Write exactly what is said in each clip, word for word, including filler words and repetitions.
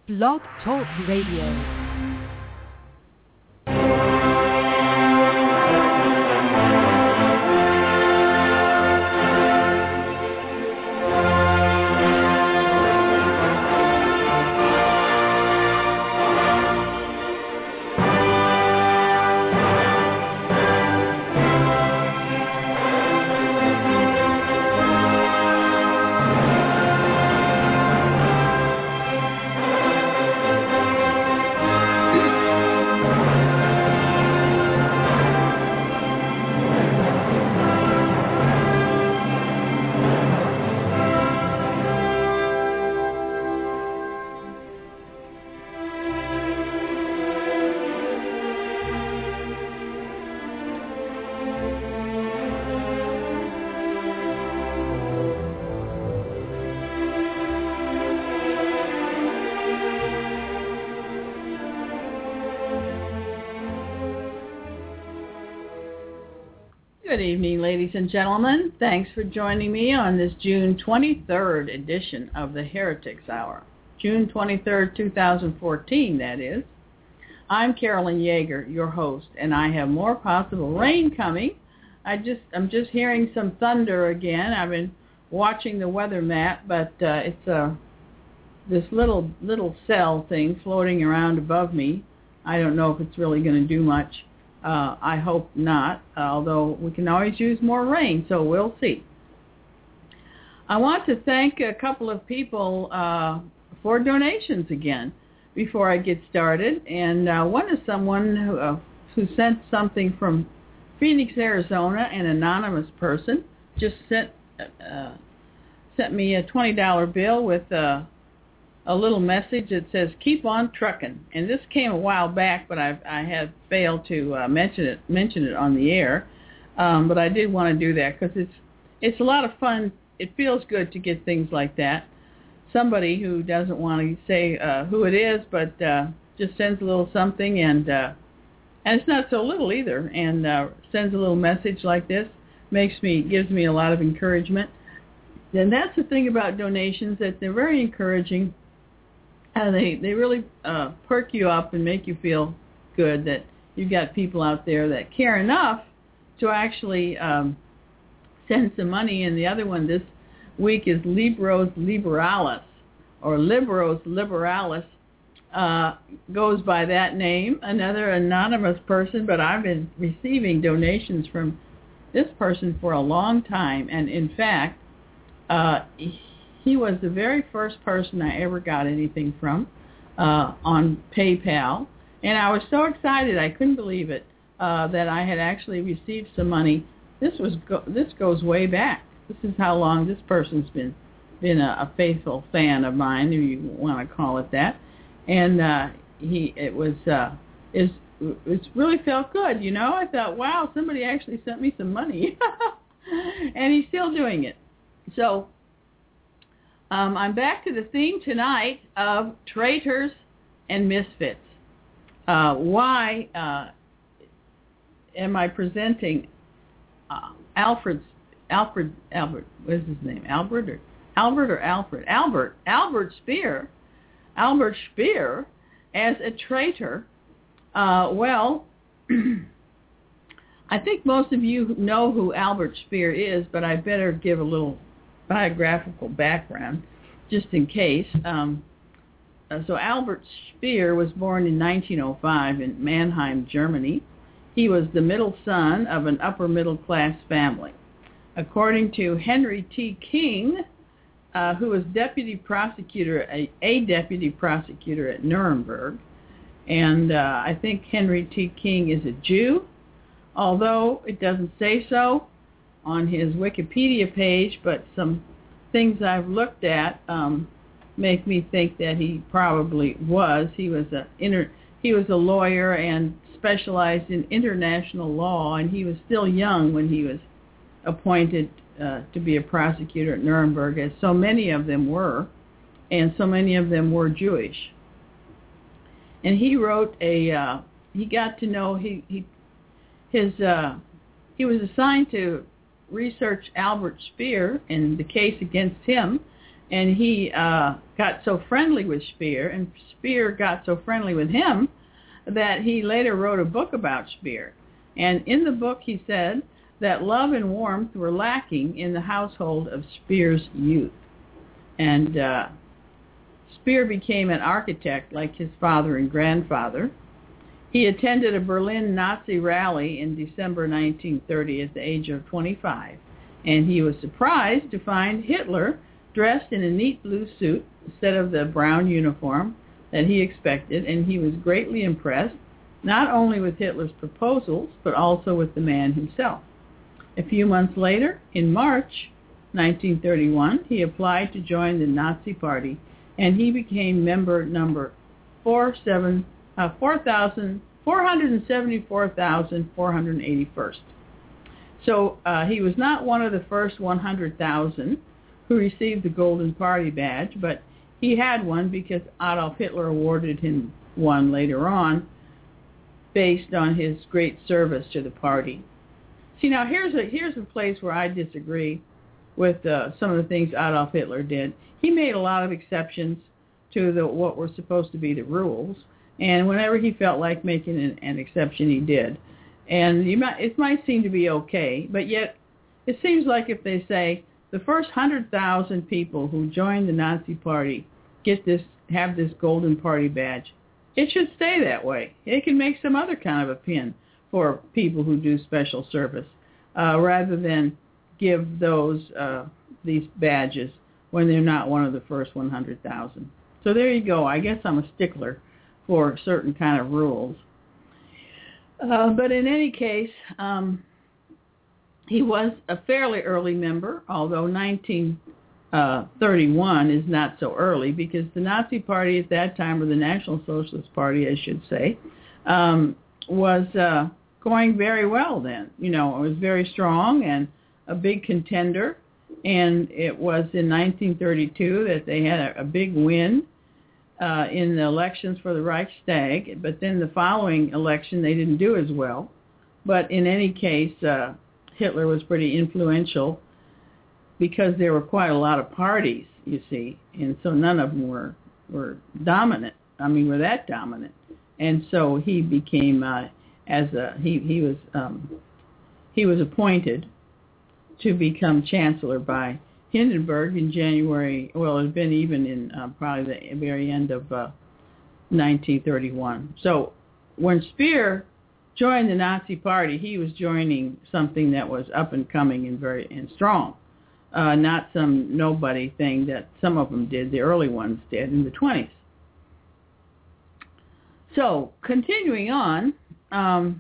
Blog Talk Radio. Good evening, ladies and gentlemen. Thanks for joining me on this June twenty-third edition of the Heretics Hour. June twenty-third, two thousand fourteen, that is. I'm Carolyn Yeager, your host, and I have more possible rain coming. I just, I'm just hearing some thunder again. I've been watching the weather map, but uh, it's uh, this little little cell thing floating around above me. I don't know if it's really going to do much. Uh, I hope not, uh, although we can always use more rain, so we'll see. I want to thank a couple of people uh, for donations again before I get started. And uh, one is someone who, uh, who sent something from Phoenix, Arizona, an anonymous person, just sent uh, sent me a twenty dollar bill with uh, a little message that says, keep on trucking. And this came a while back, but I've, I have failed to uh, mention it mention it on the air. Um, but I did want to do that because it's, it's a lot of fun. It feels good to get things like that. Somebody who doesn't want to say uh, who it is, but uh, just sends a little something, and uh, and it's not so little either, and uh, sends a little message like this, makes me gives me a lot of encouragement. And that's the thing about donations, that they're very encouraging. Uh, they they really uh, perk you up and make you feel good that you've got people out there that care enough to actually um, send some money. And the other one this week is Libros Liberalis, or Libros Liberalis, uh, goes by that name. Another anonymous person, but I've been receiving donations from this person for a long time. And in fact, uh, he was the very first person I ever got anything from uh, on PayPal. And I was so excited, I couldn't believe it, uh, that I had actually received some money. This was go- this goes way back. This is how long this person's been been a, a faithful fan of mine, if you want to call it that. And uh, he it was uh, is it really felt good, you know. I thought, wow, somebody actually sent me some money, and he's still doing it. So. Um, I'm back to the theme tonight of traitors and misfits. Uh, why uh, am I presenting uh, Alfred's, Alfred, Albert, what is his name, Albert or Albert or Alfred? Albert, Albert Speer, Albert Speer as a traitor? Uh, well, I think most of you know who Albert Speer is, but I better give a little biographical background, just in case. Um, uh, so Albert Speer was born in nineteen oh five in Mannheim, Germany. He was the middle son of an upper middle class family. According to Henry T. King, uh, who was deputy prosecutor, a, a deputy prosecutor at Nuremberg, and uh, I think Henry T. King is a Jew, although it doesn't say so on his Wikipedia page, but some things I've looked at um, make me think that he probably was. He was a inter, he was a lawyer and specialized in international law, and he was still young when he was appointed uh, to be a prosecutor at Nuremberg, as so many of them were, and so many of them were Jewish. And he wrote a. Uh, he got to know he he his uh, he was assigned to research Albert Speer and the case against him, and he uh, got so friendly with Speer, and Speer got so friendly with him that he later wrote a book about Speer. And in the book he said that love and warmth were lacking in the household of Speer's youth. And uh, Speer became an architect like his father and grandfather. He attended a Berlin Nazi rally in December nineteen thirty at the age of twenty-five, and he was surprised to find Hitler dressed in a neat blue suit instead of the brown uniform that he expected, and he was greatly impressed, not only with Hitler's proposals, but also with the man himself. A few months later, in March nineteen thirty-one, he applied to join the Nazi Party, and he became member number four hundred seventy-four thousand four hundred eighty-first. So uh, he was not one of the first one hundred thousand who received the Golden Party badge, but he had one because Adolf Hitler awarded him one later on based on his great service to the party. See, now here's a here's a place where I disagree with uh, some of the things Adolf Hitler did. He made a lot of exceptions to the what were supposed to be the rules, and whenever he felt like making an, an exception, he did. And you might, it might seem to be okay, but yet it seems like if they say the first one hundred thousand people who joined the Nazi Party get this, have this Golden Party badge, it should stay that way. It can make some other kind of a pin for people who do special service, uh, rather than give those uh, these badges when they're not one of the first one hundred thousand. So there you go. I guess I'm a stickler for certain kind of rules. Uh, but in any case, um, he was a fairly early member, although nineteen thirty-one is not so early, because the Nazi Party at that time, or the National Socialist Party, I should say, um, was uh, going very well then. You know, it was very strong and a big contender, and it was in nineteen thirty-two that they had a, a big win uh, in the elections for the Reichstag, but then the following election they didn't do as well. But in any case, uh, Hitler was pretty influential because there were quite a lot of parties, you see, and so none of them were, were dominant. I mean, were that dominant. And so he became, uh, as a, he, he was um, he was appointed to become chancellor by Hindenburg in January. Well, it had been even in uh, probably the very end of uh, nineteen thirty-one. So when Speer joined the Nazi Party, he was joining something that was up and coming and very and strong, uh, not some nobody thing that some of them did, the early ones did in the twenties. So continuing on, um,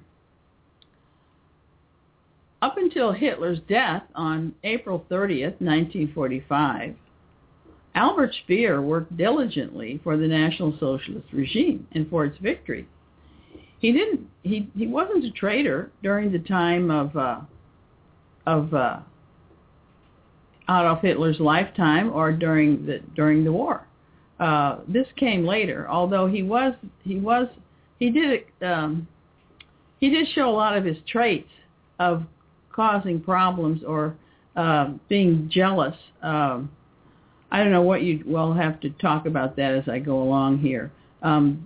up until Hitler's death on April thirtieth, nineteen forty-five, Albert Speer worked diligently for the National Socialist regime and for its victory. He didn't. He he wasn't a traitor during the time of uh, of uh, Adolf Hitler's lifetime or during the during the war. Uh, this came later. Although he was he was he did um, he did show a lot of his traits of causing problems or uh, being jealous. Um, I don't know what you. We'll have to talk about that as I go along here. Um,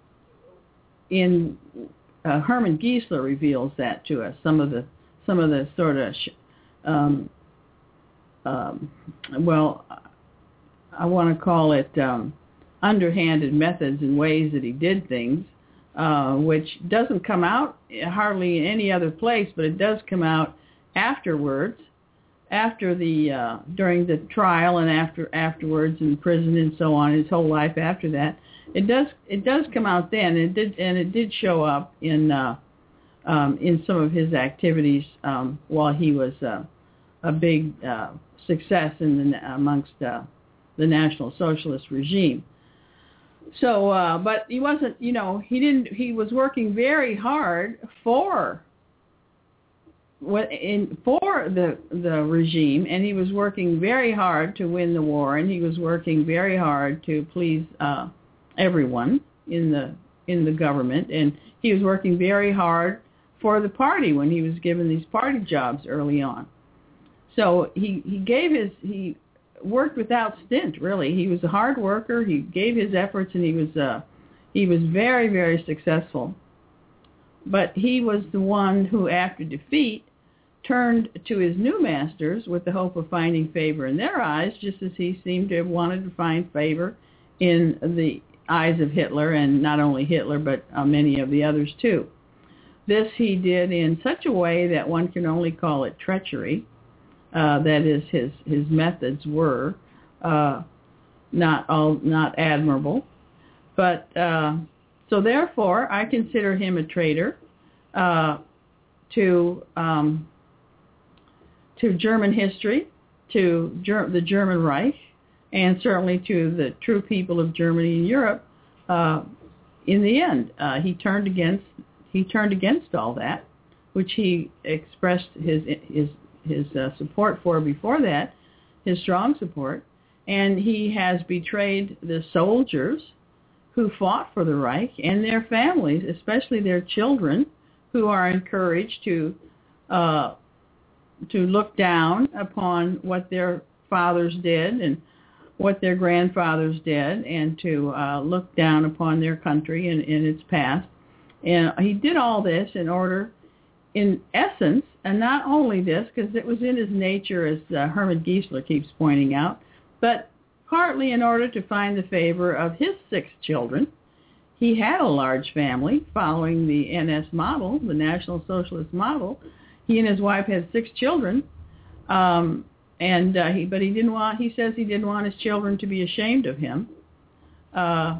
in uh, Hermann Giesler reveals that to us. Some of the some of the sort of sh- um, um, well, I want to call it um, underhanded methods and ways that he did things, uh, which doesn't come out hardly in any other place, but it does come out afterwards, after the uh, during the trial and after afterwards in prison and so on. His whole life after that, it does it does come out then. It did and it did show up in uh, um, in some of his activities um, while he was uh, a big uh, success in the amongst uh, the National Socialist regime. So, uh, but he wasn't, you know, he didn't. He was working very hard for, in for the the regime, and he was working very hard to win the war, and he was working very hard to please uh, everyone in the in the government, and he was working very hard for the party when he was given these party jobs early on. So he he gave his he worked without stint, really. He was a hard worker. He gave his efforts, and he was uh, he was very, very successful. But he was the one who, after defeat, turned to his new masters with the hope of finding favor in their eyes, just as he seemed to have wanted to find favor in the eyes of Hitler, and not only Hitler, but uh, many of the others too. This he did in such a way that one can only call it treachery. Uh, that is, his his methods were uh, not all not admirable. But uh, so therefore, I consider him a traitor uh, to um, to German history, to Ger- the German Reich, and certainly to the true people of Germany and Europe. Uh, in the end, uh, he turned against he turned against all that, which he expressed his his his uh, support for before that, his strong support, and he has betrayed the soldiers who fought for the Reich and their families, especially their children, who are encouraged to uh, to look down upon what their fathers did and what their grandfathers did, and to uh, look down upon their country and in its past. And he did all this in order, in essence, and not only this, because it was in his nature, as uh, Hermann Giesler keeps pointing out, but partly in order to find the favor of his six children. He had a large family following the N S model, the National Socialist model. He and his wife had six children, um, and uh, he, but he didn't want. He says he didn't want his children to be ashamed of him uh,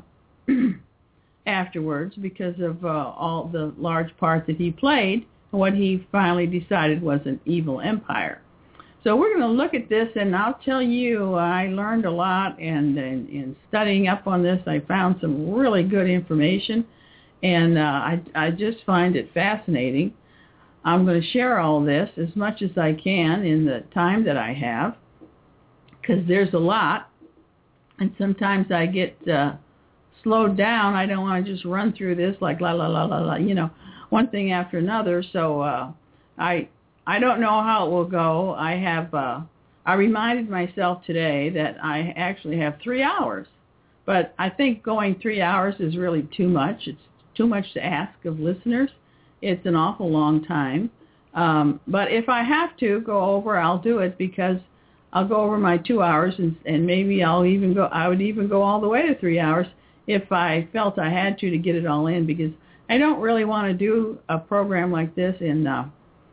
afterwards because of uh, all the large part that he played in what he finally decided was an evil empire. So we're going to look at this, and I'll tell you, I learned a lot, and in studying up on this, I found some really good information, and uh, I, I just find it fascinating. I'm going to share all this as much as I can in the time that I have, because there's a lot, and sometimes I get uh, slowed down. I don't want to just run through this like la, la, la, la, la, you know, one thing after another, so uh, I... I don't know how it will go. I have, uh, I reminded myself today that I actually have three hours, but I think going three hours is really too much. It's too much to ask of listeners. It's an awful long time. Um, but if I have to go over, I'll do it, because I'll go over my two hours and, and maybe I'll even go, I would even go all the way to three hours if I felt I had to to get it all in, because I don't really want to do a program like this in, uh,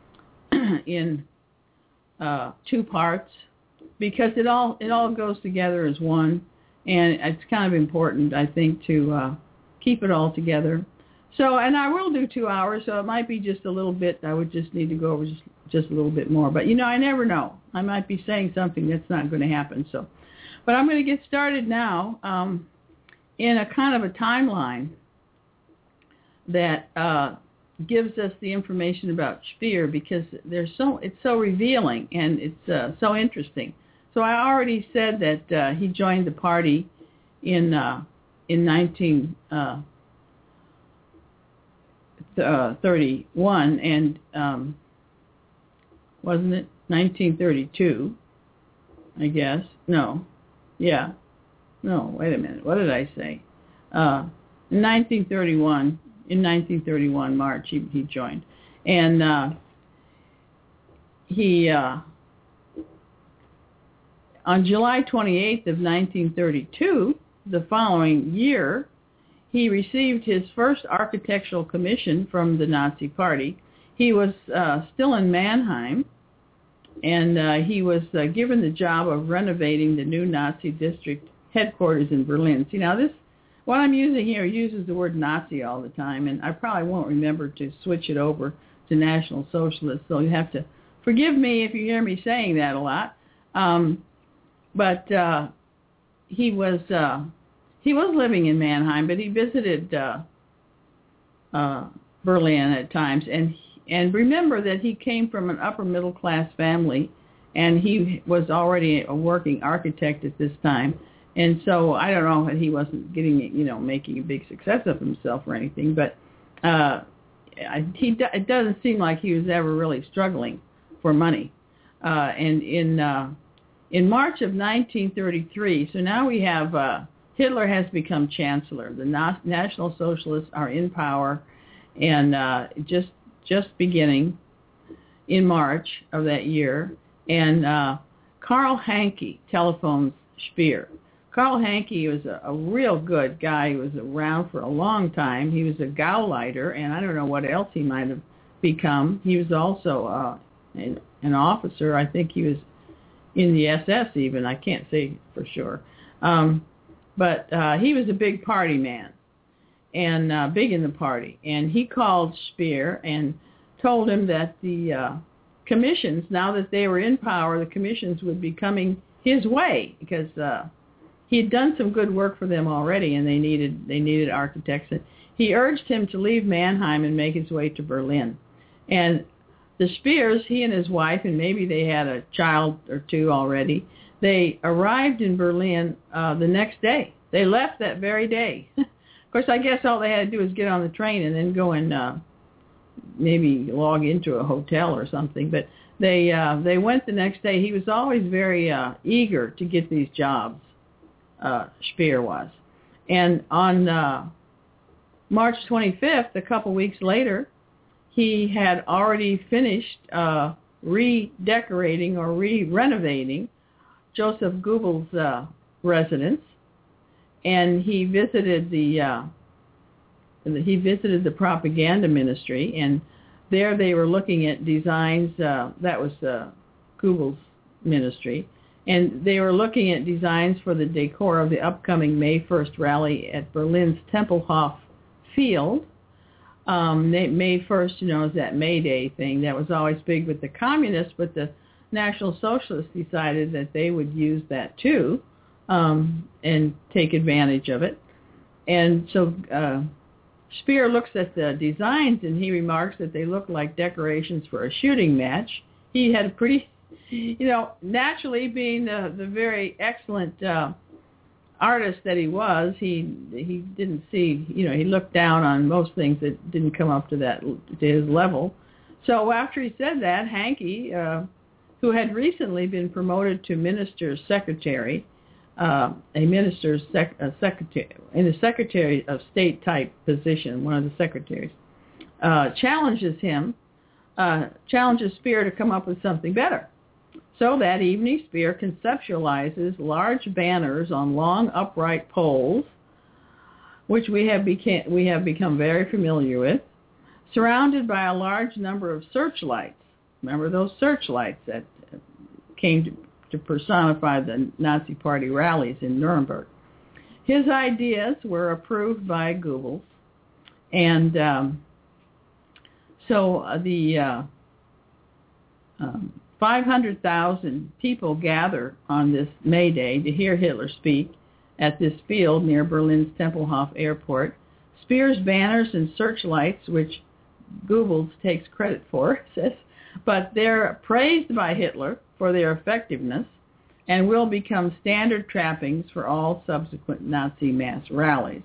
in uh, two parts, because it all it all goes together as one, and it's kind of important, I think, to uh, keep it all together. So, and I will do two hours, so it might be just a little bit. I would just need to go over just, just a little bit more. But, you know, I never know. I might be saying something that's not going to happen. So, but I'm going to get started now um, in a kind of a timeline that uh, gives us the information about Speer, because there's so it's so revealing and it's uh, so interesting. So I already said that uh, he joined the party in uh, in nineteen thirty-one, and um, wasn't it nineteen thirty-two? I guess no, yeah, no. Wait a minute. What did I say? Uh, nineteen thirty-one. In nineteen thirty-one, March, he, he joined. And uh, he, uh, on July twenty-eighth of nineteen thirty-two, the following year, he received his first architectural commission from the Nazi Party. He was uh, still in Mannheim, and uh, he was uh, given the job of renovating the new Nazi district headquarters in Berlin. See, now this, what I'm using here uses the word Nazi all the time, and I probably won't remember to switch it over to National Socialist, so you have to forgive me if you hear me saying that a lot. Um, but uh, he was uh, he was living in Mannheim, but he visited uh, uh, Berlin at times, and and remember that he came from an upper middle class family, and he was already a working architect at this time. And so I don't know that he wasn't getting, you know, making a big success of himself or anything, but uh, he it doesn't seem like he was ever really struggling for money. Uh, and in uh, In March of nineteen thirty-three, so now we have, uh, Hitler has become chancellor. The Na- National Socialists are in power, and uh, just just beginning in March of that year, and uh, Karl Hanke telephones Speer. Karl Hanke was a, a real good guy. He was around for a long time. He was a Gauleiter, and I don't know what else he might have become. He was also uh, an, an officer. I think he was in the S S even. I can't say for sure. Um, but uh, he was a big party man, and uh, big in the party. And he called Speer and told him that the uh, commissions, now that they were in power, the commissions would be coming his way, because uh, he had done some good work for them already, and they needed they needed architects. And he urged him to leave Mannheim and make his way to Berlin. And the Speers, he and his wife, and maybe they had a child or two already, they arrived in Berlin uh, the next day. They left that very day. Of course, I guess all they had to do was get on the train and then go and uh, maybe log into a hotel or something. But they uh, they went the next day. He was always very uh, eager to get these jobs. Uh, Speer was. And on uh, March twenty-fifth, a couple weeks later, he had already finished uh, redecorating or re-renovating Joseph Goebbels' uh, residence, and he visited the uh, he visited the propaganda ministry, and there they were looking at designs. Uh, that was uh, Goebbels' ministry. And they were looking at designs for the decor of the upcoming May first rally at Berlin's Tempelhof Field. Um, May first, you know, is that May Day thing that was always big with the communists, but the National Socialists decided that they would use that too um, and take advantage of it. And so uh, Speer looks at the designs and he remarks that they look like decorations for a shooting match. He had a pretty... You know, naturally, being the, the very excellent uh, artist that he was, he he didn't see, you know, he looked down on most things that didn't come up to that to his level. So after he said that, Hanke, uh, who had recently been promoted to minister's secretary, uh, a minister's sec- a secretary in a secretary of state type position, one of the secretaries, uh, challenges him, uh, challenges Speer to come up with something better. So that evening, Speer conceptualizes large banners on long upright poles, which we have, beca- we have become very familiar with, surrounded by a large number of searchlights. Remember those searchlights that came to, to personify the Nazi Party rallies in Nuremberg. His ideas were approved by Goebbels, and um, so uh, the... Uh, um, five hundred thousand people gather on this May Day to hear Hitler speak at this field near Berlin's Tempelhof Airport. Speer's banners and searchlights, which Goebbels takes credit for, says, but they're praised by Hitler for their effectiveness and will become standard trappings for all subsequent Nazi mass rallies.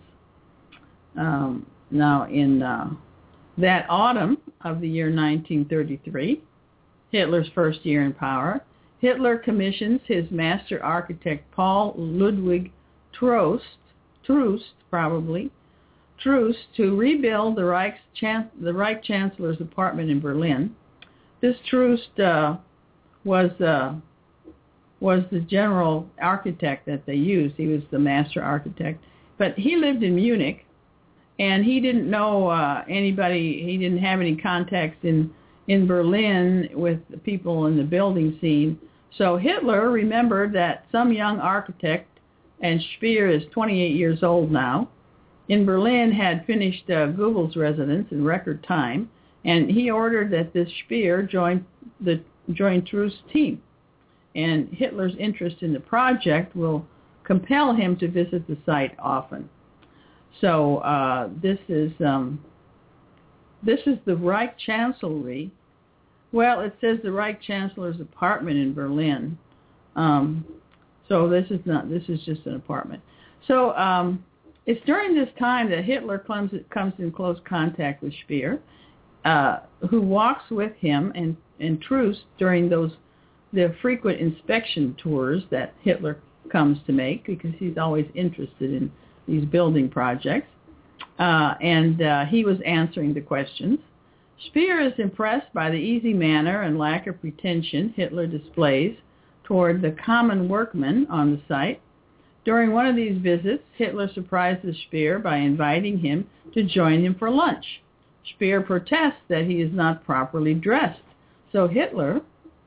Um, now, in uh, that autumn of the year nineteen thirty-three, Hitler's first year in power, Hitler commissions his master architect Paul Ludwig Troost, Troost probably, Troost to rebuild the Reich's chan- the Reich Chancellor's apartment in Berlin. This Troost uh, was uh, was the general architect that they used. He was the master architect, but he lived in Munich, and he didn't know uh, anybody. He didn't have any contacts in. in Berlin with the people in the building scene. So Hitler remembered that some young architect, and Speer is twenty-eight years old now, in Berlin had finished uh, Goebbels' residence in record time, and he ordered that this Speer join the join Troost's team. And Hitler's interest in the project will compel him to visit the site often. So uh, this is um, this is the Reich Chancellery. Well, it says the Reich Chancellor's apartment in Berlin. Um, so this is not. This is just an apartment. So um, it's during this time that Hitler comes comes in close contact with Speer, uh, who walks with him and and Troost during those the frequent inspection tours that Hitler comes to make, because he's always interested in these building projects. Uh, and uh, he was answering the questions. Speer is impressed by the easy manner and lack of pretension Hitler displays toward the common workmen on the site. During one of these visits, Hitler surprises Speer by inviting him to join him for lunch. Speer protests that he is not properly dressed, so Hitler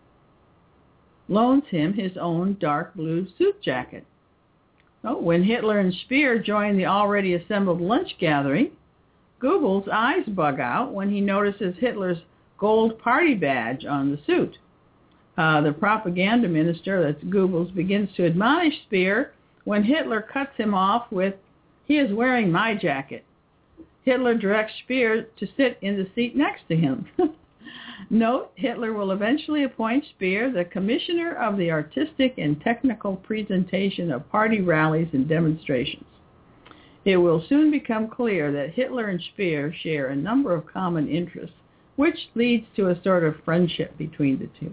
loans him his own dark blue suit jacket. Oh, when Hitler and Speer join the already assembled lunch gathering, Goebbels' eyes bug out when he notices Hitler's gold party badge on the suit. Uh, the propaganda minister, that's Goebbels, begins to admonish Speer when Hitler cuts him off with, "He is wearing my jacket." Hitler directs Speer to sit in the seat next to him. Note, Hitler will eventually appoint Speer the commissioner of the artistic and technical presentation of party rallies and demonstrations. It will soon become clear that Hitler and Speer share a number of common interests, which leads to a sort of friendship between the two.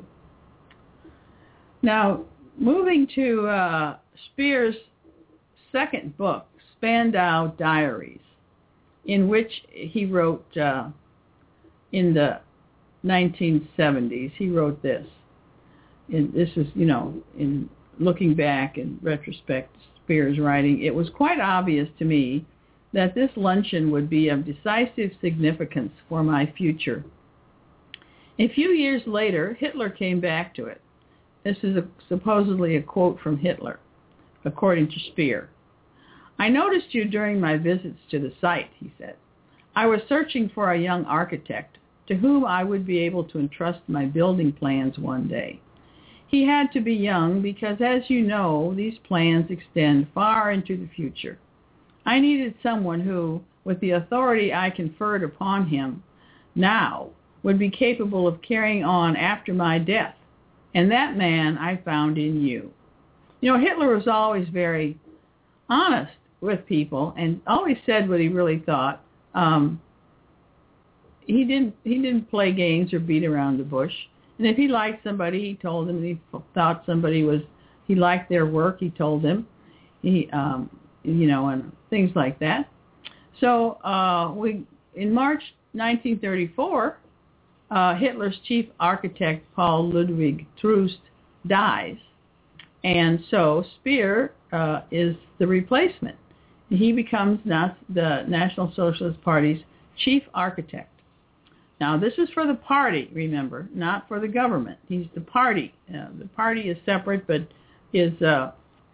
Now, moving to uh, Speer's second book, Spandau Diaries, in which he wrote uh, in the nineteen seventies, he wrote this. And this is, you know, in looking back in retrospect, Speer's writing, it was quite obvious to me that this luncheon would be of decisive significance for my future. A few years later, Hitler came back to it. This is a, supposedly a quote from Hitler, according to Speer. "I noticed you during my visits to the site," he said. "I was searching for a young architect to whom I would be able to entrust my building plans one day. He had to be young because, as you know, these plans extend far into the future. I needed someone who, with the authority I conferred upon him now, would be capable of carrying on after my death, and that man I found in you." You know, Hitler was always very honest with people and always said what he really thought. Um, he didn't he didn't play games or beat around the bush. And if he liked somebody, he told them. He thought somebody was, he liked their work, he told them. He, um, you know, and things like that. So uh, we in March nineteen thirty-four, uh, Hitler's chief architect, Paul Ludwig Troost, dies. And so Speer uh, is the replacement. He becomes not the National Socialist Party's chief architect. Now, this is for the party, remember, not for the government. He's the party. Uh, the party is separate, but is uh,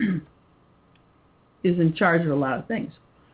is in charge of a lot of things.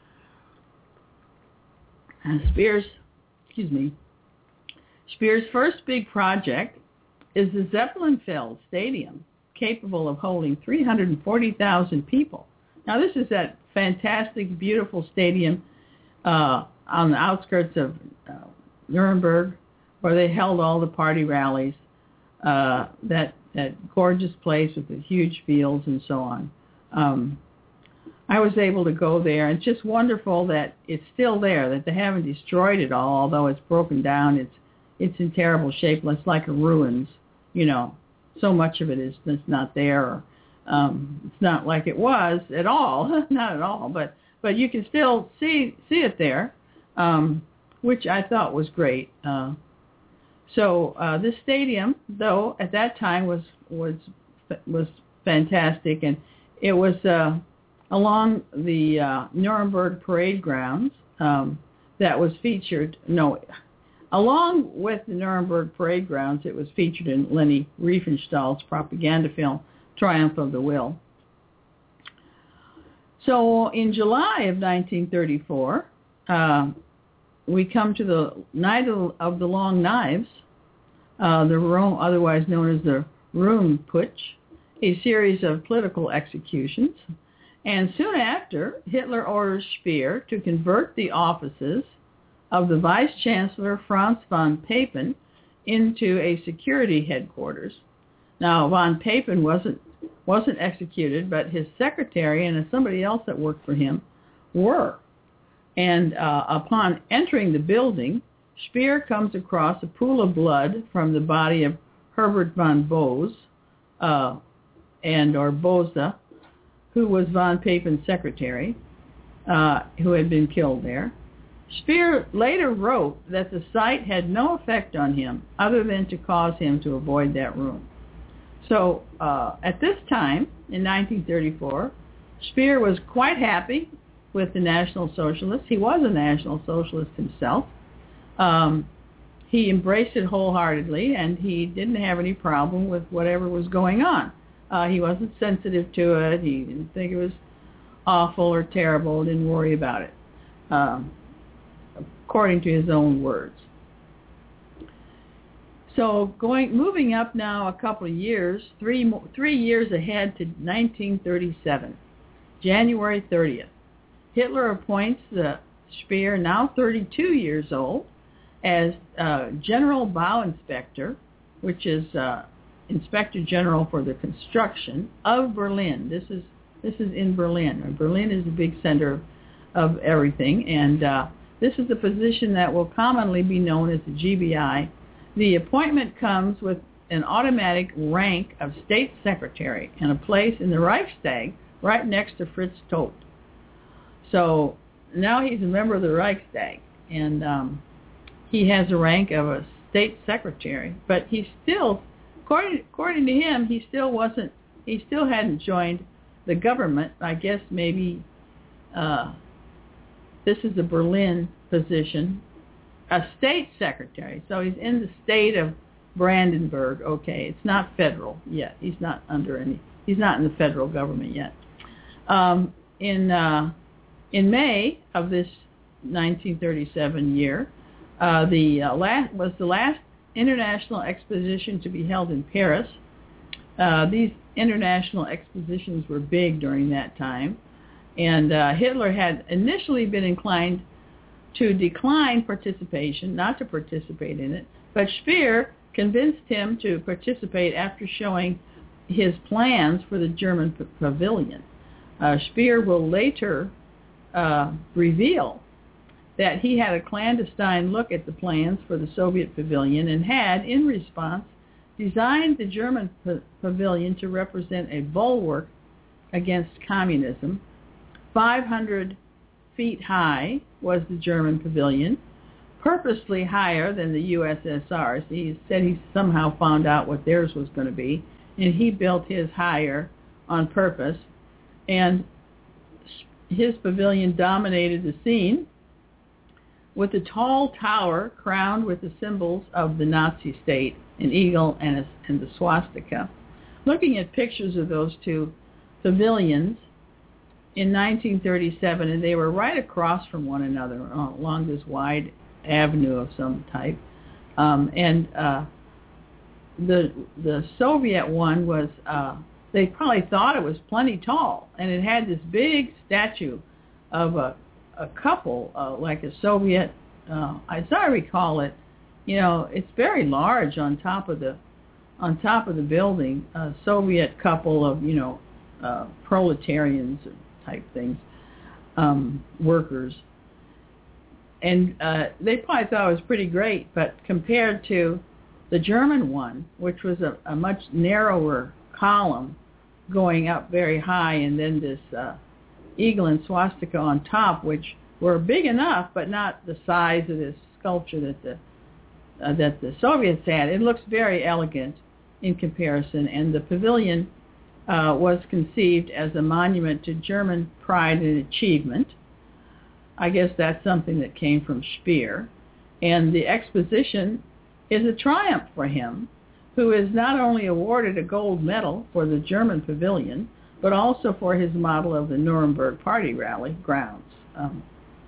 And Speer's, excuse me, Speer's first big project is the Zeppelinfeld Stadium, capable of holding three hundred forty thousand people. Now, this is that fantastic, beautiful stadium uh, on the outskirts of uh, Nuremberg, where they held all the party rallies, uh, that that gorgeous place with the huge fields and so on. Um, I was able to go there, and it's just wonderful that it's still there, that they haven't destroyed it all, although it's broken down. It's it's in terrible shape. It's like a ruins, you know. So much of it is that's not there. Or, um, it's not like it was at all, not at all, but but you can still see see it there. Um, which I thought was great. Uh, so uh, this stadium, though, at that time was was was fantastic, and it was uh, along the uh, Nuremberg parade grounds um, that was featured. No, along with the Nuremberg parade grounds, it was featured in Leni Riefenstahl's propaganda film Triumph of the Will. So in July of nineteen thirty-four. Uh, We come to the Night of the Long Knives, uh, the Rome, otherwise known as the Ruhmputsch, a series of political executions. And soon after, Hitler orders Speer to convert the offices of the Vice Chancellor Franz von Papen into a security headquarters. Now, von Papen wasn't wasn't executed, but his secretary and somebody else that worked for him were. And uh, upon entering the building, Speer comes across a pool of blood from the body of Herbert von Bose, uh, and or Botha, who was von Papen's secretary, uh, who had been killed there. Speer later wrote that the sight had no effect on him other than to cause him to avoid that room. So uh, at this time, in nineteen thirty-four, Speer was quite happy with the National Socialists. He was a National Socialist himself. Um, he embraced it wholeheartedly, and he didn't have any problem with whatever was going on. Uh, he wasn't sensitive to it. He didn't think it was awful or terrible. Didn't worry about it, um, according to his own words. So going, moving up now a couple of years, three three years ahead to nineteen thirty-seven, January thirtieth, Hitler appoints the Speer, now thirty-two years old, as uh, General Bauinspektor, which is uh, Inspector General for the construction of Berlin. This is this is in Berlin. Berlin is the big center of everything, and uh, this is the position that will commonly be known as the G B I. The appointment comes with an automatic rank of State Secretary and a place in the Reichstag right next to Fritz Todt. So now he's a member of the Reichstag, and um, he has a rank of a State Secretary, but he still, according, according to him, he still wasn't, he still hadn't joined the government. I guess maybe uh, this is a Berlin position. A state secretary, so he's in the state of Brandenburg. Okay, it's not federal yet. He's not under any. He's not in the federal government yet. Um, in uh, in May of this nineteen thirty-seven year, uh, the uh, last was the last international exposition to be held in Paris. Uh, these international expositions were big during that time, and uh, Hitler had initially been inclined to decline participation, not to participate in it, but Speer convinced him to participate after showing his plans for the German p- pavilion. Uh, Speer will later uh, reveal that he had a clandestine look at the plans for the Soviet pavilion and had, in response, designed the German p- pavilion to represent a bulwark against communism. five hundred feet high was the German pavilion, purposely higher than the U S S R's. He said he somehow found out what theirs was going to be, and he built his higher on purpose. And his pavilion dominated the scene with a tall tower crowned with the symbols of the Nazi state, an eagle and, a, and the swastika. Looking at pictures of those two pavilions in nineteen thirty-seven, and they were right across from one another uh, along this wide avenue of some type. Um, and uh, the the Soviet one was, uh, they probably thought it was plenty tall, and it had this big statue of a, a couple, uh, like a Soviet, uh, as I recall it, you know, it's very large on top of the on top of the building, a Soviet couple of, you know, uh, proletarians type things, um, workers. And uh, they probably thought it was pretty great, but compared to the German one, which was a, a much narrower column going up very high, and then this uh, eagle and swastika on top, which were big enough, but not the size of this sculpture that the uh, that the Soviets had. It looks very elegant in comparison, and the pavilion Uh, was conceived as a monument to German pride and achievement. I guess that's something that came from Speer. And the exposition is a triumph for him, who is not only awarded a gold medal for the German pavilion, but also for his model of the Nuremberg Party rally grounds. Um,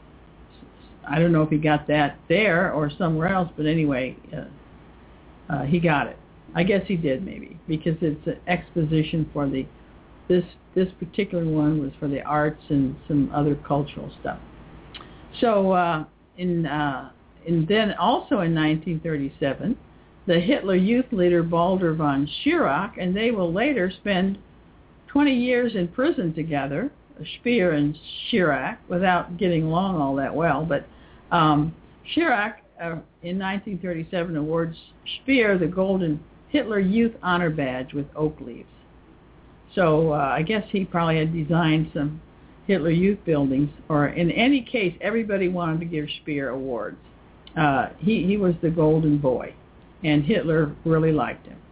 I don't know if he got that there or somewhere else, but anyway, uh, uh, he got it. I guess he did, maybe, because it's an exposition for the, this this particular one was for the arts and some other cultural stuff. So, uh, in, uh, and then also in nineteen thirty-seven, the Hitler Youth leader Baldur von Schirach, and they will later spend twenty years in prison together, Speer and Schirach, without getting along all that well, but um, Schirach uh, in nineteen thirty-seven awards Speer the Golden Hitler Youth Honor Badge with oak leaves. So uh, I guess he probably had designed some Hitler Youth buildings, or in any case, everybody wanted to give Speer awards. Uh, he, he was the golden boy, and Hitler really liked him.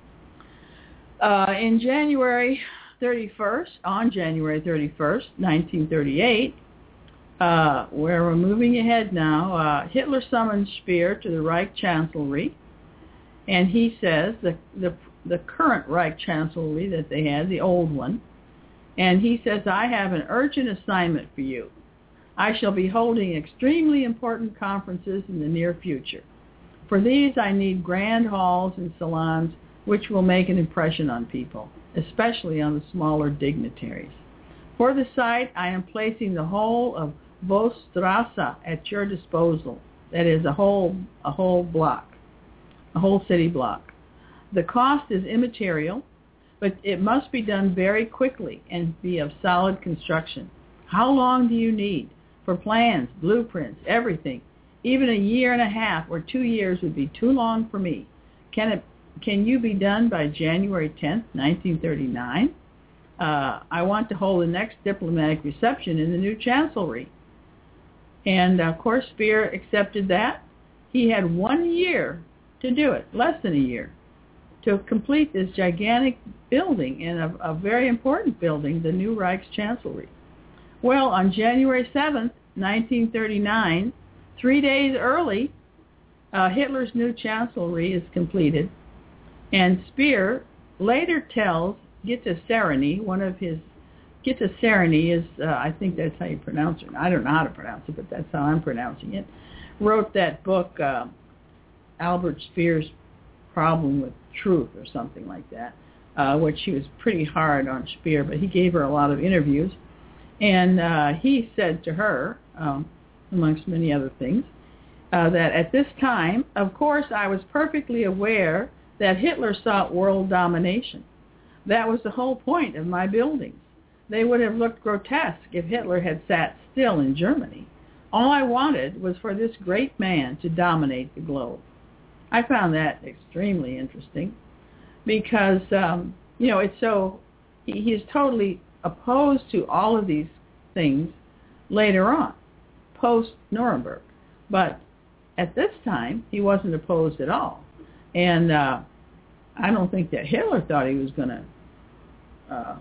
Uh, in January thirty-first, on January thirty-first, nineteen thirty-eight, uh, where we're moving ahead now, uh, Hitler summoned Speer to the Reich Chancellery, and he says, the, the, the current Reich Chancellery that they had, the old one, and he says, I have an urgent assignment for you. I shall be holding extremely important conferences in the near future. For these, I need grand halls and salons which will make an impression on people, especially on the smaller dignitaries. For the site, I am placing the whole of Vossstrasse at your disposal. That is a whole a whole block, a whole city block. The cost is immaterial, but it must be done very quickly and be of solid construction. How long do you need? For plans, blueprints, everything. Even a year and a half or two years would be too long for me. Can it? Can you be done by January tenth, nineteen thirty-nine? Uh, I want to hold the next diplomatic reception in the new chancellery. And, of course, Speer accepted that. He had one year to do it, less than a year, to complete this gigantic building, and a, a very important building, the new Reichschancellery. Well, on January seventh, nineteen thirty-nine, three days early, uh, Hitler's new chancellery is completed, and Speer later tells Gitta Sereny, one of his, Gitta Sereny is, uh, I think that's how you pronounce it. I don't know how to pronounce it, but that's how I'm pronouncing it, wrote that book, uh, Albert Speer's Problem with Truth, or something like that, uh, which he was pretty hard on Speer, but he gave her a lot of interviews. And uh, he said to her, um, amongst many other things, uh, that at this time, of course, I was perfectly aware that Hitler sought world domination. That was the whole point of my buildings. They would have looked grotesque if Hitler had sat still in Germany. All I wanted was for this great man to dominate the globe. I found that extremely interesting because, um, you know, it's so, he, he's totally opposed to all of these things later on, post-Nuremberg. But at this time, he wasn't opposed at all. And uh, I don't think that Hitler thought he was going to uh,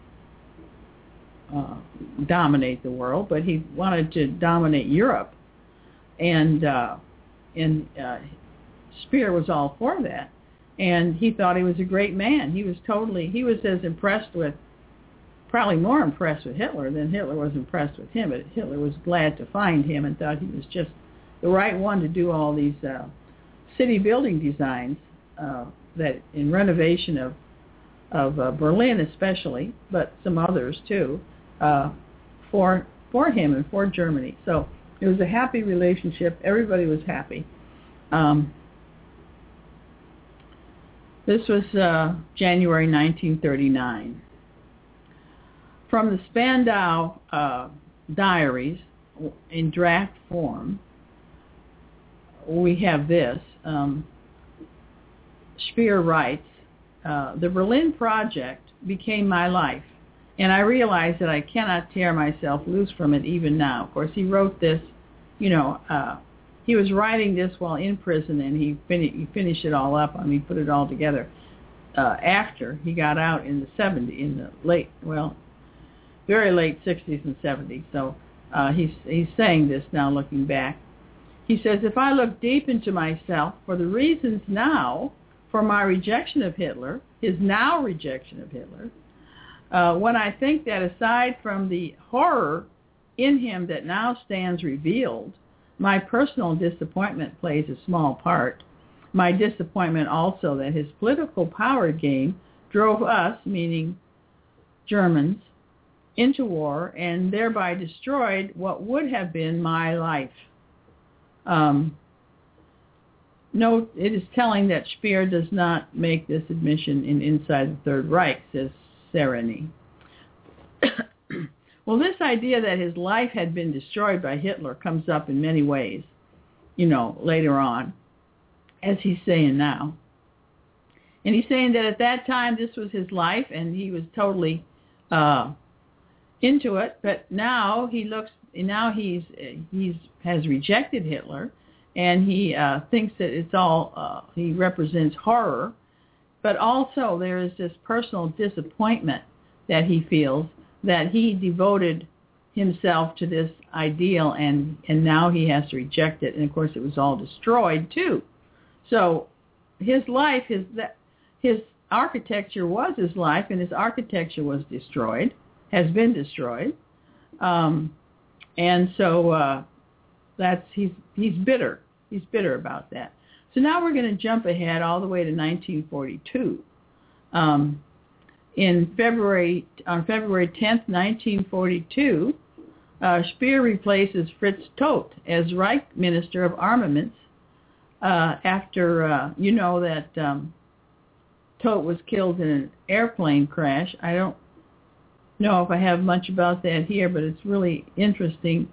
uh, dominate the world, but he wanted to dominate Europe. And, uh, and uh, Speer was all for that. And he thought he was a great man. He was totally, he was as impressed with, probably more impressed with Hitler than Hitler was impressed with him. But Hitler was glad to find him and thought he was just the right one to do all these uh, city building designs uh, that in renovation of of uh, Berlin especially, but some others too, uh, for for him and for Germany. So it was a happy relationship. Everybody was happy. Um, this was uh, January nineteen thirty-nine. From the Spandau uh, diaries in draft form, we have this. Um, Speer writes, uh, the Berlin Project became my life, and I realize that I cannot tear myself loose from it even now. Of course, he wrote this, you know, uh, he was writing this while in prison, and he, fin- he finished it all up. I mean, put it all together uh, after he got out in the seventies, in the late, well, very late sixties and seventies. So uh, he's he's saying this now looking back. He says, if I look deep into myself for the reasons now for my rejection of Hitler, his now rejection of Hitler, uh, when I think that aside from the horror in him that now stands revealed, my personal disappointment plays a small part. My disappointment also that his political power game drove us, meaning Germans, into war and thereby destroyed what would have been my life. Um, note, it is telling that Speer does not make this admission in Inside the Third Reich, says Sereny. Well, this idea that his life had been destroyed by Hitler comes up in many ways, you know, later on, as he's saying now. And he's saying that at that time this was his life and he was totally uh, into it. But now he looks, now he's he's has rejected Hitler, and he uh, thinks that it's all uh, he represents horror. But also there is this personal disappointment that he feels that he devoted himself to this ideal, and and now he has to reject it. And of course, it was all destroyed too. So his life, his that. His architecture was his life, and his architecture was destroyed, has been destroyed, um, and so uh, that's he's he's bitter. He's bitter about that. So now we're going to jump ahead all the way to nineteen forty-two. Um, in February on February tenth, nineteen forty-two, uh, Speer replaces Fritz Todt as Reich Minister of Armaments uh, after uh, you know that. Um, Todt was killed in an airplane crash. I don't know if I have much about that here, but it's really interesting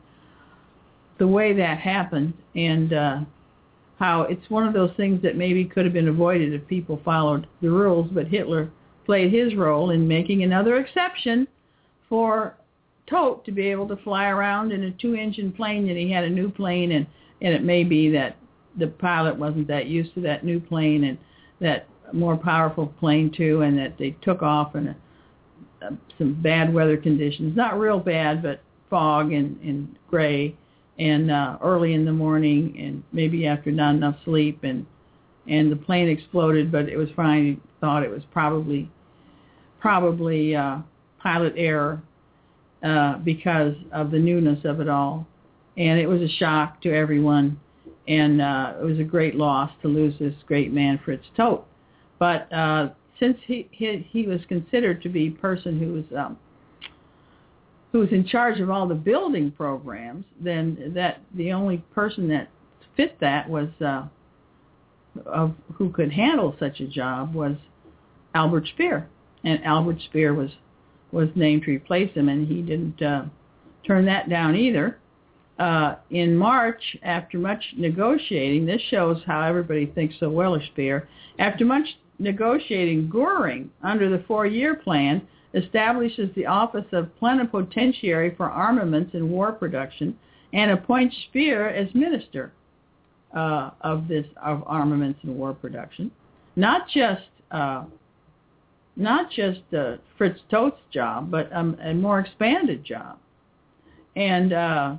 the way that happened, and uh, how it's one of those things that maybe could have been avoided if people followed the rules, but Hitler played his role in making another exception for Todt to be able to fly around in a two-engine plane, and he had a new plane, and, and it may be that the pilot wasn't that used to that new plane, and that more powerful plane too, and that they took off in a, uh, some bad weather conditions, not real bad, but fog and, and gray, and uh, early in the morning, and maybe after not enough sleep, and and the plane exploded, but it was fine. He thought it was probably probably uh, pilot error uh, because of the newness of it all, and it was a shock to everyone, and uh, it was a great loss to lose this great man, Fritz Todt. But uh, since he, he he was considered to be a person who was um, who was in charge of all the building programs, then that the only person that fit that was uh, of who could handle such a job was Albert Speer, and Albert Speer was was named to replace him, and he didn't uh, turn that down either. Uh, in March, after much negotiating, this shows how everybody thinks so well of Speer. After much negotiating, Göring, under the four-year plan, establishes the office of plenipotentiary for armaments and war production, and appoints Speer as minister uh, of this of armaments and war production. Not just uh, not just uh, Fritz Todt's job, but um, a more expanded job, and. Uh,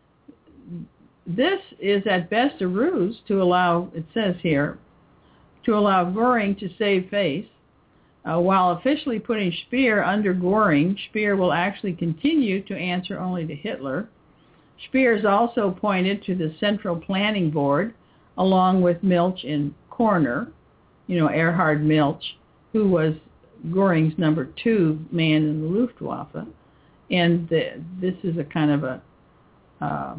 This is at best a ruse to allow, it says here, to allow Göring to save face. Uh, while officially putting Speer under Göring, Speer will actually continue to answer only to Hitler. Speer is also appointed to the Central Planning Board, along with Milch and Korner, you know, Erhard Milch, who was Göring's number two man in the Luftwaffe. And the, this is a kind of a... Uh,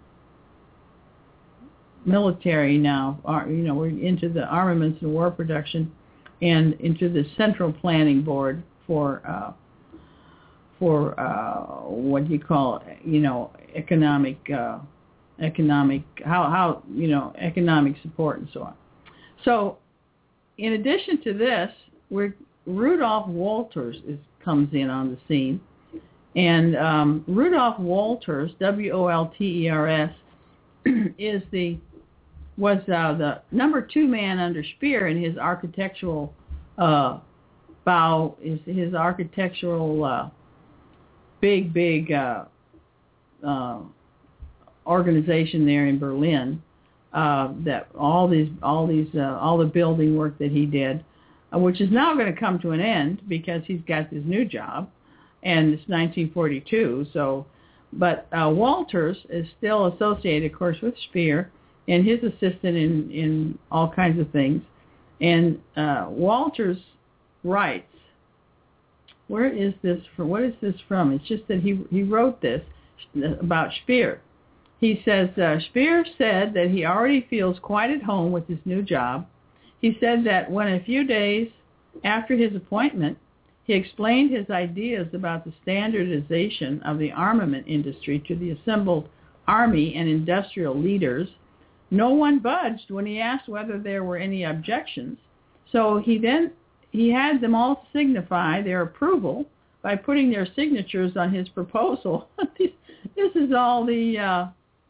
military now, you know, we're into the armaments and war production, and into the Central Planning Board for uh, for uh, what do you call, you know, economic uh, economic how how you know economic support and so on. So, in addition to this, we're Rudolf Wolters is comes in on the scene, and um, Rudolf Wolters, W O L T E R S, is the was uh, the number two man under Speer in his architectural uh, bow, is his architectural uh, big, big uh, uh, organization there in Berlin. Uh, that all these, all these, uh, all the building work that he did, uh, which is now going to come to an end because he's got this new job, and it's nineteen forty-two. So, but uh, Wolters is still associated, of course, with Speer, and his assistant in, in all kinds of things. And uh, Wolters writes, where is this from? What is this from? It's just that he he wrote this about Speer. He says, uh, Speer said that he already feels quite at home with his new job. He said that when a few days after his appointment, he explained his ideas about the standardization of the armament industry to the assembled army and industrial leaders, no one budged when he asked whether there were any objections. So he then he had them all signify their approval by putting their signatures on his proposal. This is all the uh,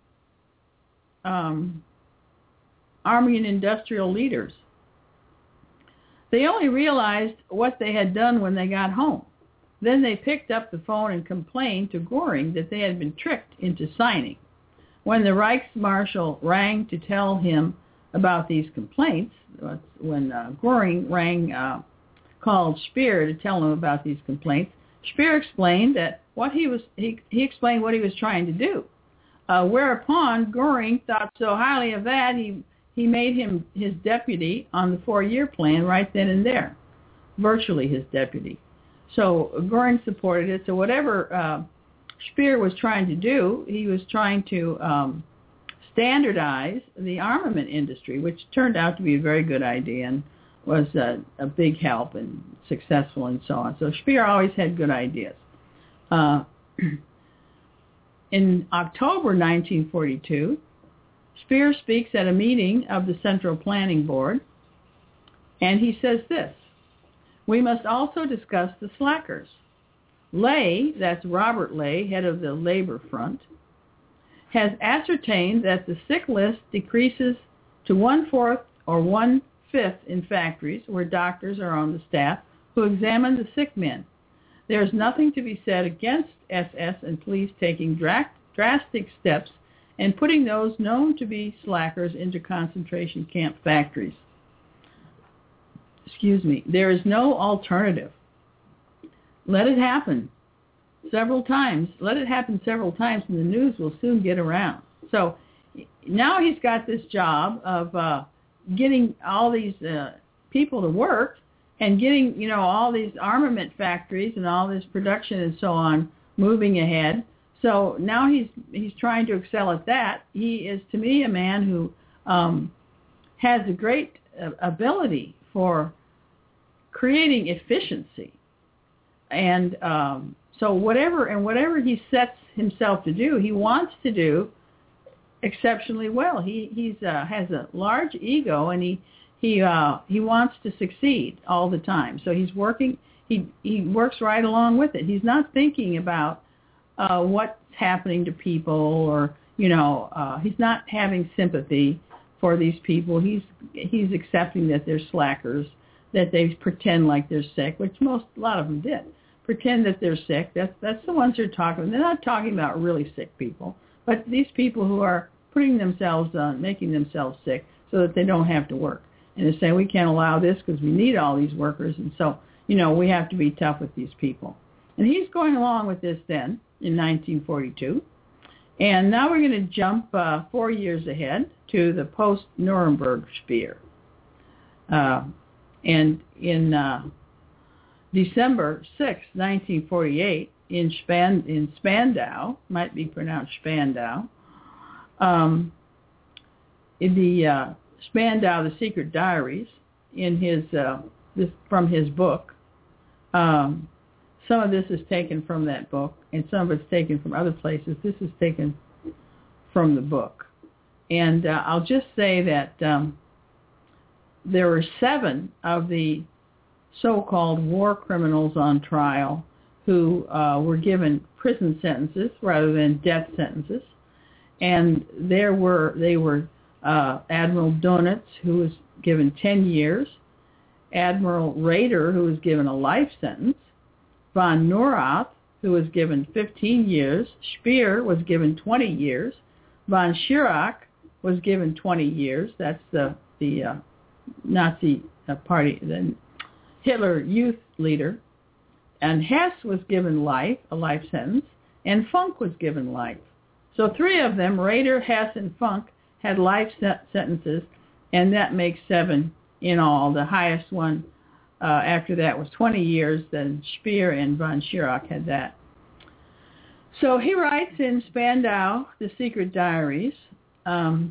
um, Army and industrial leaders. They only realized what they had done when they got home. Then they picked up the phone and complained to Goering that they had been tricked into signing. When the Reichsmarshal rang to tell him about these complaints, when uh, Goering rang, uh, called Speer to tell him about these complaints, Speer explained that what he was he, he explained what he was trying to do. Uh, whereupon Goering thought so highly of that he he made him his deputy on the four-year plan right then and there, virtually his deputy. So Goering supported it. So whatever uh, Speer was trying to do, he was trying to um, standardize the armament industry, which turned out to be a very good idea and was a, a big help and successful and so on. So Speer always had good ideas. Uh, in October nineteen forty-two, Speer speaks at a meeting of the Central Planning Board, and he says this: "We must also discuss the slackers. Ley," that's Robert Ley, head of the Labor Front, "has ascertained that the sick list decreases to one-fourth or one-fifth in factories where doctors are on the staff who examine the sick men. There is nothing to be said against S S and police taking dra- drastic steps and putting those known to be slackers into concentration camp factories. Excuse me. There is no alternative. Let it happen several times. Let it happen several times, and the news will soon get around." So now he's got this job of uh, getting all these uh, people to work and getting, you know, all these armament factories and all this production and so on moving ahead. So now he's he's trying to excel at that. He is, to me, a man who um, has a great uh, ability for creating efficiency. And um, so whatever and whatever he sets himself to do, he wants to do exceptionally well. He he's uh, has a large ego, and he he uh, he wants to succeed all the time. So he's working. He he works right along with it. He's not thinking about uh, what's happening to people, or you know, uh, he's not having sympathy for these people. He's he's accepting that they're slackers, that they pretend like they're sick, which most a lot of them did. Pretend that they're sick. That's that's the ones they're talking about. They're not talking about really sick people, but these people who are putting themselves, uh, making themselves sick so that they don't have to work. And they're saying we can't allow this because we need all these workers, and so you know we have to be tough with these people. And he's going along with this then in nineteen forty-two. And now we're going to jump uh, four years ahead to the post-Nuremberg Speer. Uh, and in uh, December sixth, nineteen forty-eight, in, Span- in Spandau, might be pronounced Spandau, um, in the uh, Spandau, The Secret Diaries, in his uh, this, from his book. Um, some of this is taken from that book, and some of it's taken from other places. This is taken from the book. And uh, I'll just say that um, there were seven of the so-called war criminals on trial who uh, were given prison sentences rather than death sentences. And there were they were uh, Admiral Dönitz, who was given ten years, Admiral Raeder, who was given a life sentence, von Neurath, who was given fifteen years, Speer was given twenty years, von Schirach was given twenty years. That's the the uh, Nazi uh, party, the Hitler Youth leader, and Hess was given life, a life sentence, and Funk was given life. So three of them, Raeder, Hess, and Funk, had life sentences, and that makes seven in all. The highest one uh, after that was twenty years, then Speer and von Schirach had that. So he writes in Spandau, The Secret Diaries, um,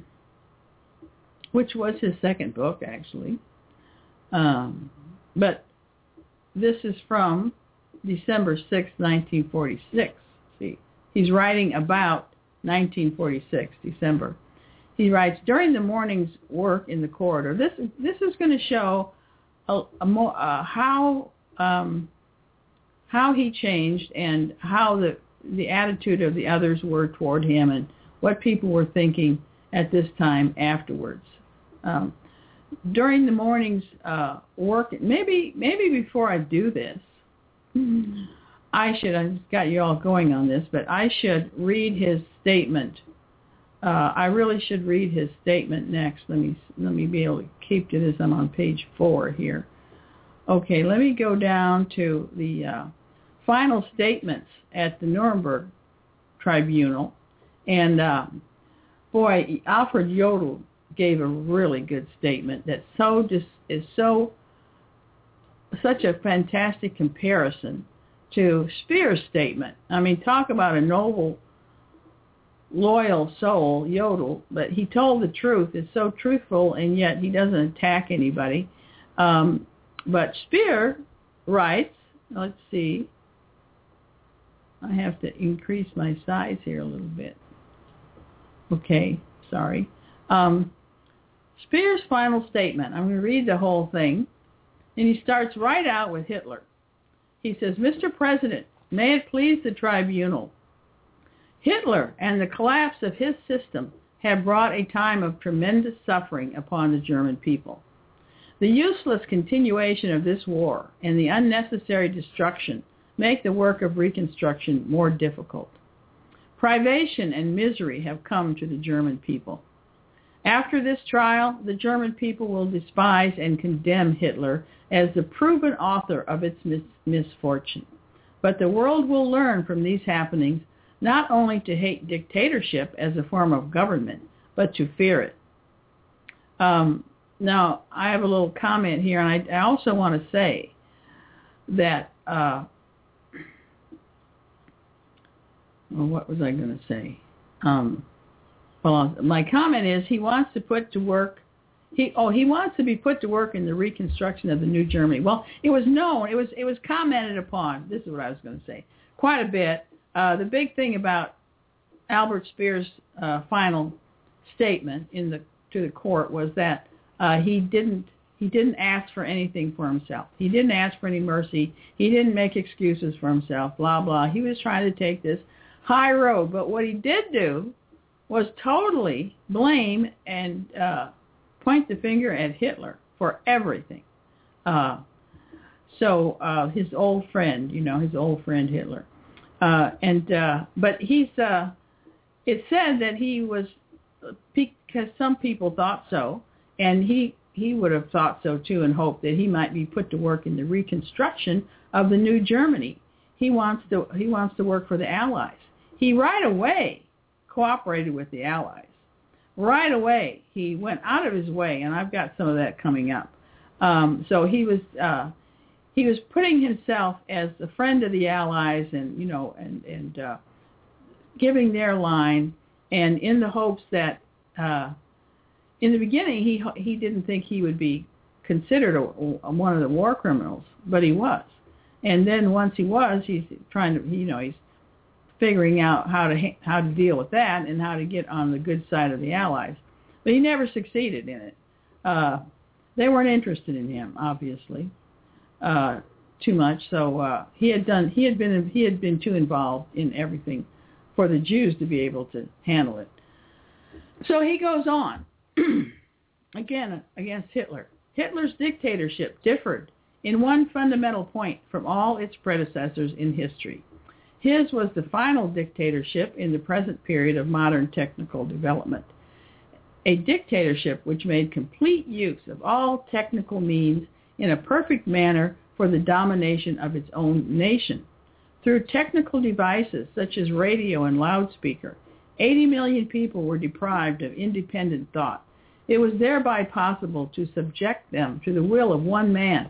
which was his second book, actually. Um, but this is from December sixth, nineteen forty-six. See, he's writing about nineteen forty-six, December. He writes, during the morning's work in the corridor, this, this is going to show a, a more, uh, how um, how he changed and how the the attitude of the others were toward him and what people were thinking at this time afterwards. Um, during the morning's uh, work, maybe maybe before I do this, I should, I've got you all going on this, but I should read his statement. Uh, I really should read his statement next. Let me let me be able to keep to this. I'm on page four here. Okay, let me go down to the uh, final statements at the Nuremberg Tribunal. And uh, boy, Alfred Jodl gave a really good statement that so just is so such a fantastic comparison to Speer's statement. I mean, talk about a noble, loyal soul, Jodl, but he told the truth. It's so truthful, and yet he doesn't attack anybody. Um, but Speer writes, let's see, I have to increase my size here a little bit. Okay, sorry. Um, Speer's final statement, I'm going to read the whole thing, and he starts right out with Hitler. He says, Mister President, may it please the tribunal, Hitler and the collapse of his system have brought a time of tremendous suffering upon the German people. The useless continuation of this war and the unnecessary destruction make the work of reconstruction more difficult. Privation and misery have come to the German people. After this trial, the German people will despise and condemn Hitler as the proven author of its mis- misfortune. But the world will learn from these happenings not only to hate dictatorship as a form of government, but to fear it. Um, now, I have a little comment here, and I, I also want to say that, uh, well, what was I going to say? Um, well, my comment is he wants to put to work, he oh, he wants to be put to work in the reconstruction of the new Germany. Well, it was known, it was it was commented upon, this is what I was going to say, quite a bit. Uh, the big thing about Albert Speer's uh, final statement in the to the court was that uh, he didn't he didn't ask for anything for himself. He didn't ask for any mercy. He didn't make excuses for himself. Blah blah. He was trying to take this high road, but what he did do was totally blame and uh, point the finger at Hitler for everything. Uh, so uh, his old friend, you know, his old friend Hitler. Uh, and uh, but he's. Uh, it said that he was, because some people thought so, and he he would have thought so too, and hoped that he might be put to work in the reconstruction of the new Germany. He wants to he wants to work for the Allies. He right away cooperated with the Allies. Right away, he went out of his way, and I've got some of that coming up. Um, so he was. Uh, He was putting himself as a friend of the Allies, and you know, and and uh, giving their line, and in the hopes that, uh, in the beginning, he he didn't think he would be considered a, a, one of the war criminals, but he was. And then once he was, he's trying to, you know, he's figuring out how to how to deal with that and how to get on the good side of the Allies. But he never succeeded in it. Uh, they weren't interested in him, obviously. Uh, too much, so uh, he had done. He had been. He had been too involved in everything for the Jews to be able to handle it. So he goes on again against Hitler. Hitler's dictatorship differed in one fundamental point from all its predecessors in history. His was the final dictatorship in the present period of modern technical development, a dictatorship which made complete use of all technical means in a perfect manner for the domination of its own nation. Through technical devices such as radio and loudspeaker, eighty million people were deprived of independent thought. It was thereby possible to subject them to the will of one man.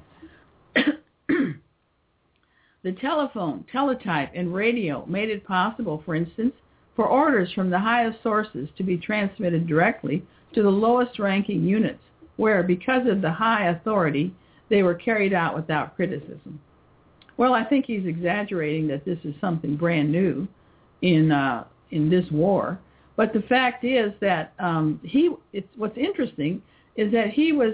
The telephone, teletype, and radio made it possible, for instance, for orders from the highest sources to be transmitted directly to the lowest ranking units, where, because of the high authority, they were carried out without criticism. Well, I think he's exaggerating that this is something brand new in uh, in this war. But the fact is that um, he. It's what's interesting is that he was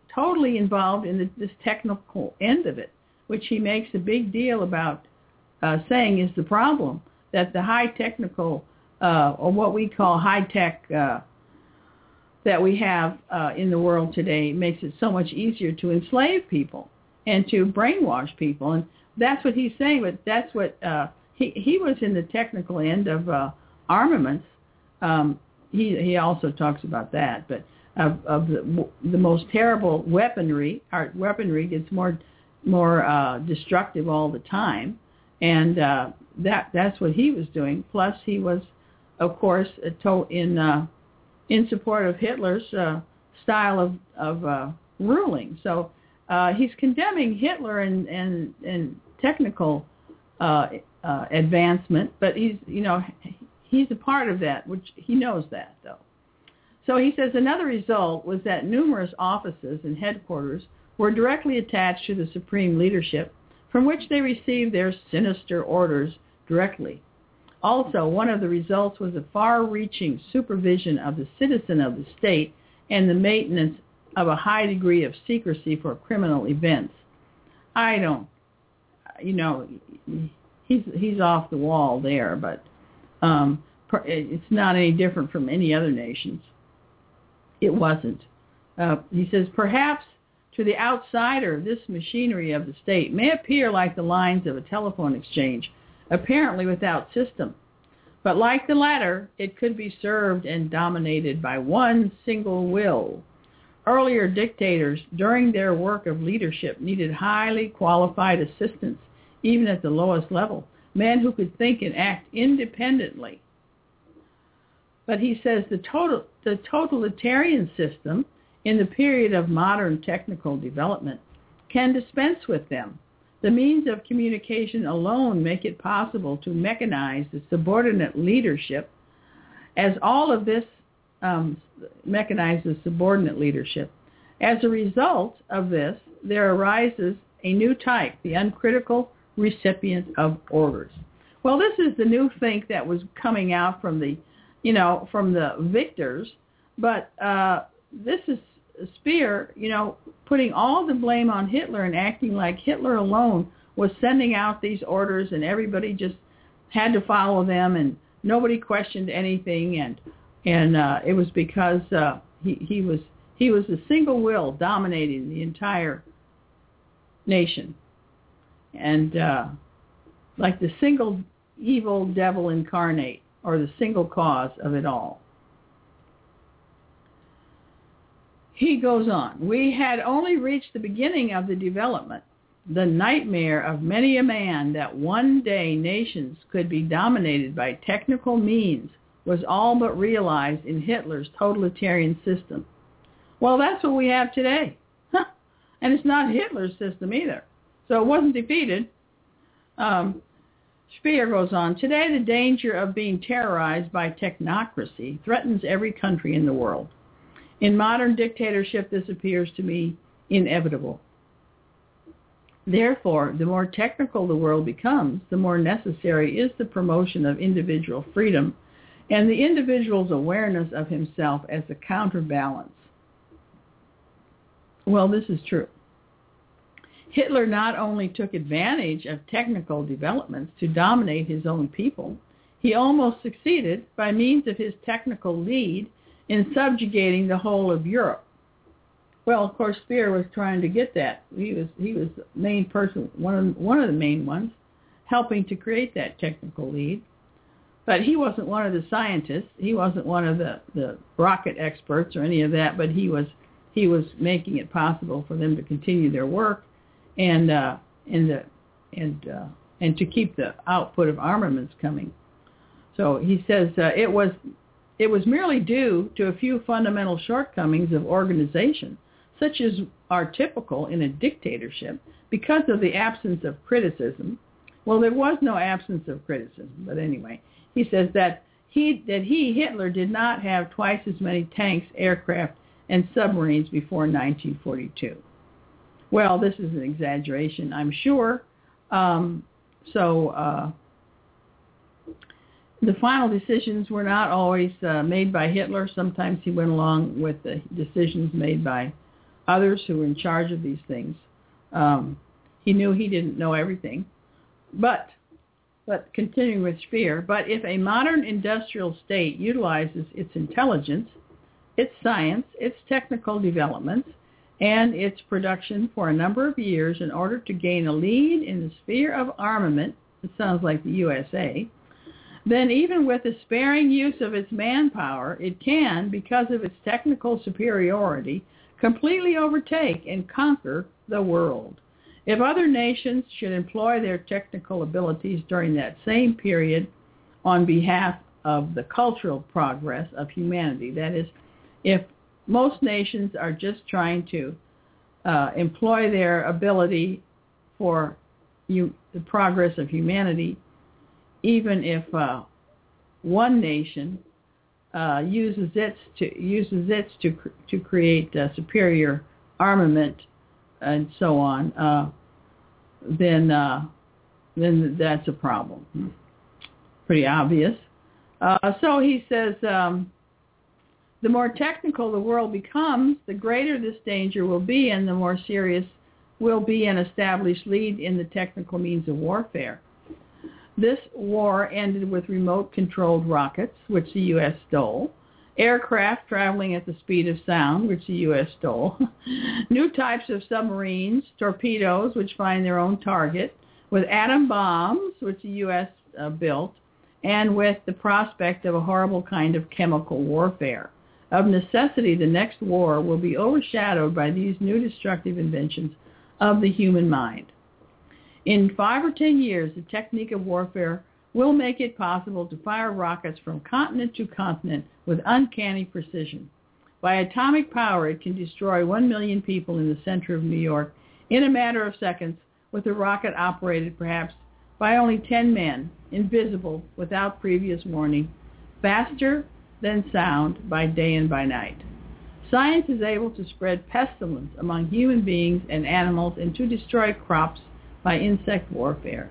totally involved in the, this technical end of it, which he makes a big deal about uh, saying is the problem, that the high technical, uh, or what we call high-tech uh, that we have uh, in the world today makes it so much easier to enslave people and to brainwash people. And that's what he's saying, but that's what, uh, he, he was in the technical end of uh, armaments. Um, he, he also talks about that, but of, of the, the most terrible weaponry, our weaponry gets more more uh, destructive all the time, and uh, that that's what he was doing. Plus, he was, of course, in uh, in support of Hitler's uh, style of of uh, ruling. So uh, he's condemning Hitler and and, and technical uh, uh, advancement, but he's you know he's a part of that, which he knows that though. So he says another result was that numerous offices and headquarters were directly attached to the supreme leadership, from which they received their sinister orders directly. Also, one of the results was a far-reaching supervision of the citizen of the state and the maintenance of a high degree of secrecy for criminal events. I don't, you know, he's he's off the wall there, but um, it's not any different from any other nations. It wasn't. Uh, he says, perhaps to the outsider, this machinery of the state may appear like the lines of a telephone exchange, apparently without system. But like the latter, it could be served and dominated by one single will. Earlier dictators, during their work of leadership, needed highly qualified assistants, even at the lowest level, men who could think and act independently. But he says the total, the totalitarian system in the period of modern technical development can dispense with them. The means of communication alone make it possible to mechanize the subordinate leadership, as all of this um, mechanizes subordinate leadership. As a result of this, there arises a new type, the uncritical recipient of orders. Well, this is the new think that was coming out from the, you know, from the victors, but uh, this is Speer, you know, putting all the blame on Hitler and acting like Hitler alone was sending out these orders and everybody just had to follow them and nobody questioned anything, and and uh, it was because uh, he he was he was a single will dominating the entire nation, and uh, like the single evil devil incarnate, or the single cause of it all. He goes on, we had only reached the beginning of the development, the nightmare of many a man that one day nations could be dominated by technical means was all but realized in Hitler's totalitarian system. Well, that's what we have today. Huh. And it's not Hitler's system either. So it wasn't defeated. Um, Speer goes on, today the danger of being terrorized by technocracy threatens every country in the world. In modern dictatorship, this appears to me inevitable. Therefore, the more technical the world becomes, the more necessary is the promotion of individual freedom and the individual's awareness of himself as a counterbalance. Well, this is true. Hitler not only took advantage of technical developments to dominate his own people, he almost succeeded by means of his technical lead in subjugating the whole of Europe. Well, of course, Speer was trying to get that. He was he was the main person, one of one of the main ones, helping to create that technical lead. But he wasn't one of the scientists. He wasn't one of the, the rocket experts or any of that. But he was he was making it possible for them to continue their work, and uh, and the, and uh, and to keep the output of armaments coming. So he says uh, it was. It was merely due to a few fundamental shortcomings of organization, such as are typical in a dictatorship, because of the absence of criticism. Well, there was no absence of criticism, but anyway, he says that he, that he, Hitler, did not have twice as many tanks, aircraft, and submarines before nineteen forty-two. Well, this is an exaggeration, I'm sure. Um, so... Uh, The final decisions were not always uh, made by Hitler. Sometimes he went along with the decisions made by others who were in charge of these things. Um, he knew he didn't know everything. But, but continuing with Speer, but if a modern industrial state utilizes its intelligence, its science, its technical developments, and its production for a number of years in order to gain a lead in the sphere of armament, it sounds like the U S A, then even with the sparing use of its manpower, it can, because of its technical superiority, completely overtake and conquer the world. If other nations should employ their technical abilities during that same period on behalf of the cultural progress of humanity, that is, if most nations are just trying to uh, employ their ability for you, the progress of humanity, even if uh, one nation uh, uses its to uses its to to create uh, superior armament and so on, uh, then uh, then that's a problem. Pretty obvious. Uh, so he says, um, the more technical the world becomes, the greater this danger will be, and the more serious will be an established lead in the technical means of warfare. This war ended with remote-controlled rockets, which the U S stole, aircraft traveling at the speed of sound, which the U S stole, new types of submarines, torpedoes, which find their own target, with atom bombs, which the U S uh, built, and with the prospect of a horrible kind of chemical warfare. Of necessity, the next war will be overshadowed by these new destructive inventions of the human mind. In five or ten years, the technique of warfare will make it possible to fire rockets from continent to continent with uncanny precision. By atomic power, it can destroy one million people in the center of New York in a matter of seconds, with a rocket operated perhaps by only ten men, invisible, without previous warning, faster than sound by day and by night. Science is able to spread pestilence among human beings and animals and to destroy crops by insect warfare.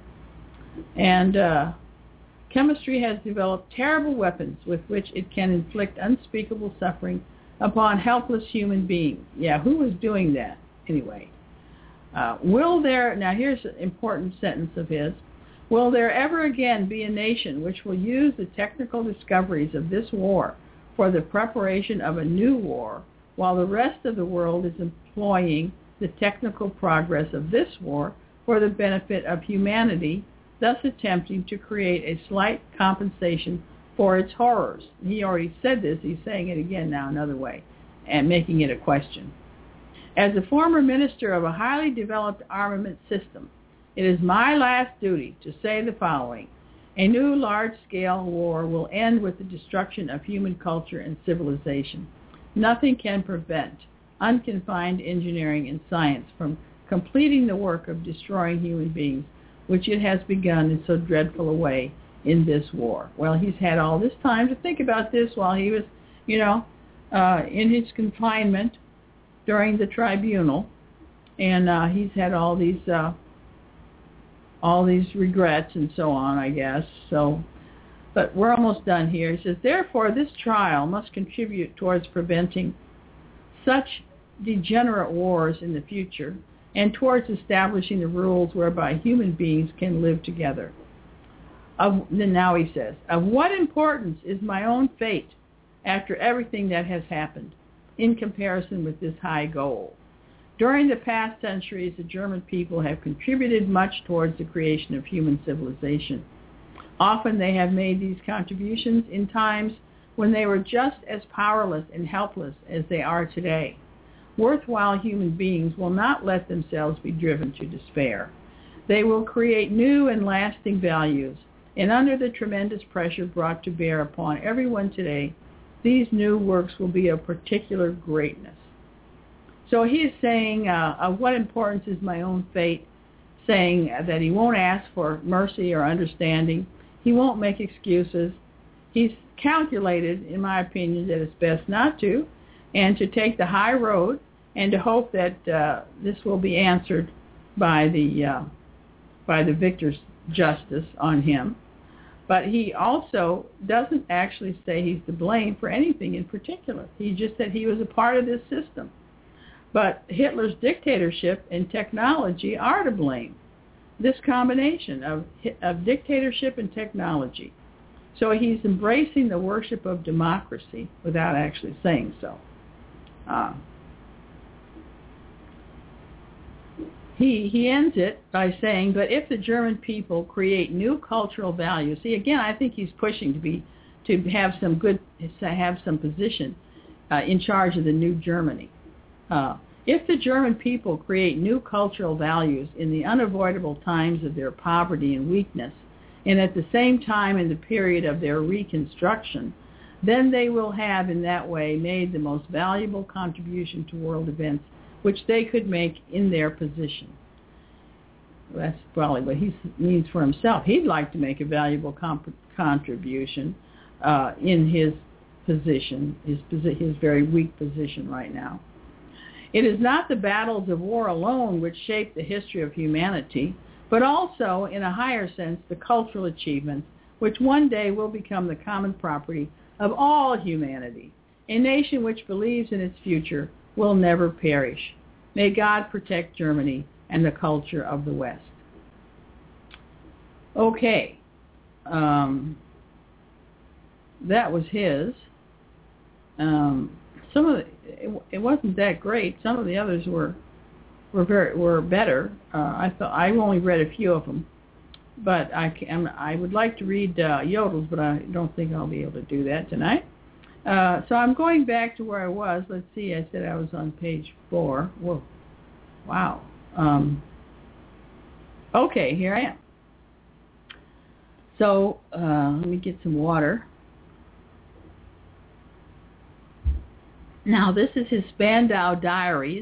And uh, chemistry has developed terrible weapons with which it can inflict unspeakable suffering upon helpless human beings. Yeah, who is doing that anyway? Uh, will there, now here's an important sentence of his, will there ever again be a nation which will use the technical discoveries of this war for the preparation of a new war, while the rest of the world is employing the technical progress of this war for the benefit of humanity, thus attempting to create a slight compensation for its horrors? He already said this. He's saying it again now another way and making it a question. As a former minister of a highly developed armament system, it is my last duty to say the following. A new large-scale war will end with the destruction of human culture and civilization. Nothing can prevent unconfined engineering and science from completing the work of destroying human beings, which it has begun in so dreadful a way in this war. Well, he's had all this time to think about this while he was, you know, uh, in his confinement during the tribunal, and uh, he's had all these uh, all these regrets and so on, I guess. So, but we're almost done here. He says, therefore, this trial must contribute towards preventing such degenerate wars in the future and towards establishing the rules whereby human beings can live together. Of, then now he says, of what importance is my own fate after everything that has happened in comparison with this high goal? During the past centuries, the German people have contributed much towards the creation of human civilization. Often they have made these contributions in times when they were just as powerless and helpless as they are today. Worthwhile human beings will not let themselves be driven to despair. They will create new and lasting values, and under the tremendous pressure brought to bear upon everyone today, these new works will be of particular greatness. So he is saying, uh, of what importance is my own fate, saying that he won't ask for mercy or understanding. He won't make excuses. He's calculated, in my opinion, that it's best not to, and to take the high road, and to hope that uh, this will be answered by the uh, by the victor's justice on him. But he also doesn't actually say he's to blame for anything in particular. He just said he was a part of this system. But Hitler's dictatorship and technology are to blame. This combination of, of dictatorship and technology. So he's embracing the worship of democracy without actually saying so. Uh, he, he ends it by saying, but if the German people create new cultural values, see, again, I think he's pushing to be to have some good, to have some position uh, in charge of the new Germany. Uh, if the German people create new cultural values in the unavoidable times of their poverty and weakness, and at the same time in the period of their reconstruction, then they will have in that way made the most valuable contribution to world events which they could make in their position. Well, that's probably what he means for himself. He'd like to make a valuable comp- contribution uh, in his position, his, his very weak position right now. It is not the battles of war alone which shape the history of humanity, but also, in a higher sense, the cultural achievements which one day will become the common property of all humanity. A nation which believes in its future will never perish. May God protect Germany and the culture of the West. Okay. Um, that was his. Um, some of the, it, it wasn't that great. Some of the others were were very were better. Uh, I thought I only read a few of them, but I can, I would like to read uh, Yodel's, but I don't think I'll be able to do that tonight. Uh, so I'm going back to where I was. Let's see. I said I was on page four. Whoa, wow. Um, okay, here I am. So uh, let me get some water. Now, this is his Spandau Diaries.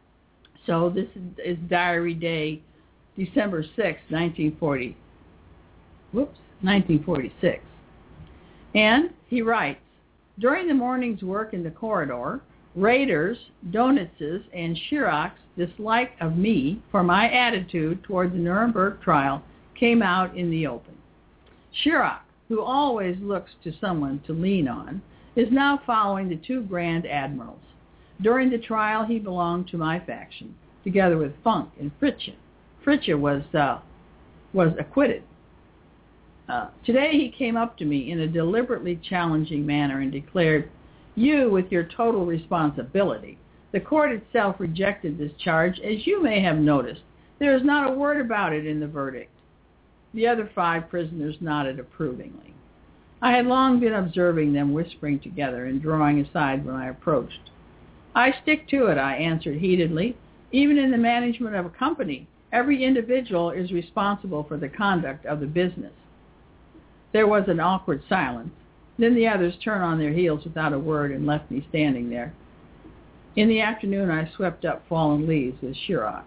So this is, is Diary Day, December sixth, nineteen forty. Whoops, nineteen forty-six. And he writes, during the morning's work in the corridor, Rader's, Donitz's, and Schirach's dislike of me for my attitude toward the Nuremberg trial came out in the open. Schirach, who always looks to someone to lean on, is now following the two grand admirals. During the trial, he belonged to my faction, together with Funk and Fritzsche. Fritzsche was uh, was acquitted. Uh, today he came up to me in a deliberately challenging manner and declared, you, with your total responsibility. The court itself rejected this charge, as you may have noticed. There is not a word about it in the verdict. The other five prisoners nodded approvingly. I had long been observing them whispering together and drawing aside when I approached. I stick to it, I answered heatedly. Even in the management of a company, every individual is responsible for the conduct of the business. There was an awkward silence. Then the others turned on their heels without a word and left me standing there. In the afternoon, I swept up fallen leaves with Schirach.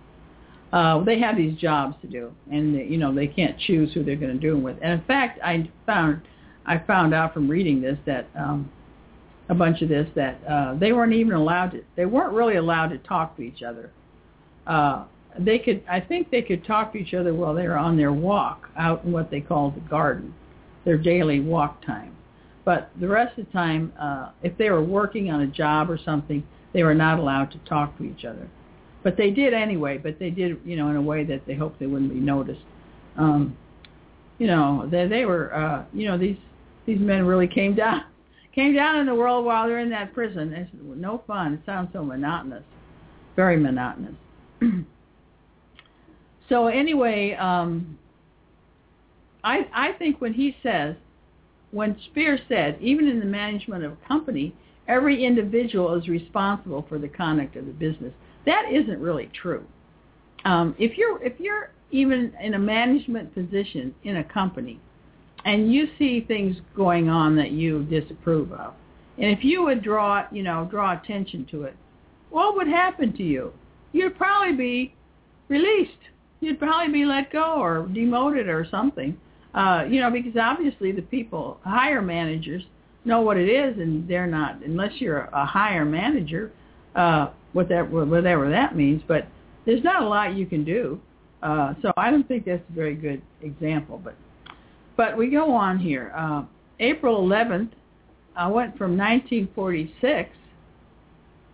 Uh, they have these jobs to do, and you know they can't choose who they're going to do them with. And in fact, I found I found out from reading this that um, a bunch of this that uh, they weren't even allowed to. They weren't really allowed to talk to each other. Uh, they could, I think, they could talk to each other while they were on their walk out in what they called the garden, their daily walk time. But the rest of the time, uh, if they were working on a job or something, they were not allowed to talk to each other. But they did anyway, but they did, you know, in a way that they hoped they wouldn't be noticed. Um, you know, they, they were, uh, you know, these these men really came down, came down in the world while they're in that prison. It's no fun. It sounds so monotonous, very monotonous. So anyway, um, I I think when he says, when Speer said, even in the management of a company, every individual is responsible for the conduct of the business, that isn't really true. Um, if you're if you're even in a management position in a company, and you see things going on that you disapprove of, and if you would draw you know draw attention to it, what would happen to you? You'd probably be released. You'd probably be let go or demoted or something. Uh, you know, because obviously the people, higher managers, know what it is, and they're not, unless you're a higher manager, uh, whatever, whatever that means. But there's not a lot you can do. Uh, so I don't think that's a very good example. But but we go on here. Uh, April eleventh, I went from nineteen forty-six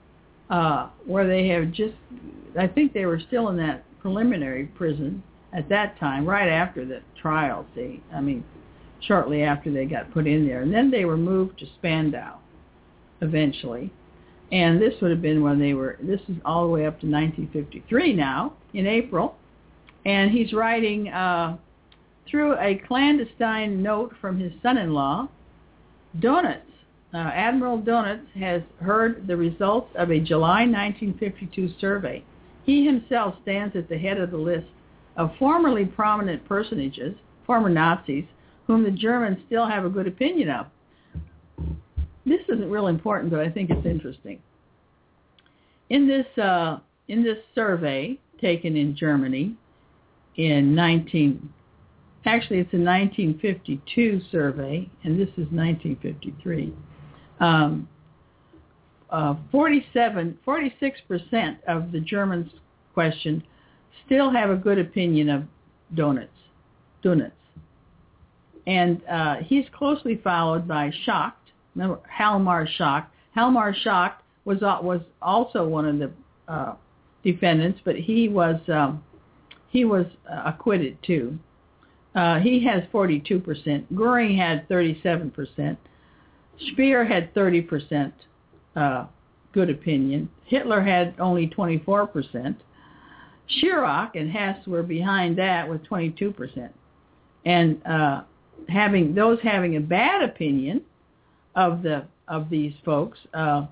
uh, where they have just, I think they were still in that preliminary prison at that time, right after the trial, see, I mean, shortly after they got put in there. And then they were moved to Spandau eventually. And this would have been when they were, this is all the way up to nineteen fifty-three now, in April. And he's writing uh, through a clandestine note from his son-in-law, Dönitz. Uh, Admiral Dönitz has heard the results of a July nineteen fifty-two survey. He himself stands at the head of the list of formerly prominent personages, former Nazis, whom the Germans still have a good opinion of. This isn't real important, but I think it's interesting. In this uh, in this survey taken in Germany in nineteen, actually it's a nineteen fifty-two survey, and this is nineteen fifty-three. Um, uh, forty-seven, forty-six percent of the Germans questioned still have a good opinion of Dönitz. Dönitz. And uh, he's closely followed by Schacht. Remember, Hjalmar Schacht. Hjalmar Schacht was was also one of the uh, defendants, but he was um, he was uh, acquitted too. Uh, he has forty-two percent. Goering had thirty-seven percent. Speer had thirty percent uh, good opinion. Hitler had only twenty-four percent. Schirach and Hess were behind that with twenty-two percent. And uh, having those having a bad opinion of the of these folks, uh,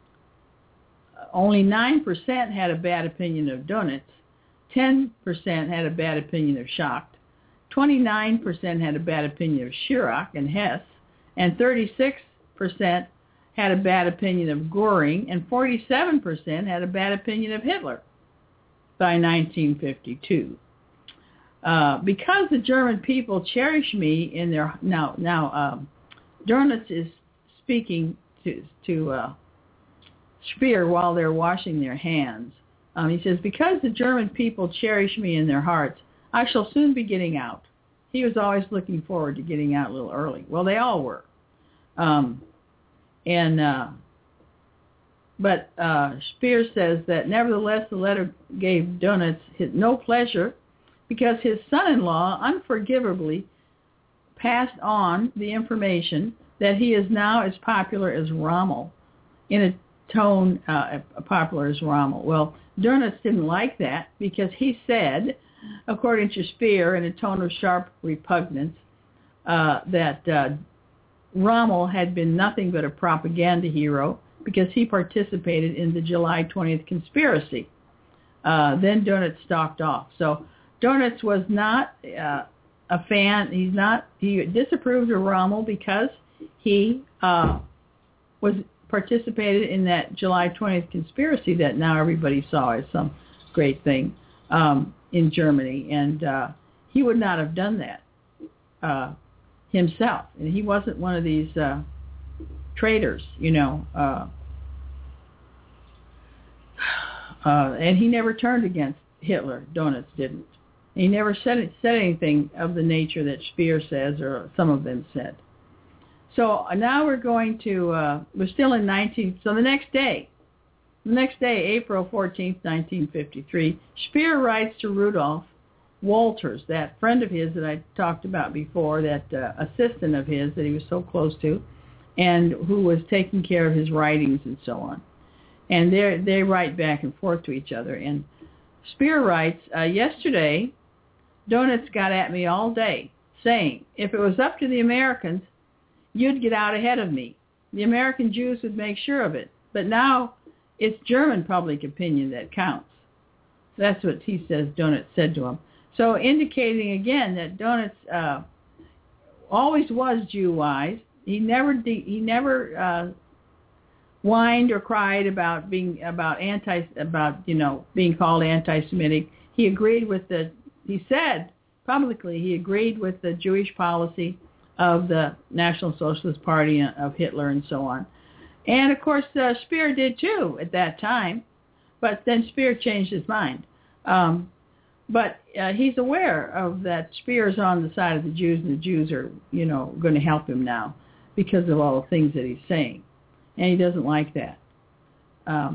only nine percent had a bad opinion of Dönitz, ten percent had a bad opinion of Schacht, twenty-nine percent had a bad opinion of Schirach and Hess, and thirty-six percent had a bad opinion of Goering, and forty-seven percent had a bad opinion of Hitler by nineteen fifty-two. Uh, because the German people cherish me in their... Now, now um, Dönitz is speaking to, to uh, Speer while they're washing their hands. Um, he says, because the German people cherish me in their hearts, I shall soon be getting out. He was always looking forward to getting out a little early. Well, they all were. Um, and uh, But uh, Speer says that nevertheless the letter gave Dönitz his, no pleasure because his son-in-law unforgivably passed on the information that he is now as popular as Rommel, in a tone uh, popular as Rommel. Well, Dönitz didn't like that because he said, according to Speer, in a tone of sharp repugnance, uh, that uh, Rommel had been nothing but a propaganda hero because he participated in the July twentieth conspiracy. Uh, then Dönitz stalked off. So Dönitz was not uh, a fan. He's not. He disapproved of Rommel because he uh, was participated in that July twentieth conspiracy that now everybody saw as some great thing um, in Germany, and uh, he would not have done that uh, himself. And he wasn't one of these uh, traitors, you know. Uh, uh, and he never turned against Hitler. Dönitz didn't. He never said said anything of the nature that Speer says, or some of them said. So now we're going to, uh, we're still in nineteen, so the next day, the next day, April fourteenth, nineteen fifty-three, Speer writes to Rudolf Walters, that friend of his that I talked about before, that uh, assistant of his that he was so close to, and who was taking care of his writings and so on. And they they write back and forth to each other. And Speer writes, uh, yesterday, Dönitz got at me all day, saying, if it was up to the Americans, you'd get out ahead of me. The American Jews would make sure of it. But now it's German public opinion that counts. That's what he says Dönitz said to him. So indicating again that Dönitz uh, always was Jew-wise. He never de- he never uh, whined or cried about being about anti about you know being called anti-Semitic. He agreed with the he said publicly he agreed with the Jewish policy of the National Socialist Party of Hitler and so on. And, of course, uh, Speer did, too, at that time. But then Speer changed his mind. Um, but uh, he's aware of that Speer's on the side of the Jews, and the Jews are, you know, going to help him now because of all the things that he's saying. And he doesn't like that. Um,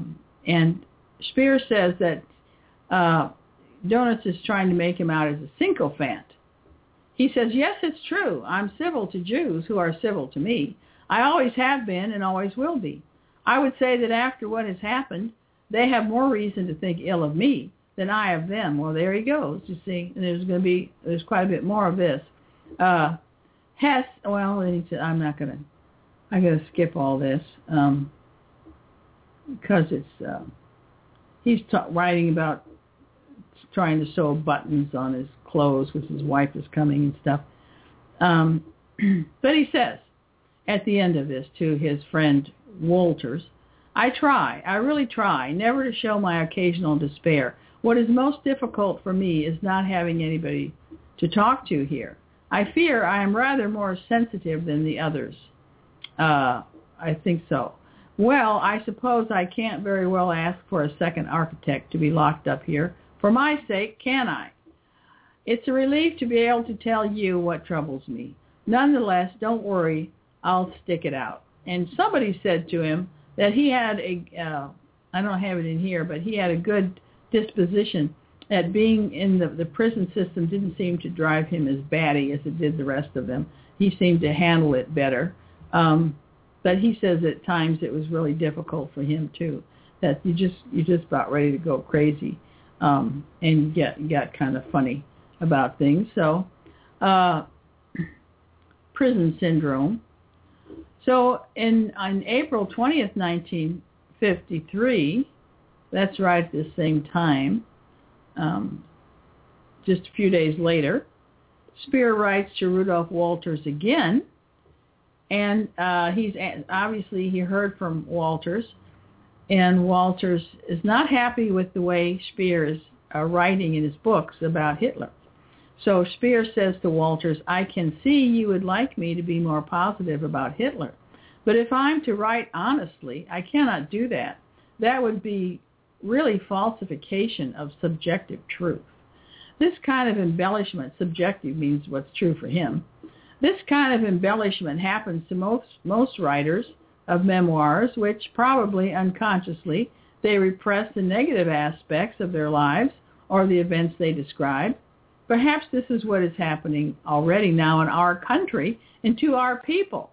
And Speer says that uh, Donuts is trying to make him out as a sycophant. He says, yes, it's true. I'm civil to Jews who are civil to me. I always have been and always will be. I would say that after what has happened, they have more reason to think ill of me than I of them. Well, there he goes, you see. And there's going to be, there's quite a bit more of this. Uh, Hess, well, he said, I'm not going to, I'm going to skip all this um, because it's, uh, he's ta- writing about trying to sew buttons on his clothes because his wife is coming and stuff. Um, but he says at the end of this to his friend Walters, I try, I really try, never to show my occasional despair. What is most difficult for me is not having anybody to talk to here. I fear I am rather more sensitive than the others. Uh, I think so. Well, I suppose I can't very well ask for a second architect to be locked up here. For my sake, can I? It's a relief to be able to tell you what troubles me. Nonetheless, don't worry, I'll stick it out. And somebody said to him that he had a, uh, I don't have it in here, but he had a good disposition, that being in the, the prison system didn't seem to drive him as batty as it did the rest of them. He seemed to handle it better. Um, but he says at times it was really difficult for him too, that you just, you're just about ready to go crazy. Um, and you get, you got kind of funny about things. So, uh, prison syndrome. So in on April twentieth, nineteen fifty-three, that's right at the same time, um, just a few days later, Speer writes to Rudolph Walters again, and uh, he's obviously he heard from Walters, and Walters is not happy with the way Speer is uh, writing in his books about Hitler. So Speer says to Walters, I can see you would like me to be more positive about Hitler, but if I'm to write honestly, I cannot do that. That would be really falsification of subjective truth. This kind of embellishment, subjective means what's true for him, this kind of embellishment happens to most, most writers of memoirs, which probably unconsciously they repress the negative aspects of their lives or the events they describe. Perhaps this is what is happening already now in our country and to our people.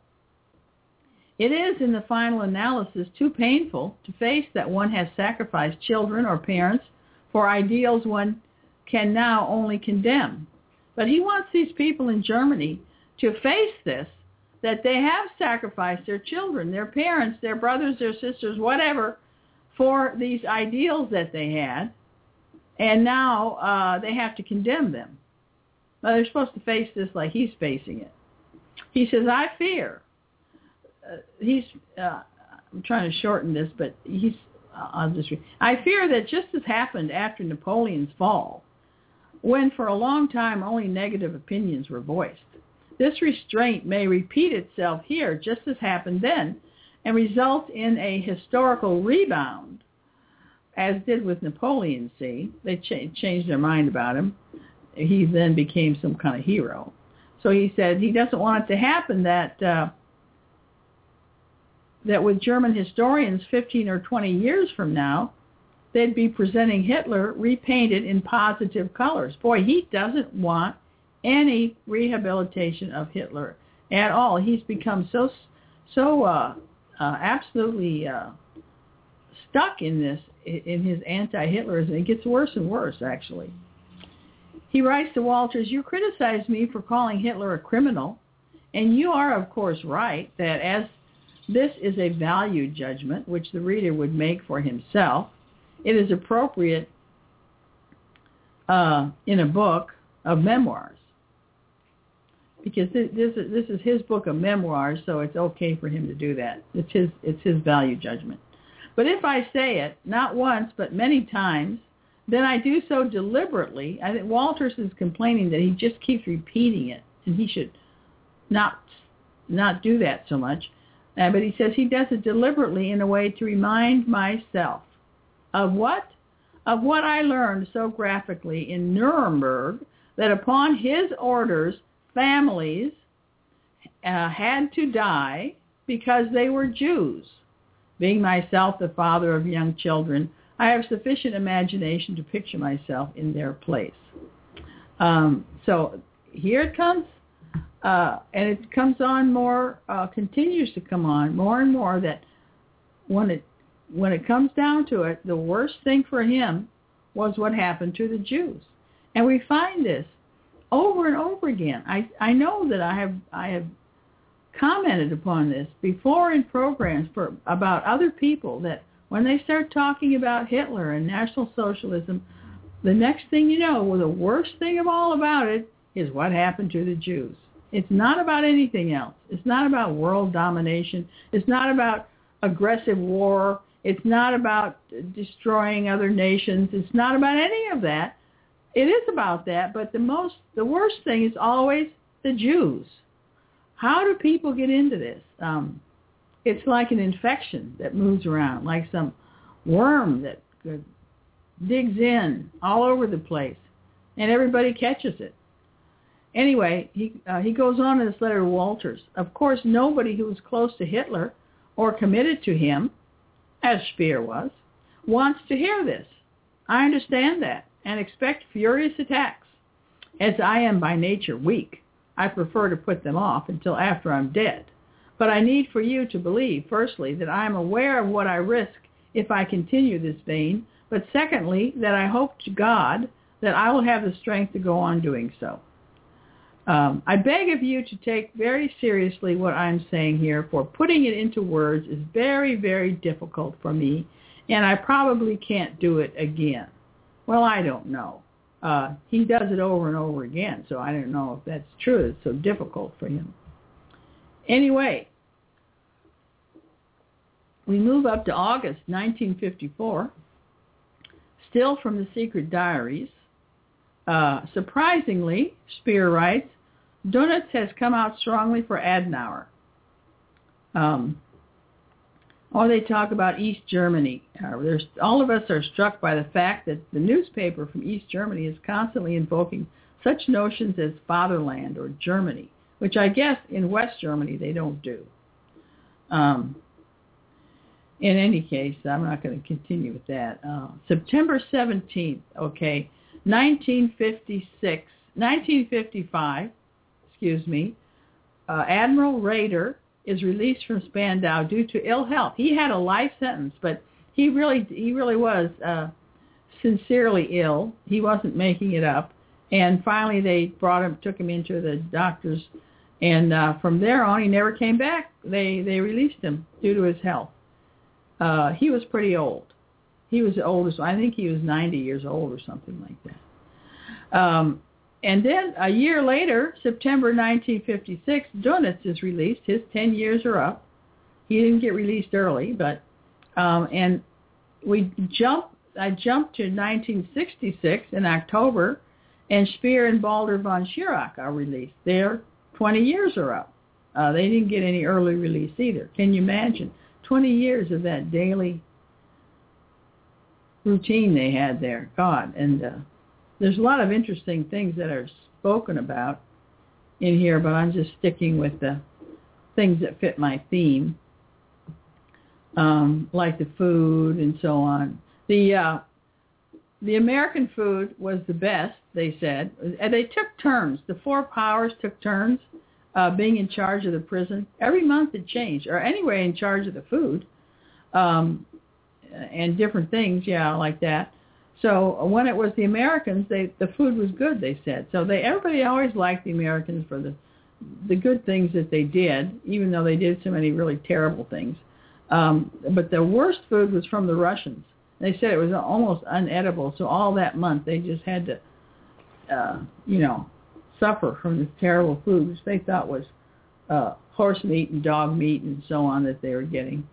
It is, in the final analysis, too painful to face that one has sacrificed children or parents for ideals one can now only condemn. But he wants these people in Germany to face this, that they have sacrificed their children, their parents, their brothers, their sisters, whatever, for these ideals that they had, and now uh, they have to condemn them. Well, they're supposed to face this like he's facing it. He says, I fear. Uh, he's. Uh, I'm trying to shorten this, but he's. Uh, I'll just read. I fear that just as happened after Napoleon's fall, when for a long time only negative opinions were voiced, this restraint may repeat itself here just as happened then and result in a historical rebound, as did with Napoleon, see. They ch- changed their mind about him. He then became some kind of hero. So he said he doesn't want it to happen that uh, that with German historians fifteen or twenty years from now, they'd be presenting Hitler repainted in positive colors. Boy, he doesn't want any rehabilitation of Hitler at all. He's become so so uh, uh, absolutely uh, stuck in this, in his anti-Hitlerism. It gets worse and worse, actually. He writes to Walters, you criticize me for calling Hitler a criminal, and you are, of course, right that as this is a value judgment, which the reader would make for himself, it is appropriate uh, in a book of memoirs. Because this, this, is, this is his book of memoirs, so it's okay for him to do that. It's his, it's his value judgment. But if I say it, not once, but many times, then I do so deliberately. I think Walters is complaining that he just keeps repeating it, and he should not not do that so much. Uh, but he says he does it deliberately in a way to remind myself of what? Of what I learned so graphically in Nuremberg, that upon his orders, families uh, had to die because they were Jews. Being myself the father of young children, I have sufficient imagination to picture myself in their place. Um, so here it comes, uh, and it comes on more, uh, continues to come on more and more, that when it when it comes down to it, the worst thing for him was what happened to the Jews. And we find this over and over again. I, I know that I have I have commented upon this before in programs for about other people, that when they start talking about Hitler and National Socialism, the next thing you know, well, the worst thing of all about it is what happened to the Jews. It's not about anything else. It's not about world domination. It's not about aggressive war. It's not about destroying other nations. It's not about any of that. It is about that, but the most, the worst thing is always the Jews. How do people get into this? Um, it's like an infection that moves around, like some worm that digs in all over the place, and everybody catches it. Anyway, he uh, he goes on in this letter to Walters. Of course, nobody who was close to Hitler or committed to him, as Speer was, wants to hear this. I understand that and expect furious attacks. As I am by nature weak, I prefer to put them off until after I'm dead. But I need for you to believe, firstly, that I am aware of what I risk if I continue this vein, but secondly, that I hope to God that I will have the strength to go on doing so. Um, I beg of you to take very seriously what I'm saying here, for putting it into words is very, very difficult for me, and I probably can't do it again. Well, I don't know. Uh, he does it over and over again, so I don't know if that's true. It's so difficult for him. Anyway, we move up to August nineteen fifty-four, still from the Secret Diaries. Uh, surprisingly, Speer writes, Dönitz has come out strongly for Adenauer. Um, or they talk about East Germany. Uh, there's, all of us are struck by the fact that the newspaper from East Germany is constantly invoking such notions as fatherland or Germany, which I guess in West Germany they don't do. Um, in any case, I'm not going to continue with that. Uh, September seventeenth, okay, nineteen fifty-six, nineteen fifty-five, excuse me, uh, Admiral Raeder is released from Spandau due to ill health. He had a life sentence, but he really, he really was uh, sincerely ill. He wasn't making it up. And finally, they brought him, took him into the doctors, and uh, from there on, he never came back. They they released him due to his health. Uh, he was pretty old. He was the oldest. I think he was ninety years old or something like that. Um, and then a year later, September nineteen fifty-six, Dönitz is released. His ten years are up. He didn't get released early, but um, and we jump. I jumped to nineteen sixty-six in October, and Speer and Baldur von Schirach are released. Their twenty years are up. Uh, they didn't get any early release either. Can you imagine? twenty years of that daily routine they had there. God, and uh, there's a lot of interesting things that are spoken about in here, but I'm just sticking with the things that fit my theme, um, like the food and so on. The uh, the American food was the best, they said, and they took turns. The four powers took turns uh, being in charge of the prison. Every month it changed, or anyway, in charge of the food. Um, and different things, yeah, like that. So when it was the Americans, they the food was good, they said. So they everybody always liked the Americans for the the good things that they did, even though they did so many really terrible things. Um, but the worst food was from the Russians. They said it was almost unedible. So all that month they just had to, uh, you know, suffer from this terrible food, which they thought was uh, horse meat and dog meat and so on that they were getting.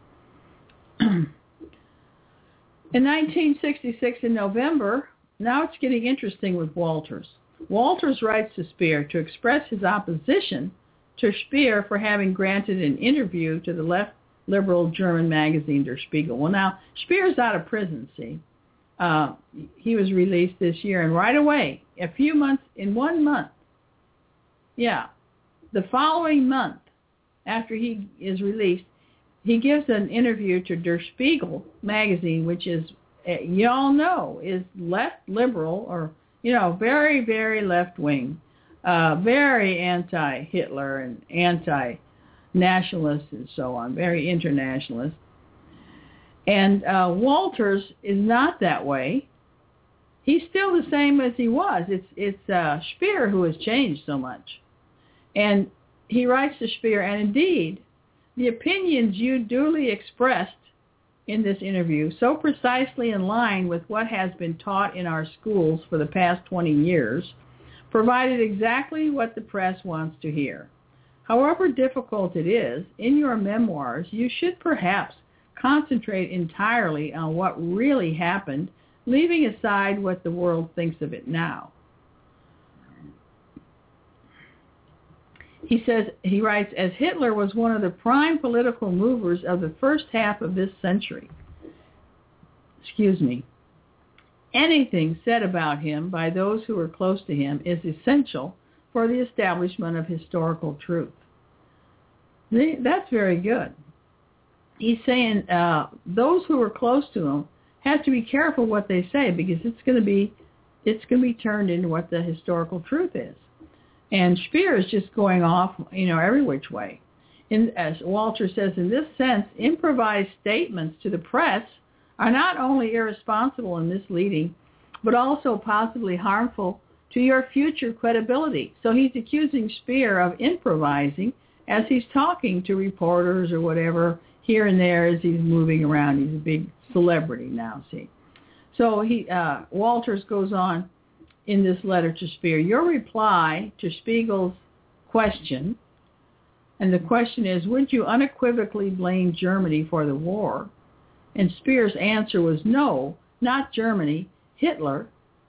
In nineteen sixty-six, in November, now it's getting interesting with Walters. Walters writes to Speer to express his opposition to Speer for having granted an interview to the left liberal German magazine Der Spiegel. Well, now, Speer's out of prison, see. Uh, he was released this year, and right away, a few months, in one month, yeah, the following month after he is released, he gives an interview to Der Spiegel magazine, which is, you all know, is left liberal or, you know, very, very left-wing, uh, very anti-Hitler and anti-nationalist and so on, very internationalist. And uh, Walters is not that way. He's still the same as he was. It's it's uh, Speer who has changed so much. And he writes to Speer, and indeed, the opinions you duly expressed in this interview, so precisely in line with what has been taught in our schools for the past twenty years, provided exactly what the press wants to hear. However difficult it is, in your memoirs, you should perhaps concentrate entirely on what really happened, leaving aside what the world thinks of it now. He says, he writes, as Hitler was one of the prime political movers of the first half of this century, excuse me, anything said about him by those who are close to him is essential for the establishment of historical truth. That's very good. He's saying uh, those who are close to him have to be careful what they say, because it's going to be it's going to be turned into what the historical truth is. And Speer is just going off, you know, every which way. In, as Walter says, in this sense, improvised statements to the press are not only irresponsible and misleading, but also possibly harmful to your future credibility. So he's accusing Speer of improvising as he's talking to reporters or whatever here and there as he's moving around. He's a big celebrity now, see. So he uh, Walters goes on in this letter to Speer, your reply to Spiegel's question, and the question is, would you unequivocally blame Germany for the war? And Speer's answer was no, not Germany, Hitler.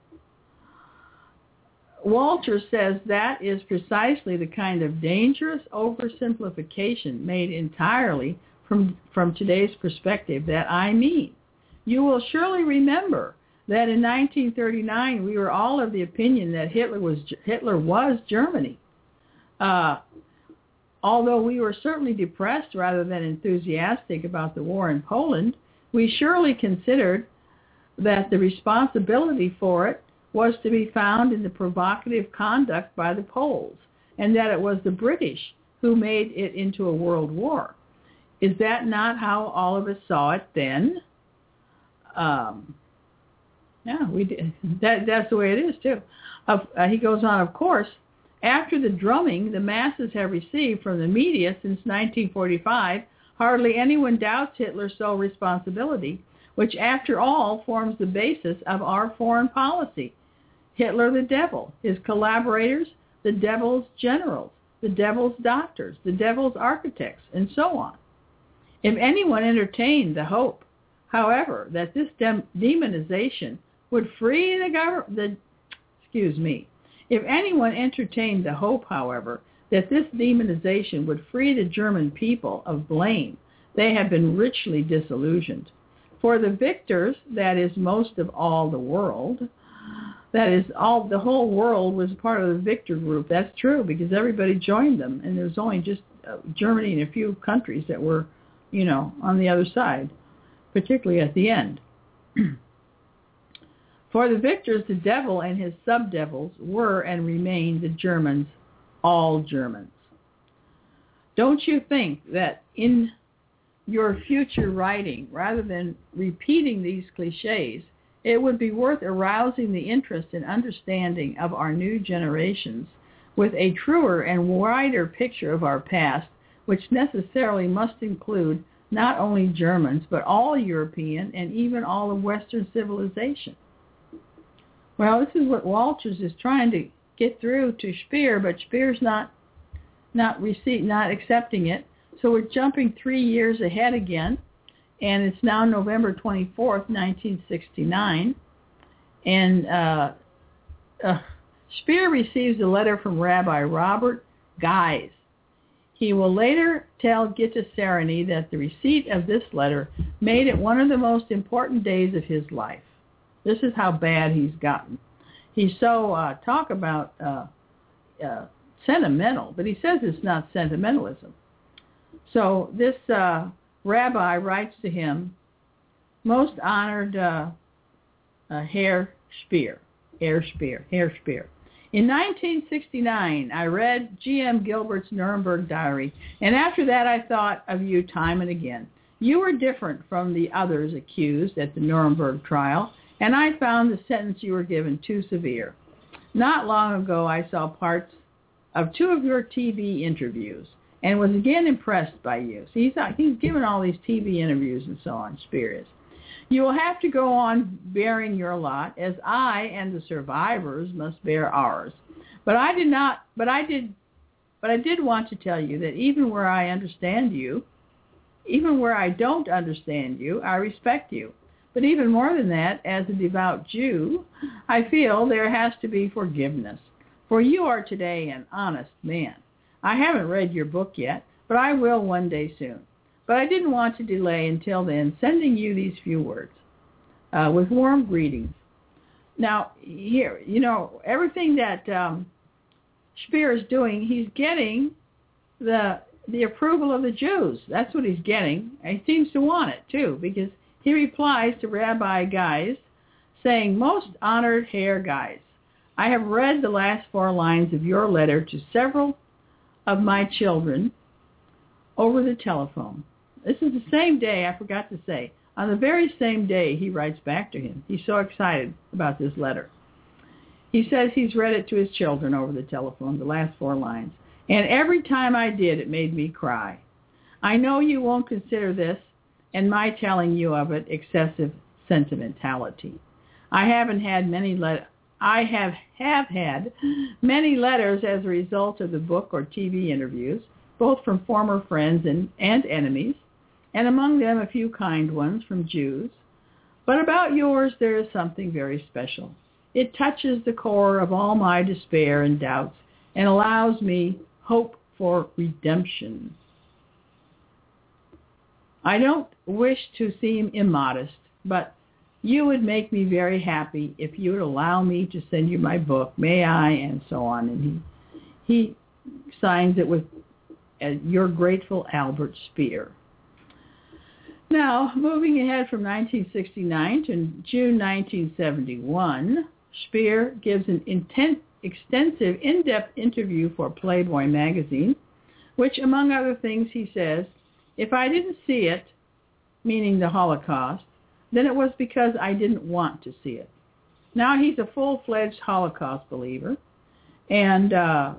Walters says that is precisely the kind of dangerous oversimplification made entirely from, from today's perspective that I mean. You will surely remember that in nineteen thirty-nine we were all of the opinion that Hitler was Hitler was Germany. Uh, although we were certainly depressed rather than enthusiastic about the war in Poland, we surely considered that the responsibility for it was to be found in the provocative conduct by the Poles, and that it was the British who made it into a world war. Is that not how all of us saw it then? Um, yeah, we did. That, that's the way it is, too. Uh, uh, he goes on, of course, after the drumming the masses have received from the media since nineteen forty-five, hardly anyone doubts Hitler's sole responsibility, which, after all, forms the basis of our foreign policy. Hitler the devil, his collaborators, the devil's generals, the devil's doctors, the devil's architects, and so on. If anyone entertained the hope, however, that this dem- demonization would free the government, the, excuse me, if anyone entertained the hope, however, that this demonization would free the German people of blame, they have been richly disillusioned. For the victors, that is most of all the world, that is all, the whole world was part of the victor group. That's true, because everybody joined them, and there was only just uh, Germany and a few countries that were, you know, on the other side, particularly at the end. For the victors, the devil and his sub-devils were and remain the Germans, all Germans. Don't you think that in your future writing, rather than repeating these cliches, it would be worth arousing the interest and understanding of our new generations with a truer and wider picture of our past, which necessarily must include not only Germans, but all European and even all of Western civilization? Well, this is what Walters is trying to get through to Speer, but Speer's not not receipt, not accepting it. So we're jumping three years ahead again, and it's now November twenty-fourth, nineteen sixty-nine, and uh, uh, Speer receives a letter from Rabbi Robert Guise. He will later tell Gitta Sereny that the receipt of this letter made it one of the most important days of his life. This is how bad he's gotten. He's so, uh, talk about uh, uh, sentimental, but he says it's not sentimentalism. So this uh, rabbi writes to him, Most Honored uh, uh, Herr Speer, Herr Speer, Herr Speer. In nineteen sixty-nine, I read G M Gilbert's Nuremberg Diary, and after that I thought of you time and again. You were different from the others accused at the Nuremberg trial, and I found the sentence you were given too severe. Not long ago, I saw parts of two of your T V interviews and was again impressed by you. So he's, he's given all these T V interviews and so on, Speer is. You will have to go on bearing your lot, as I and the survivors must bear ours. But I did not. But I did. But I did want to tell you that even where I understand you, even where I don't understand you, I respect you. But even more than that, as a devout Jew, I feel there has to be forgiveness. For you are today an honest man. I haven't read your book yet, but I will one day soon. But I didn't want to delay until then, sending you these few words. Uh, with warm greetings. Now, here, you know, everything that um, Speer is doing, he's getting the the approval of the Jews. That's what he's getting. And he seems to want it, too, because he replies to Rabbi Geis, saying, Most Honored Herr Geis, I have read the last four lines of your letter to several of my children over the telephone. This is the same day, I forgot to say, on the very same day he writes back to him. He's so excited about this letter. He says he's read it to his children over the telephone, the last four lines. And every time I did, it made me cry. I know you won't consider this, and my telling you of it, excessive sentimentality. I haven't had many let I have have had many letters as a result of the book or T V interviews, both from former friends and, and enemies, and among them a few kind ones from Jews. But about yours there is something very special. It touches the core of all my despair and doubts and allows me hope for redemption. I don't wish to seem immodest, but you would make me very happy if you would allow me to send you my book, may I, and so on. And he, he signs it with uh, your grateful Albert Speer. Now, moving ahead from nineteen sixty-nine to June nineteen seventy-one, Speer gives an intent, extensive, in-depth interview for Playboy magazine, which, among other things, he says, if I didn't see it, meaning the Holocaust, then it was because I didn't want to see it. Now he's a full-fledged Holocaust believer, and uh,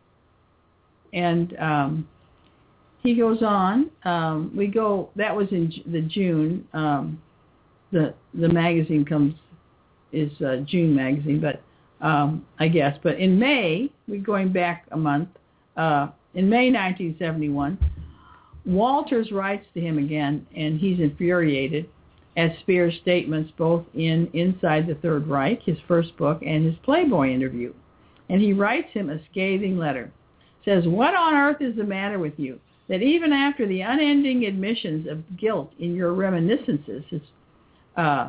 and um, he goes on. Um, we go. That was in the June. Um, the the magazine comes is uh, June magazine, but um, I guess. But in May, we're going back a month. Uh, in May nineteen seventy-one, Walters writes to him again, and he's infuriated at Speer's statements both in Inside the Third Reich, his first book, and his Playboy interview. And he writes him a scathing letter. Says, what on earth is the matter with you, that even after the unending admissions of guilt in your reminiscences, his, uh,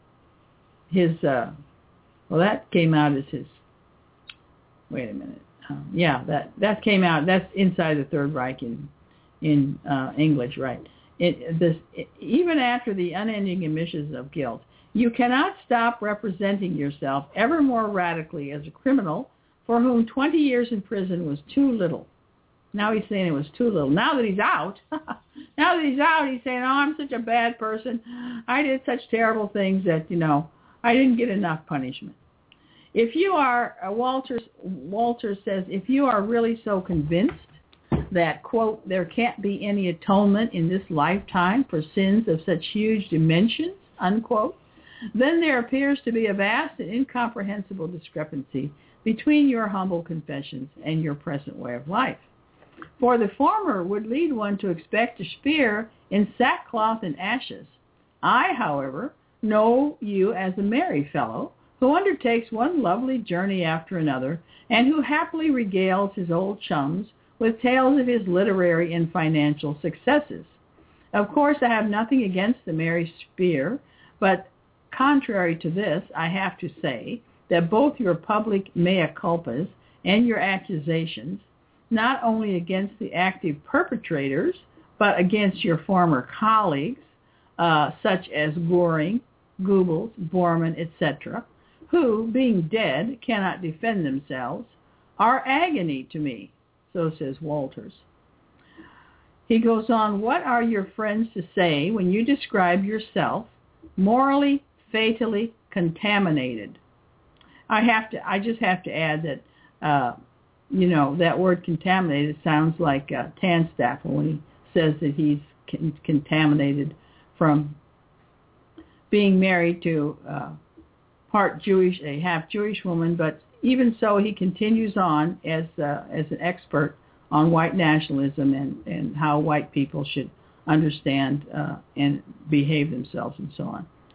his uh, well, that came out as his, wait a minute, um, yeah, that, that came out, that's Inside the Third Reich in, in uh, English, right? It, this, it, even after the unending admissions of guilt, you cannot stop representing yourself ever more radically as a criminal for whom twenty years in prison was too little. Now he's saying it was too little. Now that he's out, now that he's out, he's saying, oh, I'm such a bad person. I did such terrible things that, you know, I didn't get enough punishment. If you are, uh, Walter, Walter says, if you are really so convinced that, quote, there can't be any atonement in this lifetime for sins of such huge dimensions, unquote, then there appears to be a vast and incomprehensible discrepancy between your humble confessions and your present way of life. For the former would lead one to expect a Speer in sackcloth and ashes. I, however, know you as a merry fellow who undertakes one lovely journey after another and who happily regales his old chums with tales of his literary and financial successes. Of course, I have nothing against the merry Speer, but contrary to this, I have to say that both your public mea culpas and your accusations, not only against the active perpetrators, but against your former colleagues, uh, such as Goring, Goebbels, Bormann, et cetera, who, being dead, cannot defend themselves, are agony to me, so says Walters. He goes on, what are your friends to say when you describe yourself morally, fatally contaminated? I have to. I just have to add that, uh, you know, that word contaminated sounds like uh, Tanstaffel when he says that he's con- contaminated from being married to uh, part Jewish, a half Jewish woman. But even so, he continues on as uh, as an expert on white nationalism and, and how white people should understand uh, and behave themselves and so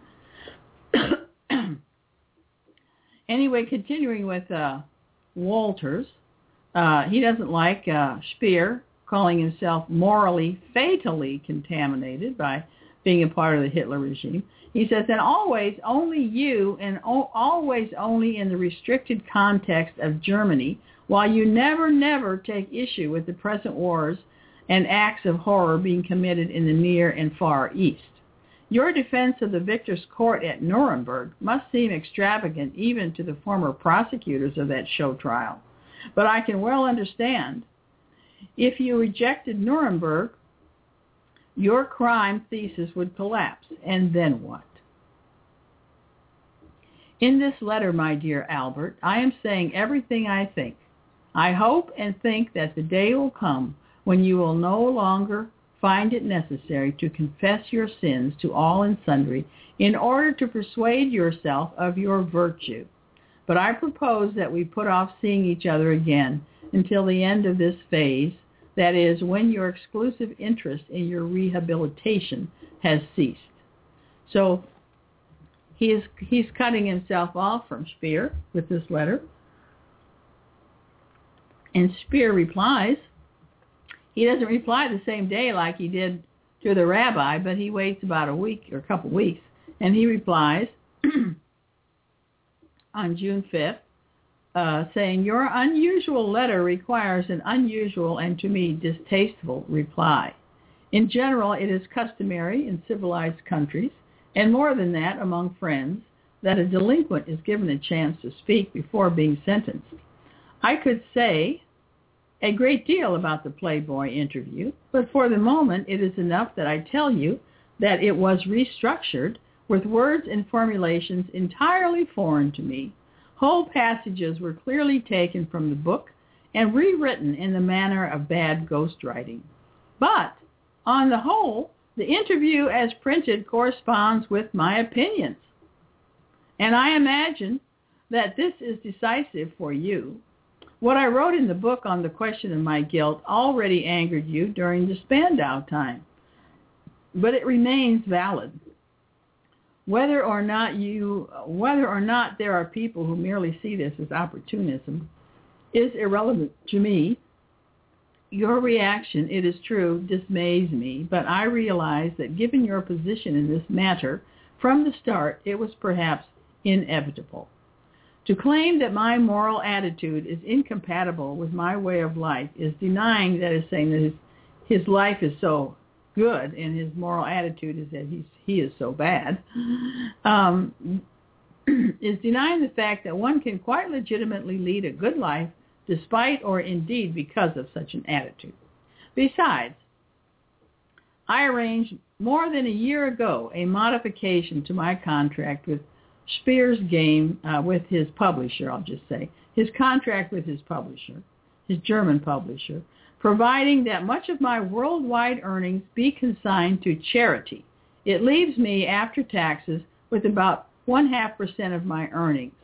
on. Anyway, continuing with uh, Walters, uh, he doesn't like uh, Speer calling himself morally, fatally contaminated by being a part of the Hitler regime. He says, and always only you and o- always only in the restricted context of Germany, while you never, never take issue with the present wars and acts of horror being committed in the Near and Far East. Your defense of the victor's court at Nuremberg must seem extravagant even to the former prosecutors of that show trial. But I can well understand. If you rejected Nuremberg, your crime thesis would collapse. And then what? In this letter, my dear Albert, I am saying everything I think. I hope and think that the day will come when you will no longer find it necessary to confess your sins to all and sundry in order to persuade yourself of your virtue. But I propose that we put off seeing each other again until the end of this phase, that is, when your exclusive interest in your rehabilitation has ceased. So he is, he's cutting himself off from Speer with this letter. And Speer replies. He doesn't reply the same day like he did to the rabbi, but he waits about a week or a couple of weeks, and he replies on June fifth, uh, saying, your unusual letter requires an unusual and to me distasteful reply. In general, it is customary in civilized countries, and more than that among friends, that a delinquent is given a chance to speak before being sentenced. I could say a great deal about the Playboy interview, but for the moment it is enough that I tell you that it was restructured with words and formulations entirely foreign to me. Whole passages were clearly taken from the book and rewritten in the manner of bad ghostwriting. But, on the whole, the interview as printed corresponds with my opinions. And I imagine that this is decisive for you. What I wrote in the book on the question of my guilt already angered you during the Spandau time, but it remains valid. Whether or not you, whether or not there are people who merely see this as opportunism is irrelevant to me. Your reaction, it is true, dismays me, but I realize that given your position in this matter, from the start, it was perhaps inevitable. To claim that my moral attitude is incompatible with my way of life is denying, that is saying that his, his life is so good and his moral attitude is that he's, he is so bad, um, is denying the fact that one can quite legitimately lead a good life despite or indeed because of such an attitude. Besides, I arranged more than a year ago a modification to my contract with Speer's game uh, with his publisher, I'll just say, his contract with his publisher, his German publisher, providing that much of my worldwide earnings be consigned to charity. It leaves me, after taxes, with about one half percent of my earnings.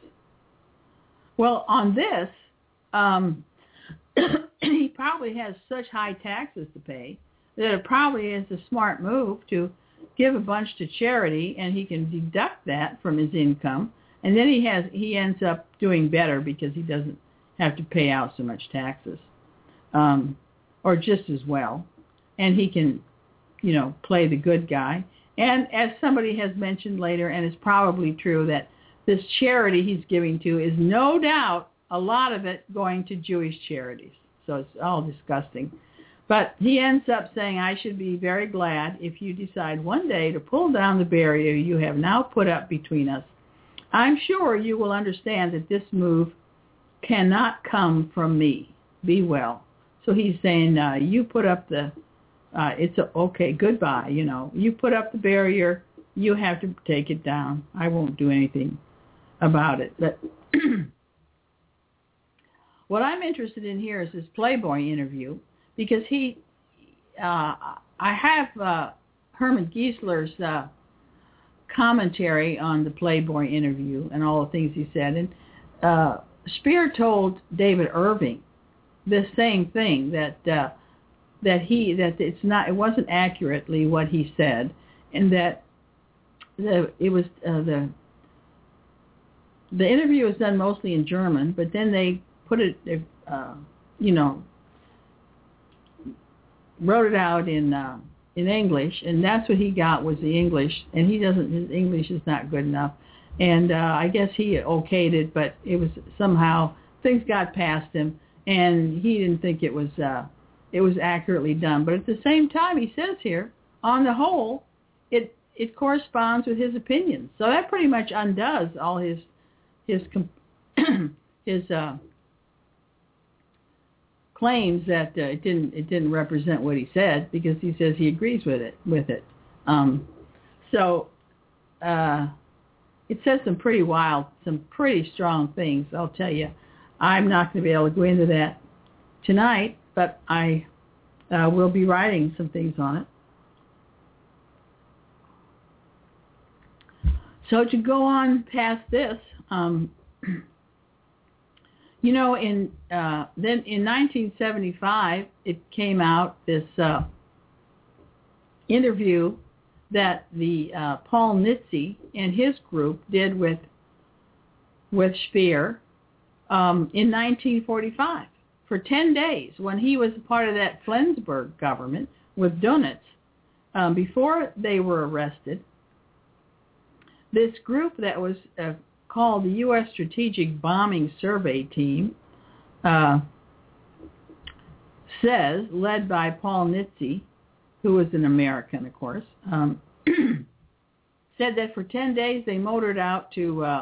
Well, on this, um, he probably has such high taxes to pay that it probably is a smart move to give a bunch to charity, and he can deduct that from his income, and then he has he ends up doing better because he doesn't have to pay out so much taxes, um, or just as well, and he can, you know, play the good guy. And as somebody has mentioned later, and it's probably true, that this charity he's giving to is no doubt a lot of it going to Jewish charities. So it's all disgusting. But he ends up saying, I should be very glad if you decide one day to pull down the barrier you have now put up between us. I'm sure you will understand that this move cannot come from me. Be well. So he's saying, uh, you put up the, uh, it's a, okay, goodbye, you know. You put up the barrier, you have to take it down. I won't do anything about it. But what I'm interested in here is this Playboy interview, because he, uh, I have uh, Herman Giesler's uh, commentary on the Playboy interview and all the things he said. And uh, Speer told David Irving the same thing, that uh, that he that it's not it wasn't accurately what he said, and that the it was uh, the the interview was done mostly in German, but then they put it uh, you know wrote it out in uh, in English, and that's what he got was the English, and he doesn't his English is not good enough, and uh, I guess he okayed it, but it was somehow things got past him, and he didn't think it was uh, it was accurately done. But at the same time, he says here, on the whole, it it corresponds with his opinions. So that pretty much undoes all his his his uh, claims that uh, it didn't it didn't represent what he said, because he says he agrees with it with it. Um, so uh, it says some pretty wild, some pretty strong things. I'll tell you. I'm not going to be able to go into that tonight, but I uh, will be writing some things on it. So to go on past this, um, you know, in uh, then in nineteen seventy-five, it came out this uh, interview that the uh, Paul Nitze and his group did with with Speer. Um, in nineteen forty-five, for ten days, when he was a part of that Flensburg government with Dönitz, um, before they were arrested, this group that was uh, called the U S Strategic Bombing Survey Team uh, says, led by Paul Nitze, who was an American, of course, um, said that for ten days they motored out to... Uh,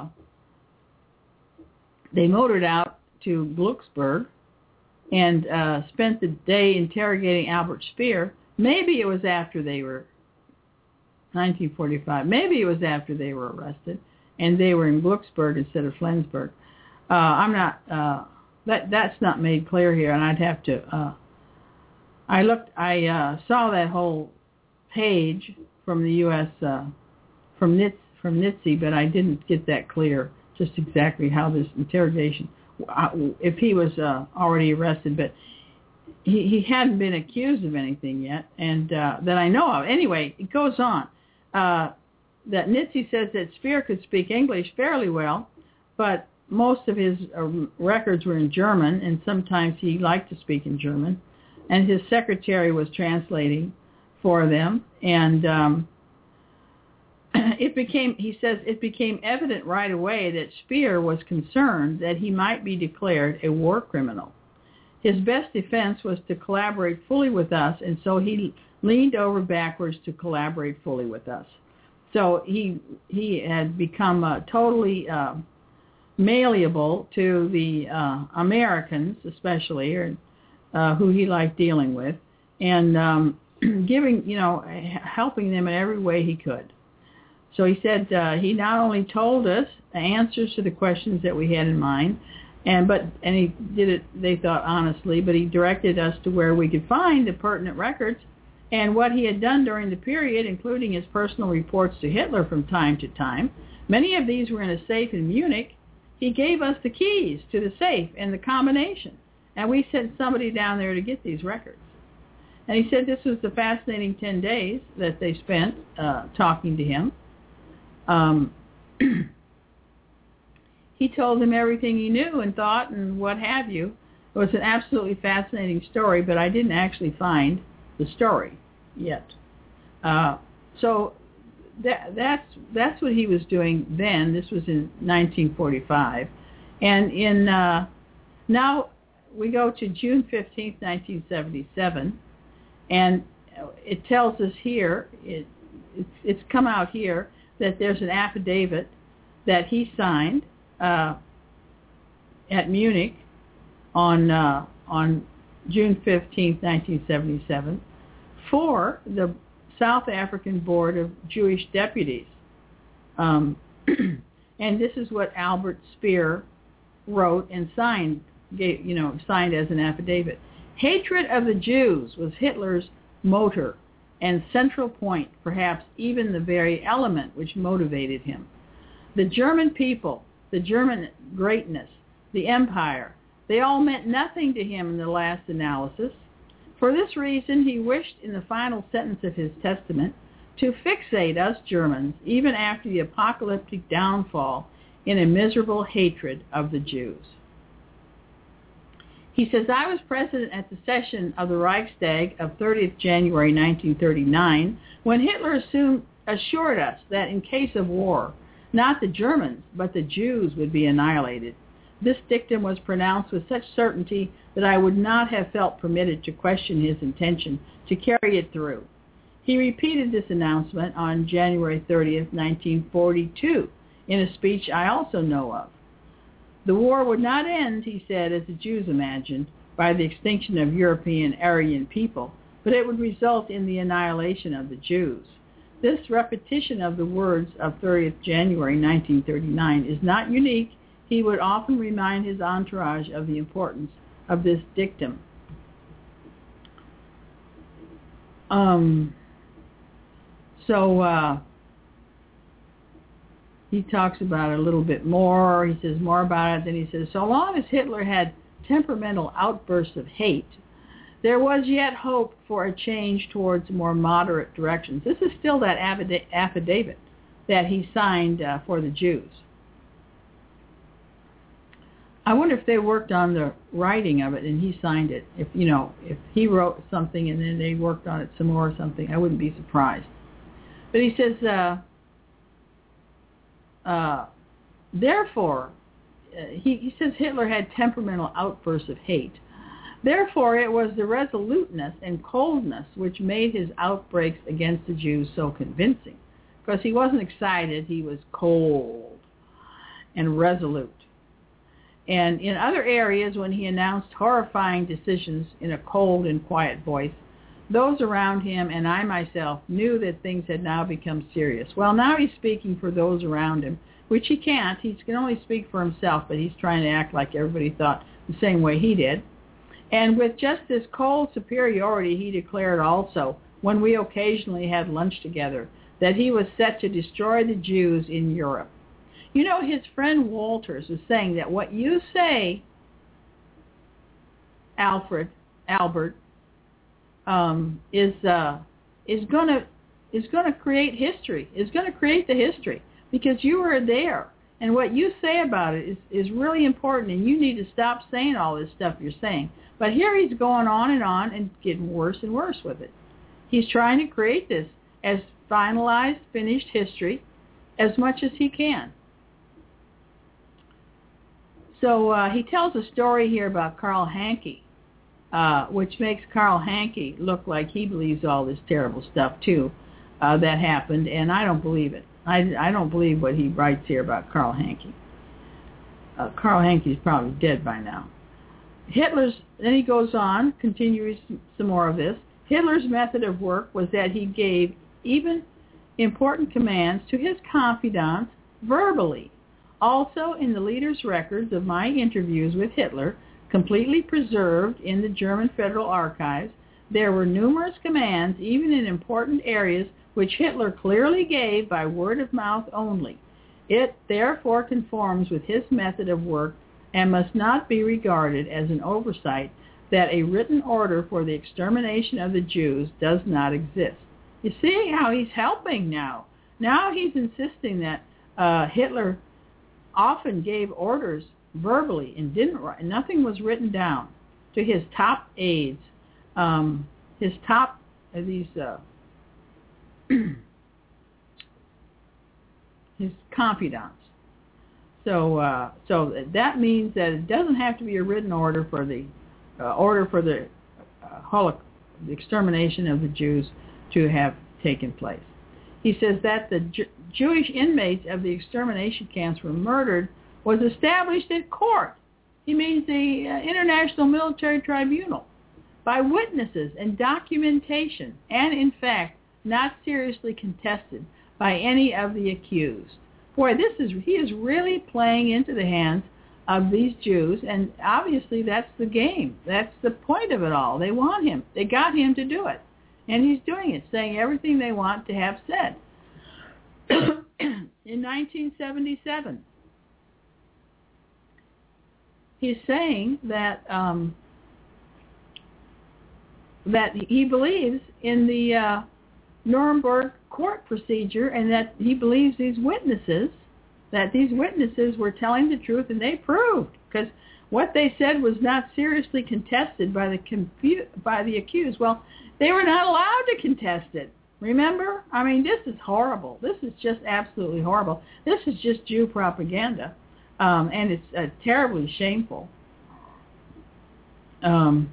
They motored out to Glucksburg and uh, spent the day interrogating Albert Speer. Maybe it was after they were, nineteen forty-five, maybe it was after they were arrested, and they were in Glucksburg instead of Flensburg. Uh, I'm not, uh, that that's not made clear here, and I'd have to, uh, I looked, I uh, saw that whole page from the U S, uh, from Nitz, from Nitze, but I didn't get that clear. Just exactly how this interrogation, if he was uh, already arrested, but he, he hadn't been accused of anything yet, and uh, that I know of. Anyway, it goes on. Uh, that Nitze says that Speer could speak English fairly well, but most of his uh, records were in German, and sometimes he liked to speak in German, and his secretary was translating for them, and um, It became, he says, it became evident right away that Speer was concerned that he might be declared a war criminal. His best defense was to collaborate fully with us, and so he leaned over backwards to collaborate fully with us. So he he had become uh, totally uh, malleable to the uh, Americans, especially, or uh, who he liked dealing with, and um, giving, you know, helping them in every way he could. So he said uh, he not only told us the answers to the questions that we had in mind, and but and he did it, they thought, honestly, but he directed us to where we could find the pertinent records and what he had done during the period, including his personal reports to Hitler from time to time. Many of these were in a safe in Munich. He gave us the keys to the safe and the combination, and we sent somebody down there to get these records. And he said this was the fascinating ten days that they spent uh, talking to him. Um, he told them everything he knew and thought and what have you. It was an absolutely fascinating story, but I didn't actually find the story yet. Uh, so that, that's that's what he was doing then. This was in nineteen forty-five. And in uh, now we go to June fifteenth, nineteen seventy-seven, And it tells us here, it, it's, it's come out here, that there's an affidavit that he signed uh, at Munich on uh, on June fifteenth, nineteen seventy-seven, for the South African Board of Jewish Deputies. Um, and this is what Albert Speer wrote and signed, gave, you know, signed as an affidavit. Hatred of the Jews was Hitler's motor and central point, perhaps even the very element which motivated him. The German people, the German greatness, the empire, they all meant nothing to him in the last analysis. For this reason, he wished in the final sentence of his testament to fixate us Germans, even after the apocalyptic downfall, in a miserable hatred of the Jews. He says, I was present at the session of the Reichstag of thirtieth January nineteen thirty-nine, when Hitler assumed, assured us that in case of war, not the Germans, but the Jews would be annihilated. This dictum was pronounced with such certainty that I would not have felt permitted to question his intention to carry it through. He repeated this announcement on January thirtieth, nineteen forty-two, in a speech I also know of. The war would not end, he said, as the Jews imagined, by the extinction of European Aryan people, but it would result in the annihilation of the Jews. This repetition of the words of thirtieth January nineteen thirty-nine is not unique. He would often remind his entourage of the importance of this dictum. Um, so uh, he talks about it a little bit more. He says more about it. Then he says, so long as Hitler had temperamental outbursts of hate, there was yet hope for a change towards more moderate directions. This is still that affidavit that he signed uh, for the Jews. I wonder if they worked on the writing of it and he signed it. If, you know, if he wrote something and then they worked on it some more or something, I wouldn't be surprised. But he says, uh, uh, therefore, uh, he, he says Hitler had temperamental outbursts of hate. Therefore, it was the resoluteness and coldness which made his outbreaks against the Jews so convincing. Because he wasn't excited, he was cold and resolute. And in other areas, when he announced horrifying decisions in a cold and quiet voice, those around him and I myself knew that things had now become serious. Well, now he's speaking for those around him, which he can't. He can only speak for himself, but he's trying to act like everybody thought the same way he did. And with just this cold superiority, he declared also, when we occasionally had lunch together, that he was set to destroy the Jews in Europe. You know, his friend Walters was saying that what you say, Alfred, Albert, um, is uh, is gonna is gonna create history. Is gonna create the history because you were there, and what you say about it is is really important. And you need to stop saying all this stuff you're saying. But here he's going on and on and getting worse and worse with it. He's trying to create this as finalized, finished history as much as he can. So uh, he tells a story here about Karl Hanke, uh, which makes Karl Hanke look like he believes all this terrible stuff, too, uh, that happened, and I don't believe it. I, I don't believe what he writes here about Karl Hanke. Uh, Karl Hanke is probably dead by now. Hitler's, then he goes on, continues some more of this. Hitler's method of work was that he gave even important commands to his confidants verbally. Also, in the leader's records of my interviews with Hitler, completely preserved in the German Federal Archives, there were numerous commands, even in important areas, which Hitler clearly gave by word of mouth only. It therefore conforms with his method of work and must not be regarded as an oversight that a written order for the extermination of the Jews does not exist. You see how he's helping now. Now he's insisting that uh, Hitler often gave orders verbally and didn't write. Nothing was written down to his top aides, um, his top uh, these uh, his confidants. So, uh, so that means that it doesn't have to be a written order for the uh, order for the uh, holo- the extermination of the Jews to have taken place. He says that the Ju- Jewish inmates of the extermination camps were murdered was established at court. He means the uh, International Military Tribunal, by witnesses and documentation, and in fact not seriously contested by any of the accused. Boy, this is he is really playing into the hands of these Jews, and obviously that's the game. That's the point of it all. They want him. They got him to do it, and he's doing it, saying everything they want to have said. In nineteen seventy-seven, he's saying that um, that he believes in the uh, Nuremberg court procedure, and that he believes these witnesses, that these witnesses were telling the truth, and they proved, because what they said was not seriously contested by the confu- by the accused. Well, they were not allowed to contest it. Remember? I mean, this is horrible. This is just absolutely horrible. This is just Jew propaganda, um, and it's uh, terribly shameful. Um,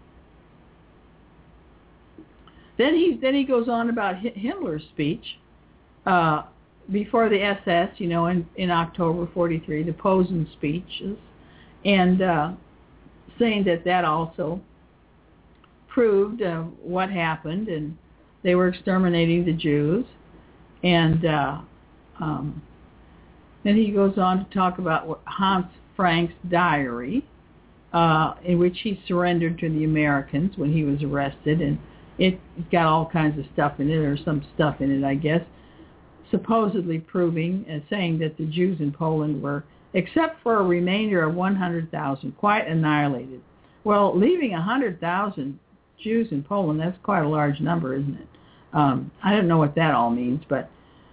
then he then he goes on about Himmler's speech uh, before the S S, you know, in, in October forty-three, the Posen speeches, and uh, saying that that also proved uh, what happened, and they were exterminating the Jews. And uh, um, then he goes on to talk about what Hans Frank's diary, uh, in which he surrendered to the Americans when he was arrested, and it, it's got all kinds of stuff in it, or some stuff in it, I guess, supposedly proving and saying that the Jews in Poland were, except for a remainder of one hundred thousand, quite annihilated. Well, leaving one hundred thousand Jews in Poland, that's quite a large number, isn't it? Um, I don't know what that all means, but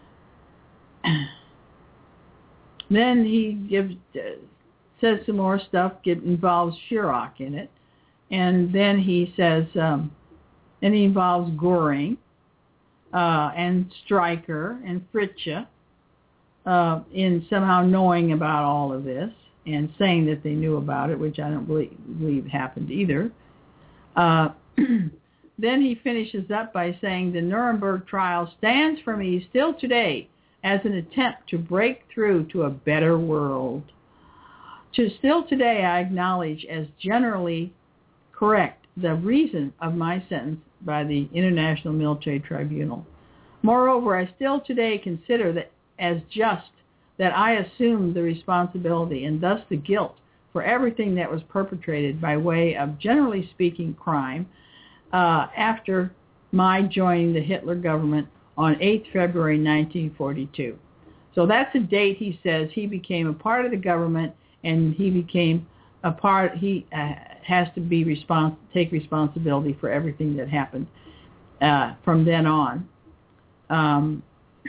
then he gives uh, says some more stuff, get, involves Schirach in it, and then he says, um, and he involves Göring uh, and Stryker and Fritzsche uh, in somehow knowing about all of this and saying that they knew about it, which I don't believe, believe happened either. Uh, then he finishes up by saying the Nuremberg trial stands for me still today as an attempt to break through to a better world. To still today I acknowledge as generally correct the reason of my sentence by the International Military Tribunal. Moreover, I still today consider that as just that I assumed the responsibility and thus the guilt for everything that was perpetrated by way of, generally speaking, crime uh, after my joining the Hitler government on the eighth of February nineteen forty-two. So that's a date, he says, he became a part of the government, and he became a part, he uh, has to be respons- take responsibility for everything that happened uh, from then on. Um,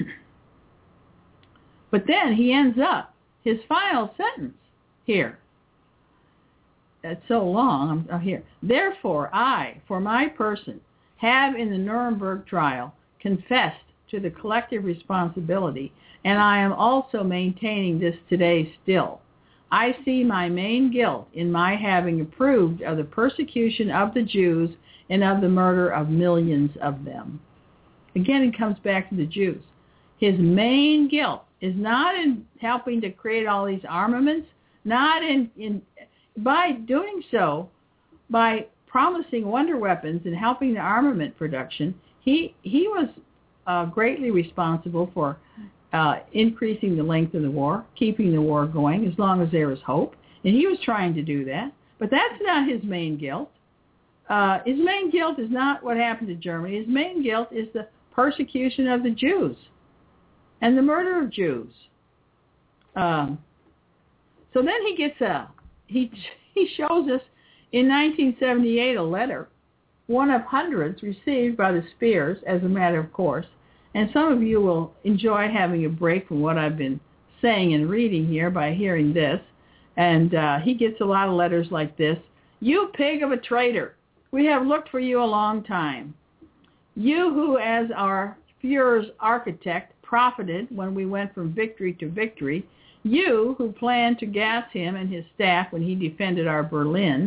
but then he ends up, his final sentence here, it's so long, I'm here. Therefore, I, for my person, have in the Nuremberg trial confessed to the collective responsibility, and I am also maintaining this today still. I see my main guilt in my having approved of the persecution of the Jews and of the murder of millions of them. Again, it comes back to the Jews. His main guilt is not in helping to create all these armaments, not in, in by doing so, by promising wonder weapons and helping the armament production. He he was uh, greatly responsible for uh, increasing the length of the war, keeping the war going as long as there was hope, and he was trying to do that. But that's not his main guilt. Uh, his main guilt is not what happened to Germany. His main guilt is the persecution of the Jews and the murder of Jews. Um, so then he gets a, he he shows us in nineteen seventy-eight a letter, one of hundreds received by the Spears as a matter of course. And some of you will enjoy having a break from what I've been saying and reading here by hearing this. And uh, he gets a lot of letters like this. You pig of a traitor, we have looked for you a long time. You who, as our Führer's architect, profited when we went from victory to victory. You who planned to gas him and his staff when he defended our Berlin.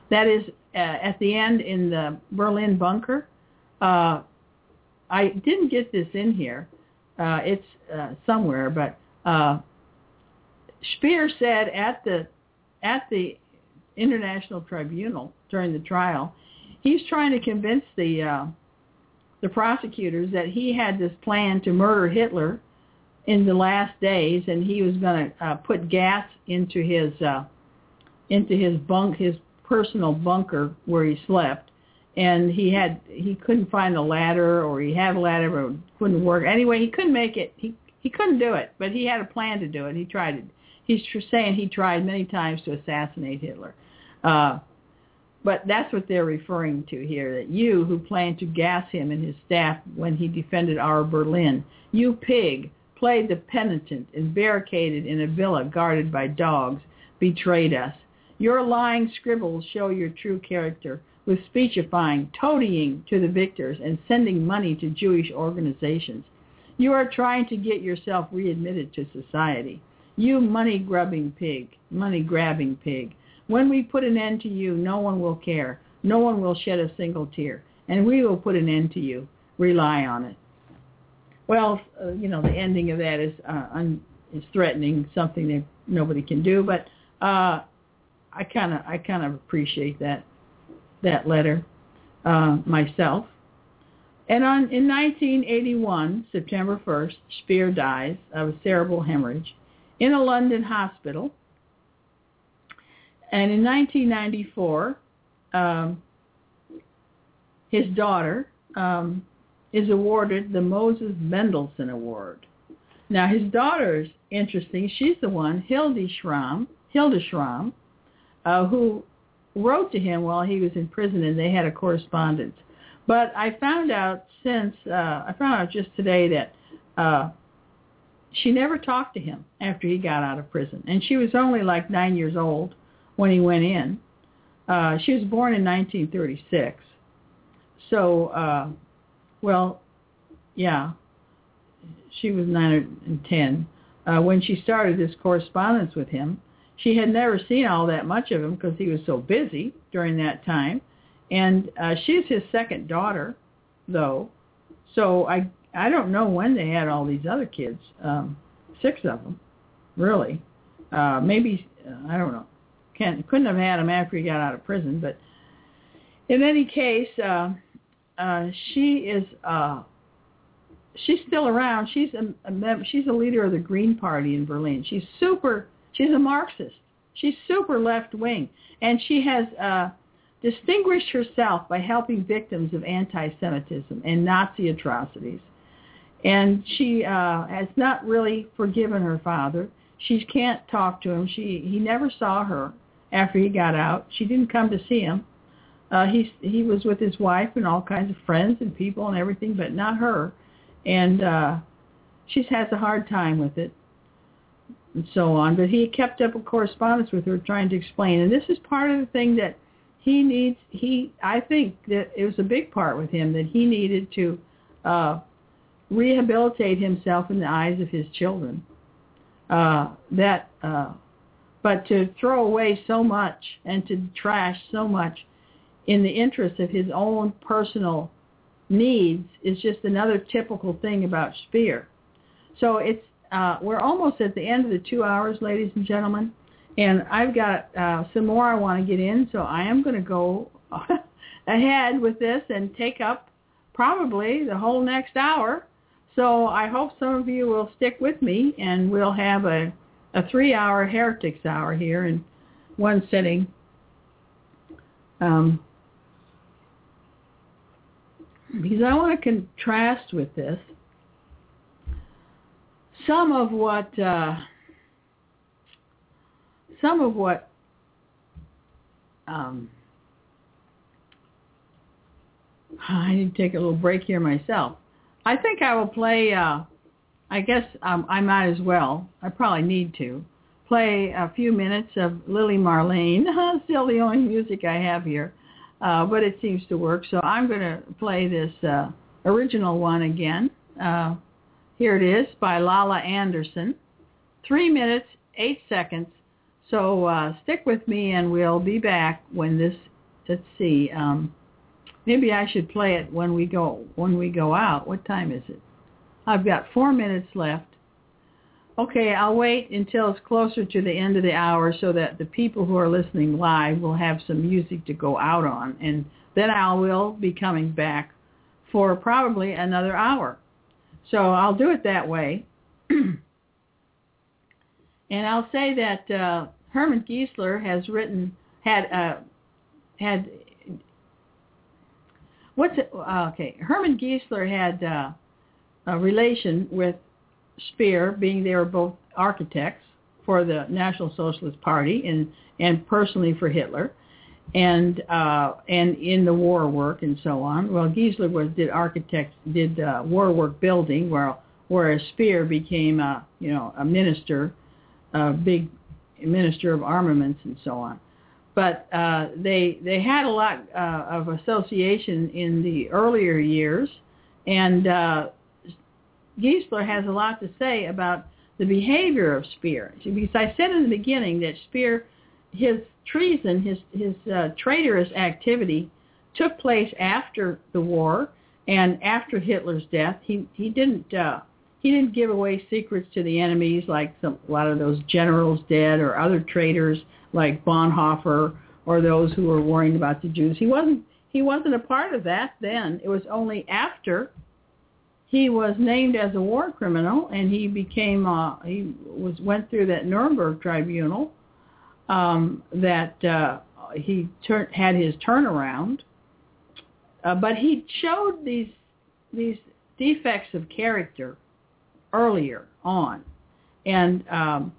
That is, uh, at the end in the Berlin bunker. Uh, I didn't get this in here. Uh, it's uh, somewhere, but uh, Speer said at the at the International Tribunal during the trial, he's trying to convince the uh, the prosecutors that he had this plan to murder Hitler in the last days, and he was going to uh, put gas into his uh, into his bunk, his personal bunker where he slept, and he had he couldn't find a ladder, or he had a ladder but it couldn't work. Anyway, he couldn't make it. He he couldn't do it, but he had a plan to do it. He tried it. He's saying he tried many times to assassinate Hitler. Uh, but that's what they're referring to here, that you who planned to gas him and his staff when he defended our Berlin, you pig, played the penitent and barricaded in a villa guarded by dogs, betrayed us. Your lying scribbles show your true character, with speechifying, toadying to the victors, and sending money to Jewish organizations. You are trying to get yourself readmitted to society. You money-grubbing pig, money-grabbing pig. When we put an end to you, no one will care. No one will shed a single tear. And we will put an end to you. Rely on it. Well, uh, you know, the ending of that is uh, un- is threatening, something that nobody can do. But uh, I kind of I kind of appreciate that that letter uh, myself. And on in nineteen eighty-one, September first, Speer dies of a cerebral hemorrhage in a London hospital. And in nineteen ninety-four, um, his daughter um, is awarded the Moses Mendelssohn Award. Now, his daughter is interesting. She's the one, Hilde Schramm, Hilde Schramm, uh, who wrote to him while he was in prison, and they had a correspondence. But I found out since, uh, I found out just today that uh, she never talked to him after he got out of prison. And she was only like nine years old when he went in. Uh, she was born in nineteen thirty-six. So, uh, well, yeah, she was nine and ten. Uh, when she started this correspondence with him, she had never seen all that much of him because he was so busy during that time. And uh, she's his second daughter, though. So I I don't know when they had all these other kids, um, six of them, really. Uh, maybe, uh, I don't know. Can't, couldn't have had him after he got out of prison. But in any case, uh, uh, she is uh, she's still around. She's a, a she's a leader of the Green Party in Berlin. She's super. She's a Marxist. She's super left-wing, and she has uh, distinguished herself by helping victims of anti-Semitism and Nazi atrocities. And she uh, has not really forgiven her father. She can't talk to him. She he never saw her after he got out. She didn't come to see him. Uh, he he was with his wife and all kinds of friends and people and everything, but not her. And uh, she has a hard time with it, and so on. But he kept up a correspondence with her, trying to explain. And this is part of the thing that he needs. He I think that it was a big part with him that he needed to uh, rehabilitate himself in the eyes of his children. Uh, that, uh, but to throw away so much and to trash so much in the interest of his own personal needs is just another typical thing about Speer. So it's uh, we're almost at the end of the two hours, ladies and gentlemen, and I've got uh, some more I want to get in, so I am going to go ahead with this and take up probably the whole next hour. So I hope some of you will stick with me, and we'll have a, a three-hour Heretics Hour here in one sitting. Um, because I want to contrast with this some of what uh, some of what um, I need to take a little break here myself. I think I will play, uh, I guess um, I might as well, I probably need to, play a few minutes of Lily Marlene. Still the only music I have here, uh, but it seems to work. So I'm going to play this uh, original one again. Uh, here it is by Lala Anderson. Three minutes, eight seconds. So uh, stick with me and we'll be back when this let's see. Um, maybe I should play it when we go when we go out. What time is it? I've got four minutes left. Okay, I'll wait until it's closer to the end of the hour so that the people who are listening live will have some music to go out on. And then I will be coming back for probably another hour. So I'll do it that way. And I'll say that uh, Herman Giesler has written, had, uh, had, what's it, uh, okay, Herman Giesler had uh, a relation with Speer, being they were both architects for the National Socialist Party and, and personally for Hitler, and uh, and in the war work and so on. Well, Giesler was did architects did uh, war work building, where whereas Speer became a you know a minister, a big minister of armaments and so on. But uh, they they had a lot uh, of association in the earlier years, and uh, Giesler has a lot to say about the behavior of Speer. Because I said in the beginning that Speer, his treason, his his uh, traitorous activity took place after the war and after Hitler's death. He he didn't uh, he didn't give away secrets to the enemies like some, a lot of those generals did, or other traitors like Bonhoeffer, or those who were worrying about the Jews. He wasn't he wasn't a part of that then. It was only after he was named as a war criminal, and he became uh, he was went through that Nuremberg tribunal um, that uh, he tur- had his turnaround. Uh, but he showed these these defects of character earlier on, and um,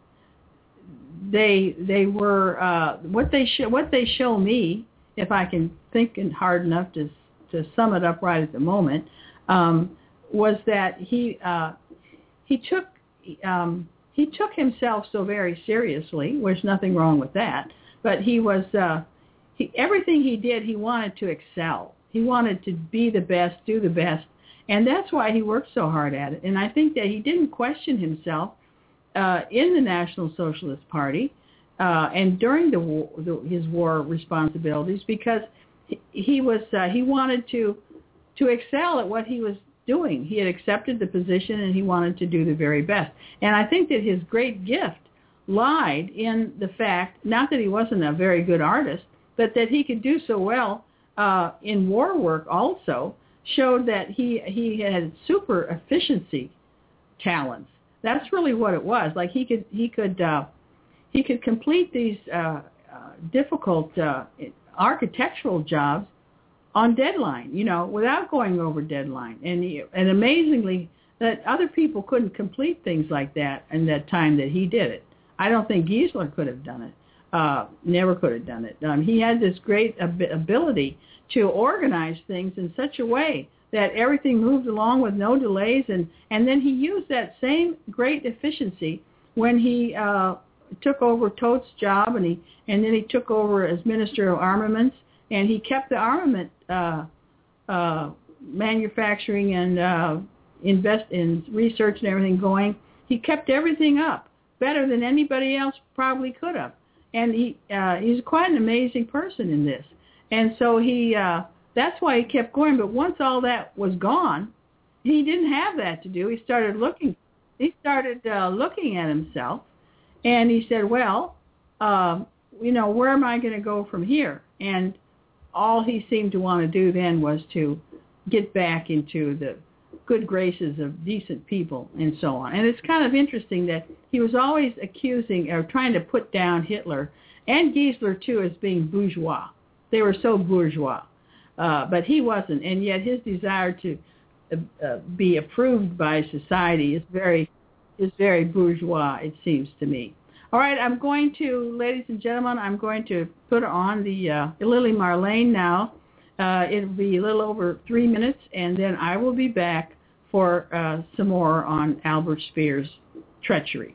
they they were uh, what they sh- what they show me, if I can think hard enough to to sum it up right at the moment. Um, was that he uh, he took um, he took himself so very seriously. There's nothing wrong with that, but he was uh, he, everything he did, he wanted to excel. He wanted to be the best, do the best, and that's why he worked so hard at it. And I think that he didn't question himself uh, in the National Socialist Party uh, and during the, war, the his war responsibilities, because he, he was uh, he wanted to to excel at what he was doing. He had accepted the position and he wanted to do the very best. And I think that his great gift lied in the fact, not that he wasn't a very good artist, but that he could do so well uh, in war work also, showed that he, he had super efficiency talents. That's really what it was. Like he could he could uh, he could complete these uh, uh, difficult uh, architectural jobs on deadline, you know, without going over deadline. And he, and amazingly, that other people couldn't complete things like that in that time that he did it. I don't think Giesler could have done it. Uh, never could have done it. Um, he had this great ab- ability to organize things in such a way that everything moved along with no delays. And, and then he used that same great efficiency when he uh, took over Toth's job, and he and then he took over as Minister of Armaments. And he kept the armament uh, uh, manufacturing and uh, invest in research and everything going. He kept everything up better than anybody else probably could have. And he uh, he's quite an amazing person in this. And so he uh, that's why he kept going. But once all that was gone, he didn't have that to do. He started looking. He started uh, looking at himself, and he said, "Well, uh, you know, where am I going to go from here?" And all he seemed to want to do then was to get back into the good graces of decent people and so on. And it's kind of interesting that he was always accusing or trying to put down Hitler and Giesler, too, as being bourgeois. They were so bourgeois. Uh, but he wasn't. And yet his desire to uh, uh, be approved by society is very, is very bourgeois, it seems to me. All right, I'm going to, ladies and gentlemen, I'm going to put on the uh, Lily Marlene now. Uh, it'll be a little over three minutes, and then I will be back for uh, some more on Albert Speer's treachery.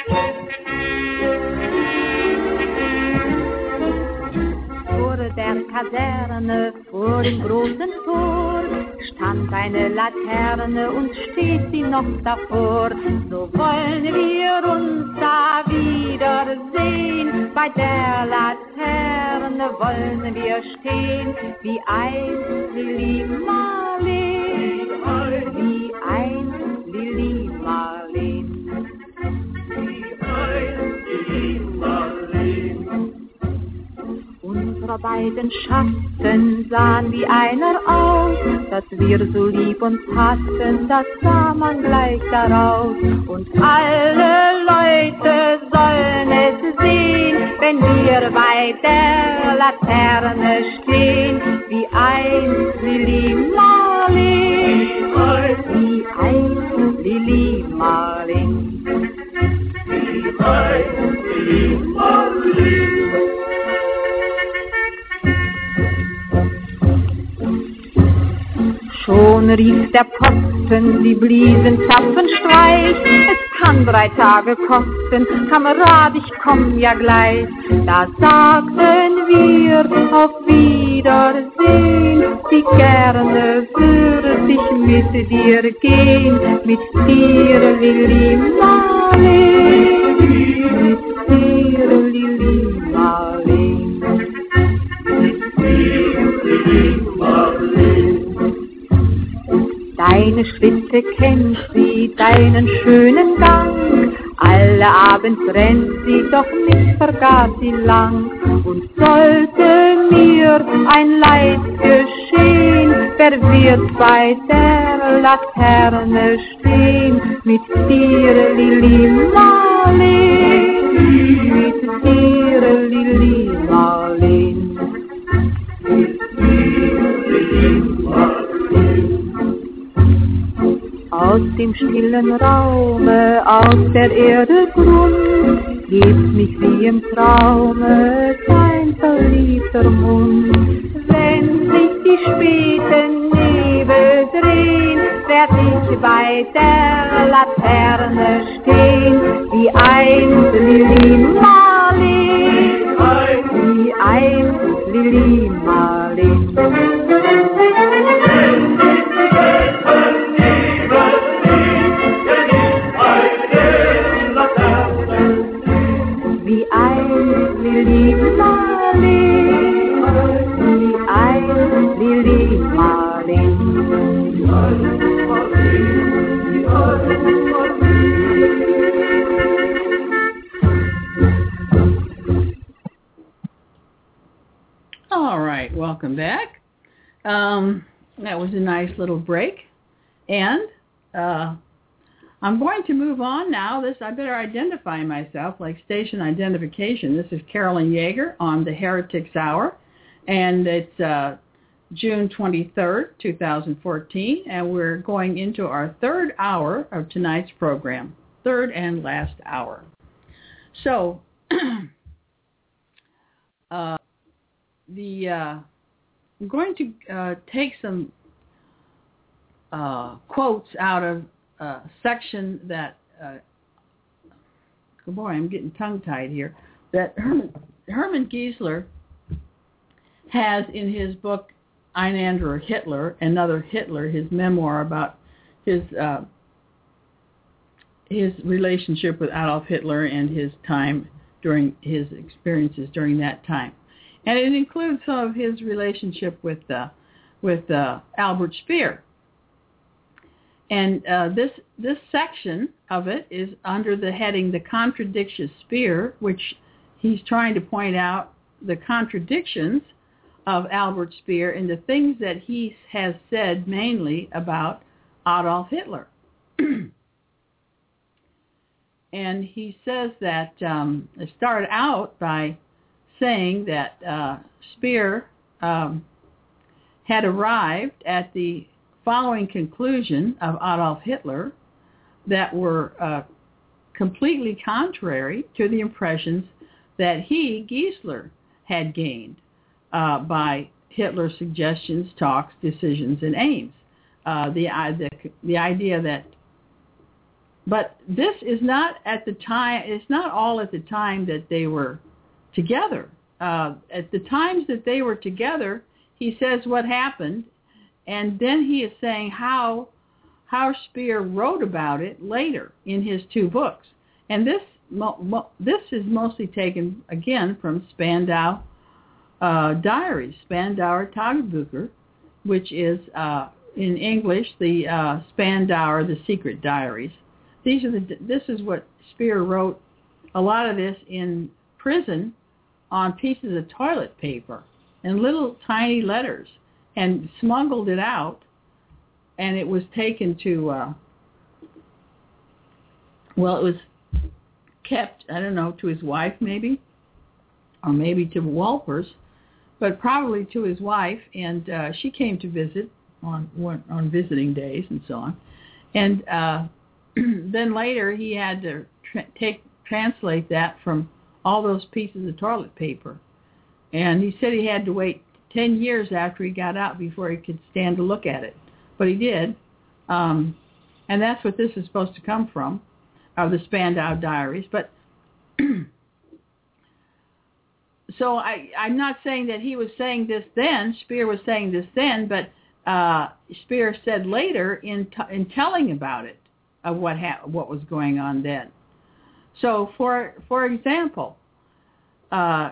Wurde der Kaserne vor dem großen Tor stand eine Laterne und steht sie noch davor. So wollen wir uns da wiedersehen, bei der Laterne wollen wir stehen, wie einst Lili Marleen, wie einst Lili Marleen. Unsere beiden Schatten sahen wie einer aus, dass wir so lieb uns hatten, das sah man gleich daraus. Und alle Leute sollen es sehen, wenn wir bei der Laterne stehen, wie einst Lili Marleen, wie einst Lili Marleen, wie einst Lili Marleen. Schon rief der Posten, sie bliesen Zapfenstreich. Es kann drei Tage kosten, Kamerad, ich komm ja gleich. Da sagten wir auf Wiedersehen, wie gerne würde ich mit dir gehen, mit dir, Lili Marleen, mit dir, Lili Marleen, mit dir, Lili Marleen. Deine Schritte kennt sie, deinen schönen Gang, alle Abend rennt sie, doch nicht vergaß sie lang. Und sollte mir ein Leid geschehen, wer wird bei der Laterne stehen, mit dir, Lili Marleen, mit dir, Lili Marleen, mit dir, Lili Marleen. Aus dem stillen Raume, aus der Erde Grund, hebt mich wie im Traume dein verliebter Mund. Wenn sich die späten Nebel drehen, werd ich bei der Laterne stehen, wie einst Lili Marleen, wie einst Lili Marleen. Wie einst Lili Marleen, wie einst Lili Marleen, wie einst Marleen, wie einst Marleen. All right, welcome back. Um, that was a nice little break, and uh, I'm going to move on now. This I better identify myself, like station identification. This is Carolyn Yeager on the Heretics Hour, and it's uh, June twenty-third, twenty fourteen, and we're going into our third hour of tonight's program, third and last hour. So, uh, the uh, I'm going to uh, take some uh, quotes out of Uh, section that, uh, oh boy, I'm getting tongue-tied here, that Herman, Hermann Giesler has in his book, Ein anderer Hitler, Another Hitler, his memoir about his uh, his relationship with Adolf Hitler and his time during his experiences during that time. And it includes some of his relationship with, uh, with uh, Albert Speer. And uh, this this section of it is under the heading The Contradictious Speer, which he's trying to point out the contradictions of Albert Speer and the things that he has said mainly about Adolf Hitler. And he says that um, it started out by saying that uh, Speer um, had arrived at the following conclusion of Adolf Hitler that were uh, completely contrary to the impressions that he, Giesler, had gained uh, by Hitler's suggestions, talks, decisions, and aims. Uh, the, the the idea that, but this is not at the time. It's not all at the time that they were together. uh, at the times that they were together, he says what happened, and then he is saying how how Speer wrote about it later in his two books. And this mo- mo- this is mostly taken, again, from Spandau uh, Diaries, Spandauer Tagebücher, which is, uh, in English, the uh, Spandauer, the Secret Diaries. These are the. This is what Speer wrote, a lot of this in prison on pieces of toilet paper and little tiny letters, and smuggled it out, and it was taken to, uh, well, it was kept, I don't know, to his wife maybe, or maybe to Walpers, but probably to his wife, and uh, she came to visit on on visiting days and so on. And uh, then later he had to tra- take translate that from all those pieces of toilet paper. And he said he had to wait ten years after he got out before he could stand to look at it. But he did. Um, and that's what this is supposed to come from, of the Spandau Diaries. But so I, I'm not saying that he was saying this then, Speer was saying this then, but uh, Speer said later in t- in telling about it, of what ha- what was going on then. So, for for example, uh,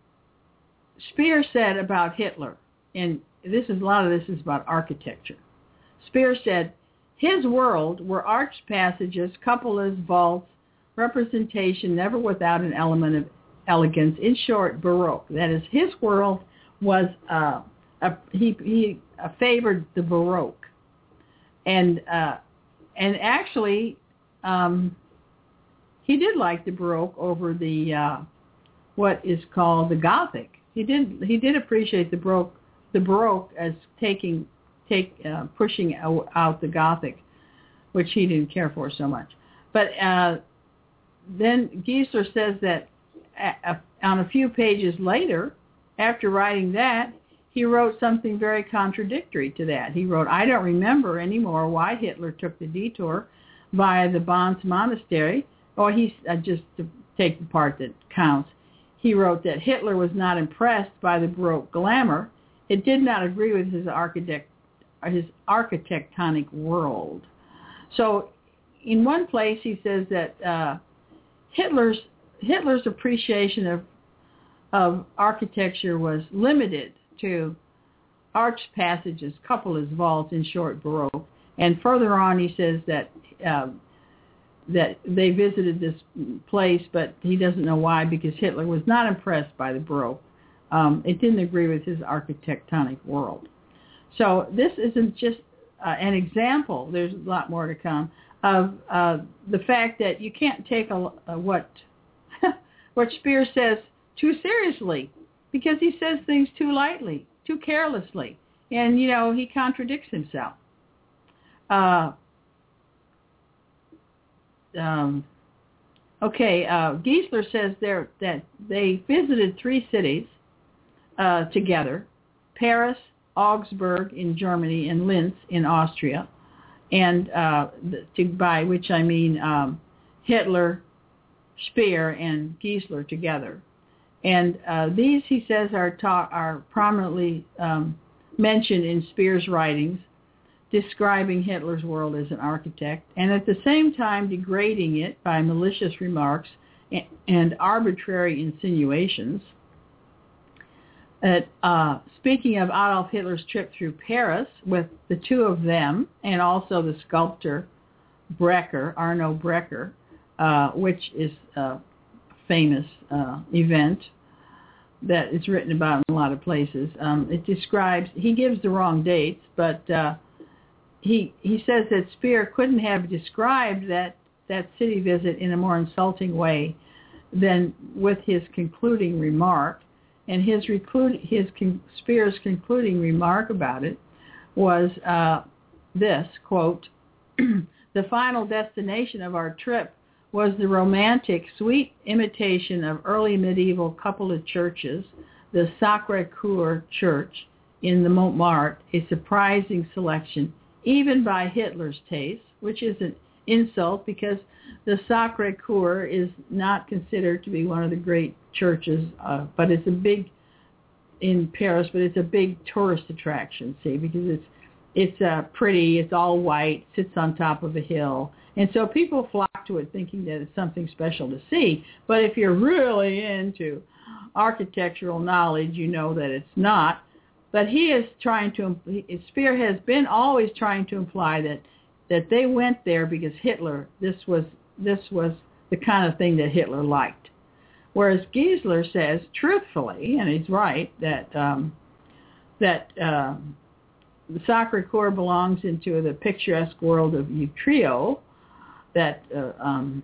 Speer said about Hitler, and this is a lot of this is about architecture. Speer said, his world were arched passages, cupolas, vaults, representation never without an element of elegance. In short, Baroque. That is, his world was uh, a, he he uh, favored the Baroque, and uh, and actually. Um, He did like the Baroque over the uh, what is called the Gothic. He did he did appreciate the Baroque the Baroque as taking take uh, pushing out the Gothic, which he didn't care for so much. But uh, then Giesler says that a, a, on a few pages later, after writing that, he wrote something very contradictory to that. He wrote, "I don't remember anymore why Hitler took the detour via the Bonds Monastery." Or he, uh, just to take the part that counts, he wrote that Hitler was not impressed by the Baroque glamour. It did not agree with his architect, his architectonic world. So, in one place he says that uh, Hitler's Hitler's appreciation of of architecture was limited to arched passages, cupolas, vaults, in short, Baroque. And further on, he says that. Uh, that they visited this place, but he doesn't know why, because Hitler was not impressed by the Baroque. Um, it didn't agree with his architectonic world. So this isn't just uh, an example, there's a lot more to come, of uh, the fact that you can't take a, a, what what Speer says too seriously, because he says things too lightly, too carelessly, and, you know, he contradicts himself. Uh, Um, okay, uh, Giesler says there that they visited three cities uh, together, Paris, Augsburg in Germany, and Linz in Austria, and uh, to, by which I mean um, Hitler, Speer, and Giesler together. And uh, these, he says, are, ta- are prominently um, mentioned in Speer's writings, describing Hitler's world as an architect, and at the same time degrading it by malicious remarks and, and arbitrary insinuations. At, uh, speaking of Adolf Hitler's trip through Paris with the two of them, and also the sculptor Brecker, Arno Brecker, uh, which is a famous uh, event that is written about in a lot of places. Um, it describes, he gives the wrong dates, but uh, He he says that Speer couldn't have described that, that city visit in a more insulting way than with his concluding remark. And his reclude, his con, Speer's concluding remark about it was uh, this, quote, "The final destination of our trip was the romantic, sweet imitation of early medieval couplet churches, the Sacré-Cœur Church in the Montmartre, a surprising selection even by Hitler's taste, which isn't insult because the Sacré-Cœur is not considered to be one of the great churches, uh, but it's a big, in Paris, but it's a big tourist attraction, see, because it's it's uh, pretty, it's all white, sits on top of a hill, and so people flock to it thinking that it's something special to see. But if you're really into architectural knowledge, you know that it's not. But he is trying to, Speer has been always trying to imply that that they went there because Hitler, this was this was the kind of thing that Hitler liked. Whereas Giesler says, truthfully, and he's right, that um, that uh, the Sacré-Cœur belongs into the picturesque world of Utrecht, that uh, um,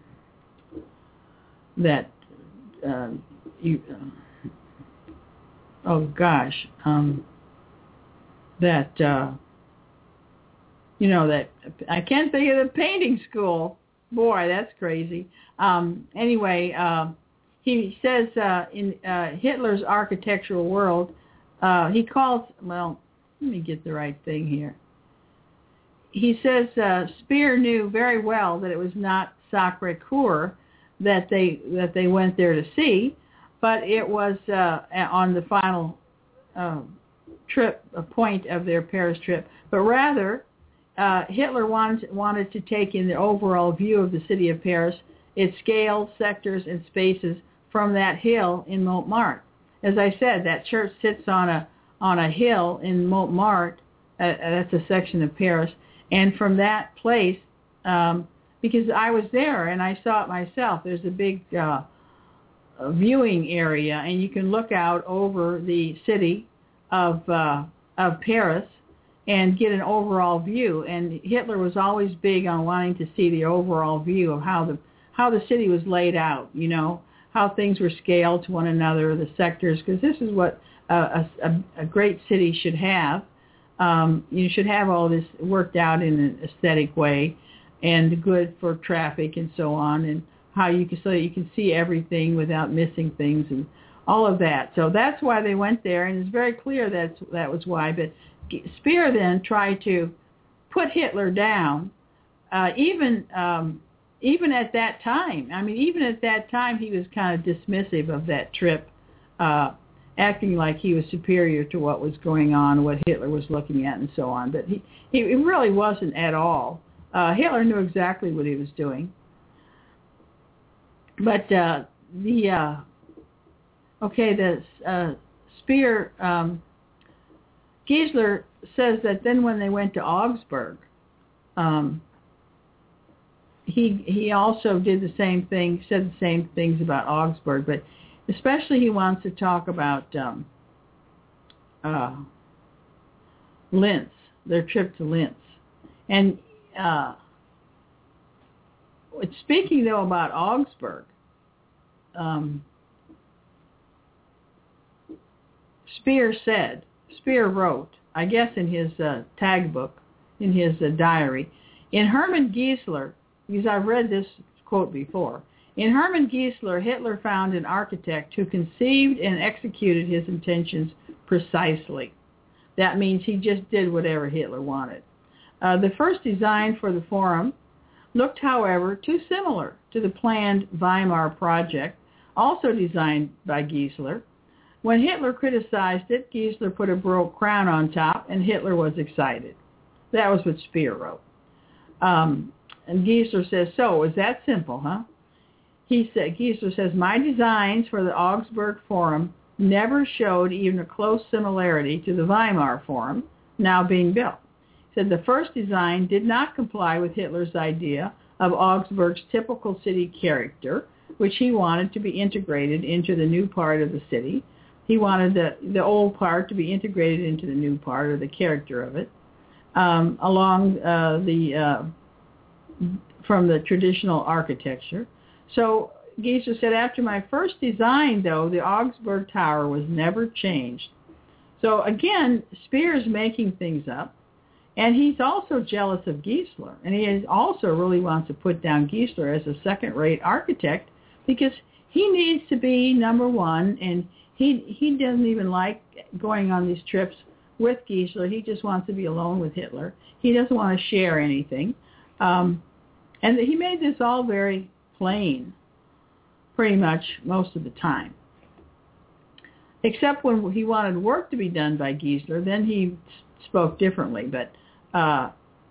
that uh, you, uh, oh gosh, um, that uh, you know that I can't think of the painting school. Boy, that's crazy. Um, anyway. Uh, He says uh, in uh, Hitler's architectural world, uh, he calls, well, let me get the right thing here. He says uh, Speer knew very well that it was not Sacré-Cœur that they that they went there to see, but it was uh, on the final uh, trip, a point of their Paris trip. But rather, uh, Hitler wanted wanted to take in the overall view of the city of Paris, its scale, sectors, and spaces from that hill in Montmartre. As I said, that church sits on a on a hill in Montmartre. Uh, that's a section of Paris. And from that place, um, because I was there and I saw it myself, there's a big uh, viewing area, and you can look out over the city of uh, of Paris and get an overall view. And Hitler was always big on wanting to see the overall view of how the how the city was laid out, you know, how things were scaled to one another, the sectors, because this is what a, a, a great city should have. Um, you should have all this worked out in an aesthetic way and good for traffic and so on, and how you can, so that you can see everything without missing things and all of that. So that's why they went there, and it's very clear that that was why. But Speer then tried to put Hitler down, uh, even um, even at that time. I mean, even at that time, he was kind of dismissive of that trip, uh, acting like he was superior to what was going on, what Hitler was looking at, and so on. But he, he really wasn't at all. Uh, Hitler knew exactly what he was doing. But uh, the, uh, okay, the uh, Speer, um, Giesler says that then when they went to Augsburg, um, he he also did the same thing, said the same things about Augsburg, but especially he wants to talk about um, uh, Linz, their trip to Linz. And uh, speaking, though, about Augsburg, um, Speer said, Speer wrote, I guess in his uh, tag book, in his uh, diary, in Hermann Giesler, because I've read this quote before, in Hermann Giesler, Hitler found an architect who conceived and executed his intentions precisely. That means he just did whatever Hitler wanted. Uh, the first design for the Forum looked, however, too similar to the planned Weimar project, also designed by Giesler. When Hitler criticized it, Giesler put a Baroque crown on top, and Hitler was excited. That was what Speer wrote. Um, and Giesler says, so, is that simple, huh? He said, Giesler says, my designs for the Augsburg Forum never showed even a close similarity to the Weimar Forum now being built. He said the first design did not comply with Hitler's idea of Augsburg's typical city character, which he wanted to be integrated into the new part of the city. He wanted the, the old part to be integrated into the new part, or the character of it, um, along uh, the uh, from the traditional architecture. So Giesler said, after my first design, though, the Augsburg Tower was never changed. So again, Speer is making things up, and he's also jealous of Giesler, and he is also really wants to put down Giesler as a second-rate architect because he needs to be number one, and he he doesn't even like going on these trips with Giesler. He just wants to be alone with Hitler. He doesn't want to share anything. Um, And he made this all very plain, pretty much most of the time. Except when he wanted work to be done by Giesler, then he spoke differently. But uh,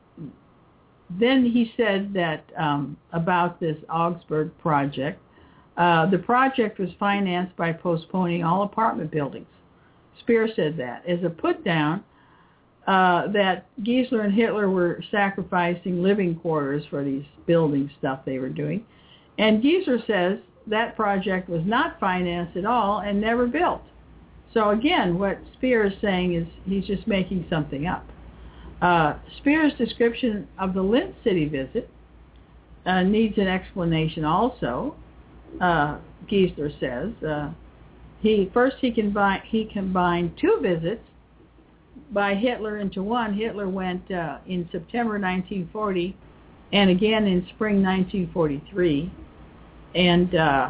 then he said that um, about this Augsburg project, uh, the project was financed by postponing all apartment buildings. Speer said that as a put-down, uh, that Giesler and Hitler were sacrificing living quarters for these building stuff they were doing. And Giesler says that project was not financed at all and never built. So again, what Speer is saying is he's just making something up. Uh, Speer's description of the Linz city visit uh, needs an explanation also. Uh, Giesler says uh, he first he combined he combined two visits by Hitler into one. Hitler went uh, in September nineteen forty and again in spring nineteen forty-three, and uh,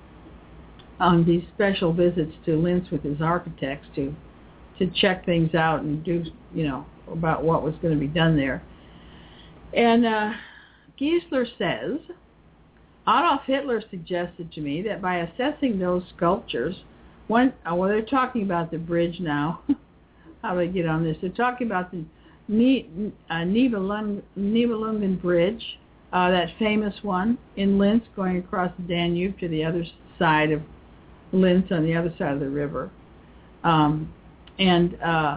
on these special visits to Linz with his architects to to check things out and do, you know, about what was going to be done there. And uh, Giesler says, Adolf Hitler suggested to me that by assessing those sculptures, one, oh, well, they're talking about the bridge now. How do I get on this? They're talking about the Nie- uh, Nibelung- Nibelungen Bridge, uh, that famous one in Linz going across the Danube to the other side of Linz on the other side of the river. Um, and uh,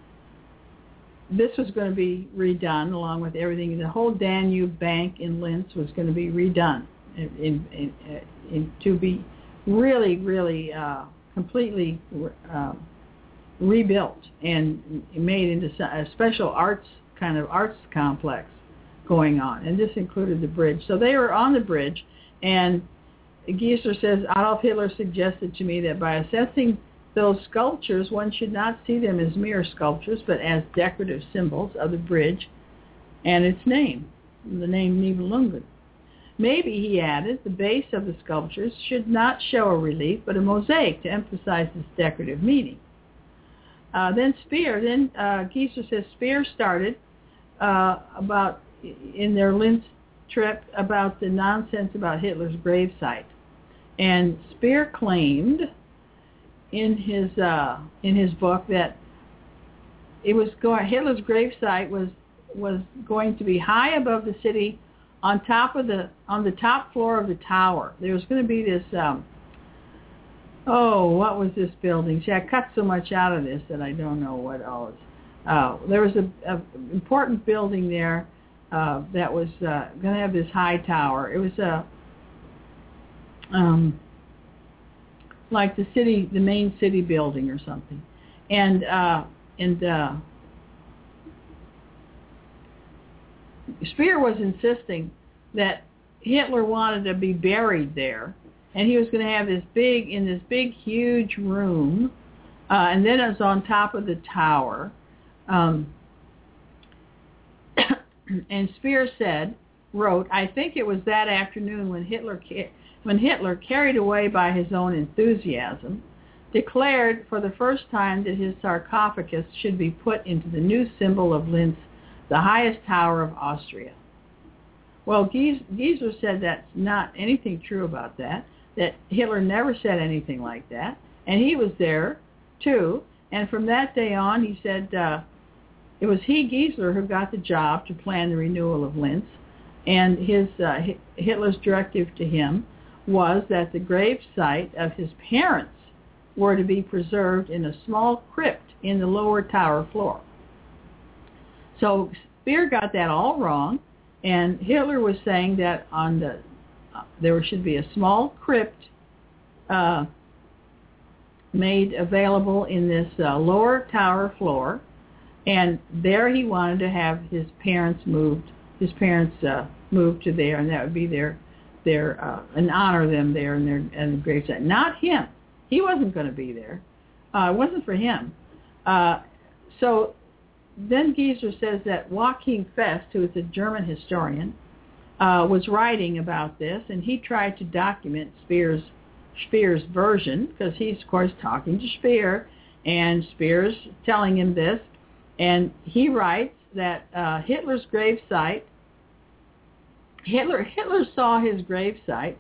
this was going to be redone along with everything. The whole Danube bank in Linz was going to be redone in, in, in, in, to be really, really uh, completely uh, rebuilt and made into a special arts kind of arts complex going on. And this included the bridge. So they were on the bridge, and Giesler says, Adolf Hitler suggested to me that by assessing those sculptures, one should not see them as mere sculptures, but as decorative symbols of the bridge and its name, the name Nibelungen. Maybe, he added, the base of the sculptures should not show a relief, but a mosaic to emphasize its decorative meaning. Uh, then Speer, then uh, Giesler says Speer started uh, about, in their Linz trip, about the nonsense about Hitler's gravesite. And Speer claimed in his uh, in his book that it was going Hitler's gravesite was was going to be high above the city, on top of the on the top floor of the tower. There was going to be this. Um, oh, what was this building? See, I cut so much out of this that I don't know what all is. Uh, there was a, a important building there uh, that was uh, going to have this high tower. It was a Um, like the city, the main city building or something, and uh, and uh, Speer was insisting that Hitler wanted to be buried there, and he was going to have this big, in this big, huge room, uh, and then it was on top of the tower. Um, and Speer said, wrote, I think it was that afternoon when Hitler. Ca- when Hitler, carried away by his own enthusiasm, declared for the first time that his sarcophagus should be put into the new symbol of Linz, the highest tower of Austria. Well, Giesler said that's not anything true about that, that Hitler never said anything like that, and he was there, too, and from that day on, he said uh, it was he, Giesler, who got the job to plan the renewal of Linz, and his uh, Hitler's directive to him was that the grave site of his parents were to be preserved in a small crypt in the lower tower floor. So Speer got that all wrong, and Hitler was saying that on the uh, there should be a small crypt uh, made available in this uh, lower tower floor, and there he wanted to have his parents moved. His parents uh, moved to there, and that would be their their uh, and honor them there in their in the gravesite. Not him. He wasn't going to be there. Uh, it wasn't for him. Uh, so then Giesler says that Joachim Fest, who is a German historian, uh, was writing about this, and he tried to document Speer's Speer's version, because he's, of course, talking to Speer, and Speer's telling him this, and he writes that uh, Hitler's gravesite Hitler Hitler saw his gravesite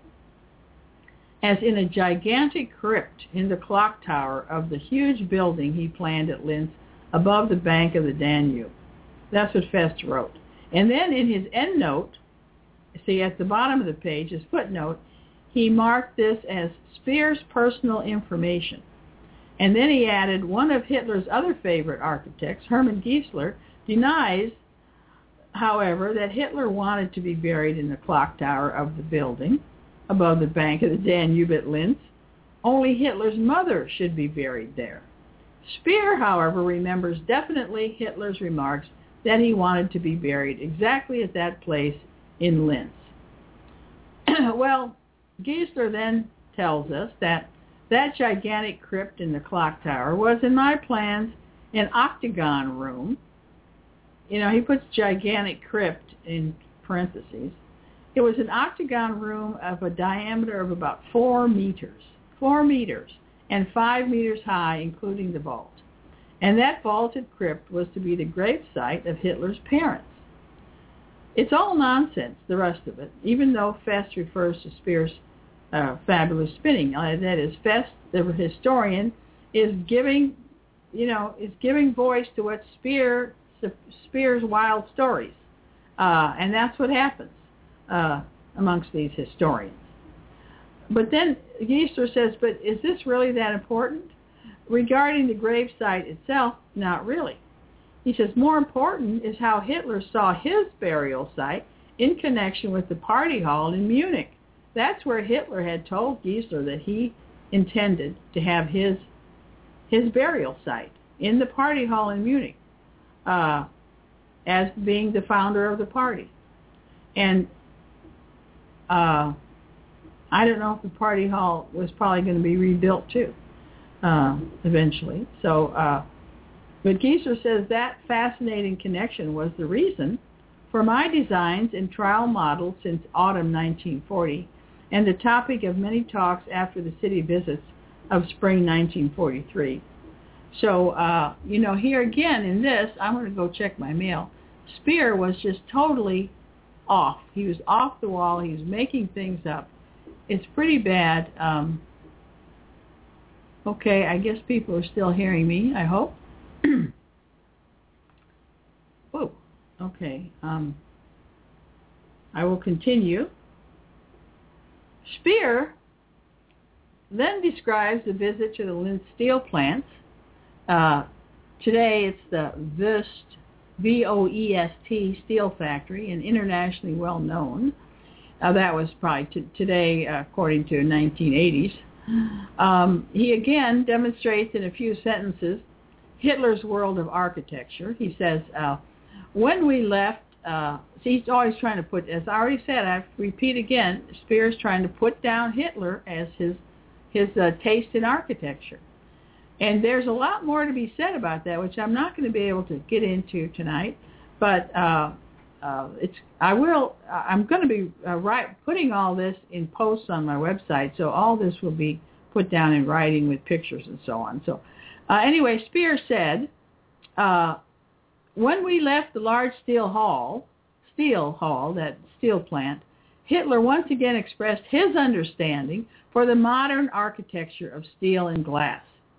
as in a gigantic crypt in the clock tower of the huge building he planned at Linz above the bank of the Danube. That's what Fest wrote. And then in his endnote, see at the bottom of the page, his footnote, he marked this as Speer's personal information. And then he added, one of Hitler's other favorite architects, Hermann Giesler, denies, however, that Hitler wanted to be buried in the clock tower of the building above the bank of the Danube at Linz. Only Hitler's mother should be buried there. Speer, however, remembers definitely Hitler's remarks that he wanted to be buried exactly at that place in Linz. Well, Giesler then tells us that that gigantic crypt in the clock tower was in my plans an octagon room. You know, he puts gigantic crypt in parentheses. It was an octagon room of a diameter of about four meters, four meters, and five meters high, including the vault. And that vaulted crypt was to be the gravesite of Hitler's parents. It's all nonsense, the rest of it, even though Fest refers to Speer's uh, fabulous spinning. Uh, that is, Fest, the historian, is giving, you know, is giving voice to what Speer, Speer's wild stories. Uh, and that's what happens uh, amongst these historians. But then Giesler says, but is this really that important? Regarding the gravesite itself, not really. He says, more important is how Hitler saw his burial site in connection with the party hall in Munich. That's where Hitler had told Giesler that he intended to have his his burial site, in the party hall in Munich, uh, as being the founder of the party. And uh, I don't know if the party hall was probably going to be rebuilt too, uh, eventually. So, uh, but Giesler says that fascinating connection was the reason for my designs and trial models since autumn nineteen forty, and the topic of many talks after the city visits of spring nineteen forty-three. So, uh, you know, here again in this, I'm going to go check my mail. Speer was just totally off. He was off the wall. He was making things up. It's pretty bad. Um, okay, I guess people are still hearing me, I hope. Oh, okay. Um, I will continue. Speer then describes the visit to the Linz steel plants. Uh, today it's the Voest, V O E S T steel factory, and internationally well known. Uh, that was probably t- today, uh, according to nineteen eighties. Um, he again demonstrates in a few sentences Hitler's world of architecture. He says, uh, when we left, uh, see, he's always trying to put, as I already said, I repeat again, Speer's trying to put down Hitler as his his uh, taste in architecture. And there's a lot more to be said about that, which I'm not going to be able to get into tonight. But uh, uh, it's I will. I'm going to be uh, write, putting all this in posts on my website, so all this will be put down in writing with pictures and so on. So uh, anyway, Speer said, uh, when we left the large steel hall, steel hall, that steel plant, Hitler once again expressed his understanding for the modern architecture of steel and glass.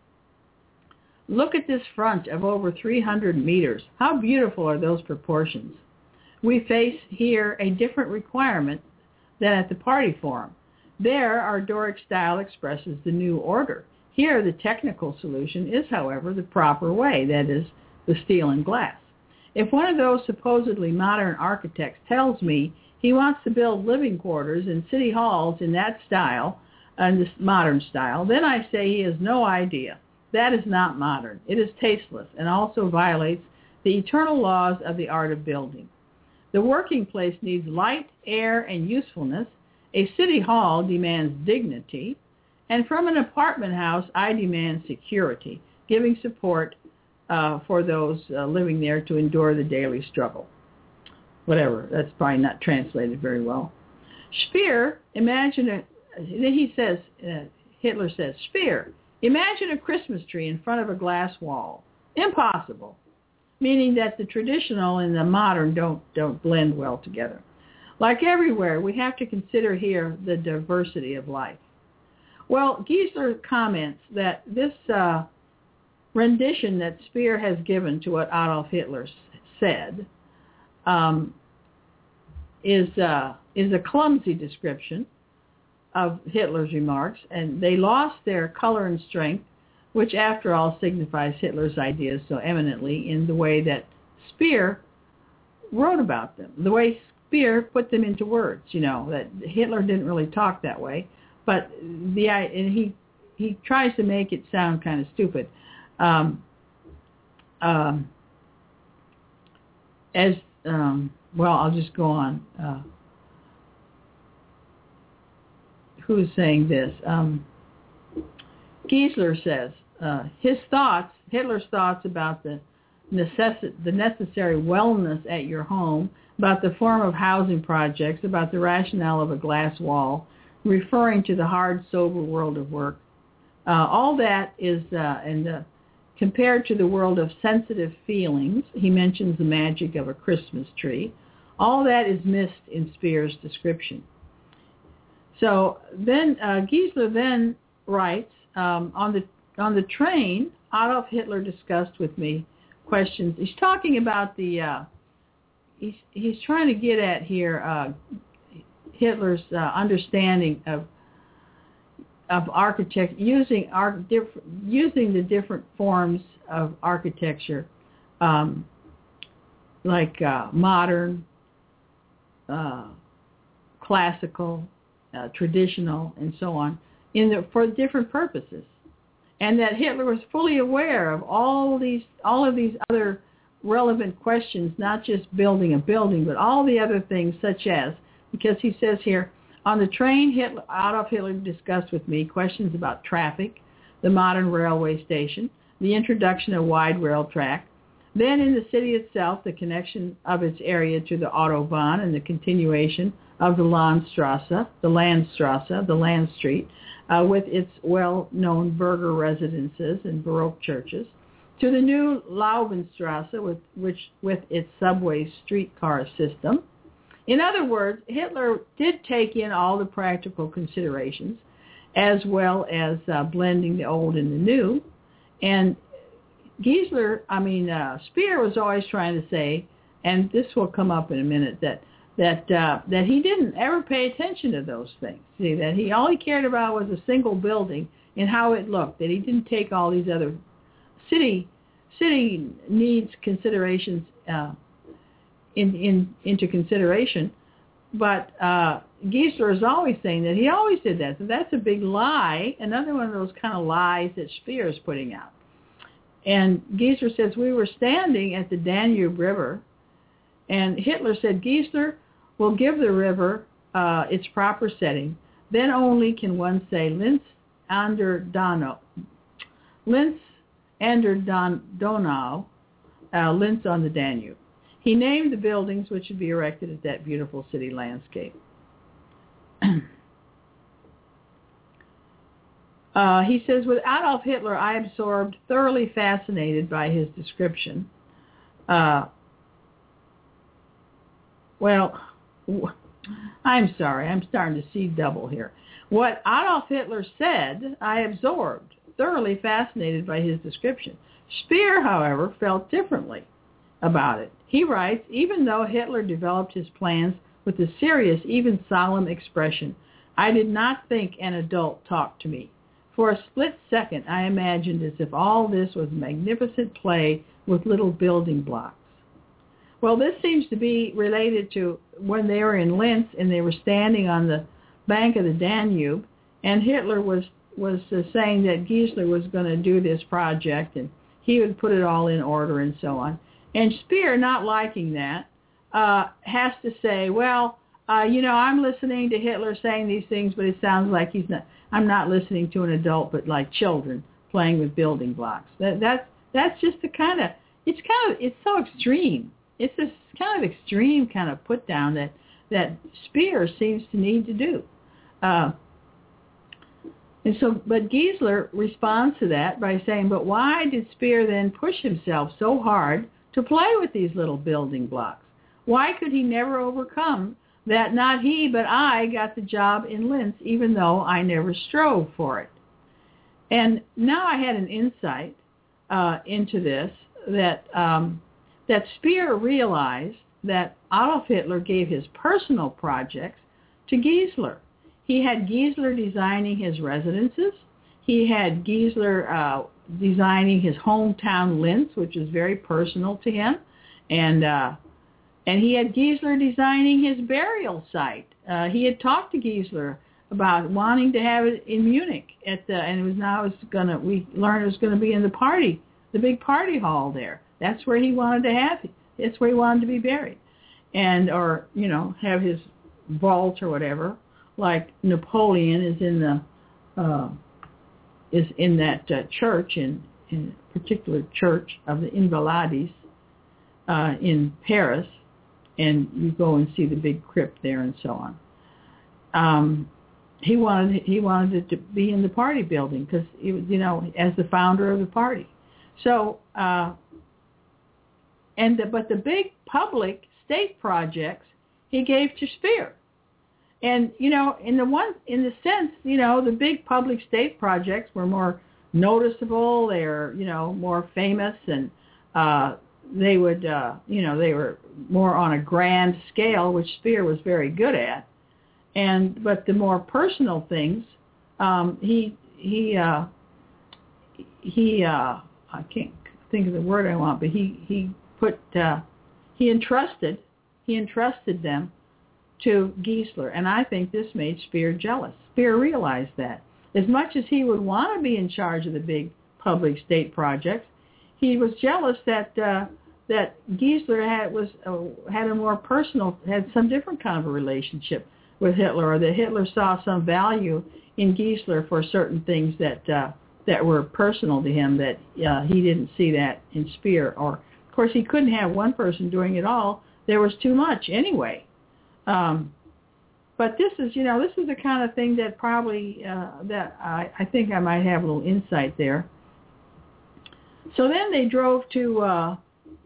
Look at this front of over three hundred meters. How beautiful are those proportions? We face here a different requirement than at the party forum. There, our Doric style expresses the new order. Here, the technical solution is, however, the proper way, that is, the steel and glass. If one of those supposedly modern architects tells me he wants to build living quarters and city halls in that style, in this modern style, then I say he has no idea. That is not modern. It is tasteless and also violates the eternal laws of the art of building. The working place needs light, air, and usefulness. A city hall demands dignity. And from an apartment house, I demand security, giving support uh, for those uh, living there to endure the daily struggle. Whatever. That's probably not translated very well. Speer, imagine a, then he says, uh, Hitler says, Speer, imagine a Christmas tree in front of a glass wall. Impossible. Meaning that the traditional and the modern don't don't blend well together. Like everywhere, we have to consider here the diversity of life. Well, Giesler comments that this uh, rendition that Speer has given to what Adolf Hitler said um, is uh, is a clumsy description of Hitler's remarks, and they lost their color and strength, which after all signifies Hitler's ideas so eminently in the way that Speer wrote about them, the way Speer put them into words. You know, that Hitler didn't really talk that way, but the and he he tries to make it sound kind of stupid. Um, um, as um, well, I'll just go on. Uh, who's saying this? Um, Giesler says uh, his thoughts, Hitler's thoughts about the necess- the necessary wellness at your home, about the form of housing projects, about the rationale of a glass wall, referring to the hard, sober world of work. Uh, all that is, uh, and uh, compared to the world of sensitive feelings, he mentions the magic of a Christmas tree. All that is missed in Speer's description. So then uh, Giesler then writes, um, on the on the train, Adolf Hitler discussed with me questions. He's talking about the, uh, he's, he's trying to get at here uh, Hitler's uh, understanding of of architect using arch, diff, using the different forms of architecture, um, like uh, modern, uh, classical, uh, traditional, and so on, in the, for different purposes, and that Hitler was fully aware of all these all of these other relevant questions, not just building a building, but all the other things, such as, because he says here, on the train, Hitler, Adolf Hitler discussed with me questions about traffic, the modern railway station, the introduction of wide rail track, then in the city itself, the connection of its area to the Autobahn and the continuation of the Landstrasse, the Landstrasse, the Land Street, uh, with its well-known burgher residences and Baroque churches, to the new Laubenstrasse, with, which, with its subway streetcar system. In other words, Hitler did take in all the practical considerations, as well as uh, blending the old and the new. And Giesler, I mean, uh, Speer was always trying to say, and this will come up in a minute, that that uh, that he didn't ever pay attention to those things. See, that he all he cared about was a single building and how it looked. That he didn't take all these other city city needs considerations uh, in, in into consideration. But uh, Giesler is always saying that he always did that. So that's a big lie. Another one of those kind of lies that Speer is putting out. And Giesler says, we were standing at the Danube River, and Hitler said, Giesler will give the river uh, its proper setting. Then only can one say, Linz an der Donau, Linz an der Don- Donau, uh, Linz on the Danube. He named the buildings which would be erected at that beautiful city landscape. Uh, he says, with Adolf Hitler, I absorbed, thoroughly fascinated by his description. Uh, well, I'm sorry, I'm starting to see double here. What Adolf Hitler said, I absorbed, thoroughly fascinated by his description. Speer, however, felt differently about it. He writes, even though Hitler developed his plans with a serious, even solemn expression, I did not think an adult talked to me. For a split second, I imagined as if all this was magnificent play with little building blocks. Well, this seems to be related to when they were in Linz and they were standing on the bank of the Danube, and Hitler was, was uh, saying that Giesler was going to do this project and he would put it all in order and so on. And Speer, not liking that, uh, has to say, well, uh, you know, I'm listening to Hitler saying these things, but it sounds like he's not. I'm not listening to an adult, but like children playing with building blocks. That that's that's just the kind of it's kind of it's so extreme. It's this kind of extreme kind of put down that that Speer seems to need to do. Uh, and so, but Giesler responds to that by saying, but why did Speer then push himself so hard to play with these little building blocks? Why could he never overcome that not he but I got the job in Linz, even though I never strove for it. And now I had an insight uh, into this, that um, that Speer realized that Adolf Hitler gave his personal projects to Giesler. He had Giesler designing his residences. He had Giesler uh, designing his hometown Linz, which is very personal to him. And uh, and he had Giesler designing his burial site. Uh, he had talked to Giesler about wanting to have it in Munich at the, and it was now it's gonna we learned it was going to be in the party, the big party hall there. That's where he wanted to have it. That's where he wanted to be buried, and or you know have his vault or whatever, like Napoleon is in the uh, is in that uh, church in in a particular church of the Invalides uh, in Paris, and you go and see the big crypt there and so on. Um, he wanted he wanted it to be in the party building because he was, you know, as the founder of the party. So, uh, and the, but the big public state projects he gave to Speer. And, you know, in the one, in the sense, you know, the big public state projects were more noticeable. They're, you know, more famous, and uh, they would, uh, you know, they were more on a grand scale, which Speer was very good at. And but the more personal things, um, he he uh, he uh, I can't think of the word I want, but he he put uh, he entrusted he entrusted them to Giesler, and I think this made Speer jealous. Speer realized that as much as he would want to be in charge of the big public state projects, he was jealous that uh, that Giesler had was uh, had a more personal, had some different kind of a relationship with Hitler, or that Hitler saw some value in Giesler for certain things that uh, that were personal to him, that uh, he didn't see that in Speer. Or, of course, he couldn't have one person doing it all. There was too much anyway. Um, but this is, you know, this is the kind of thing that probably, uh, that I, I think I might have a little insight there. So then they drove to uh,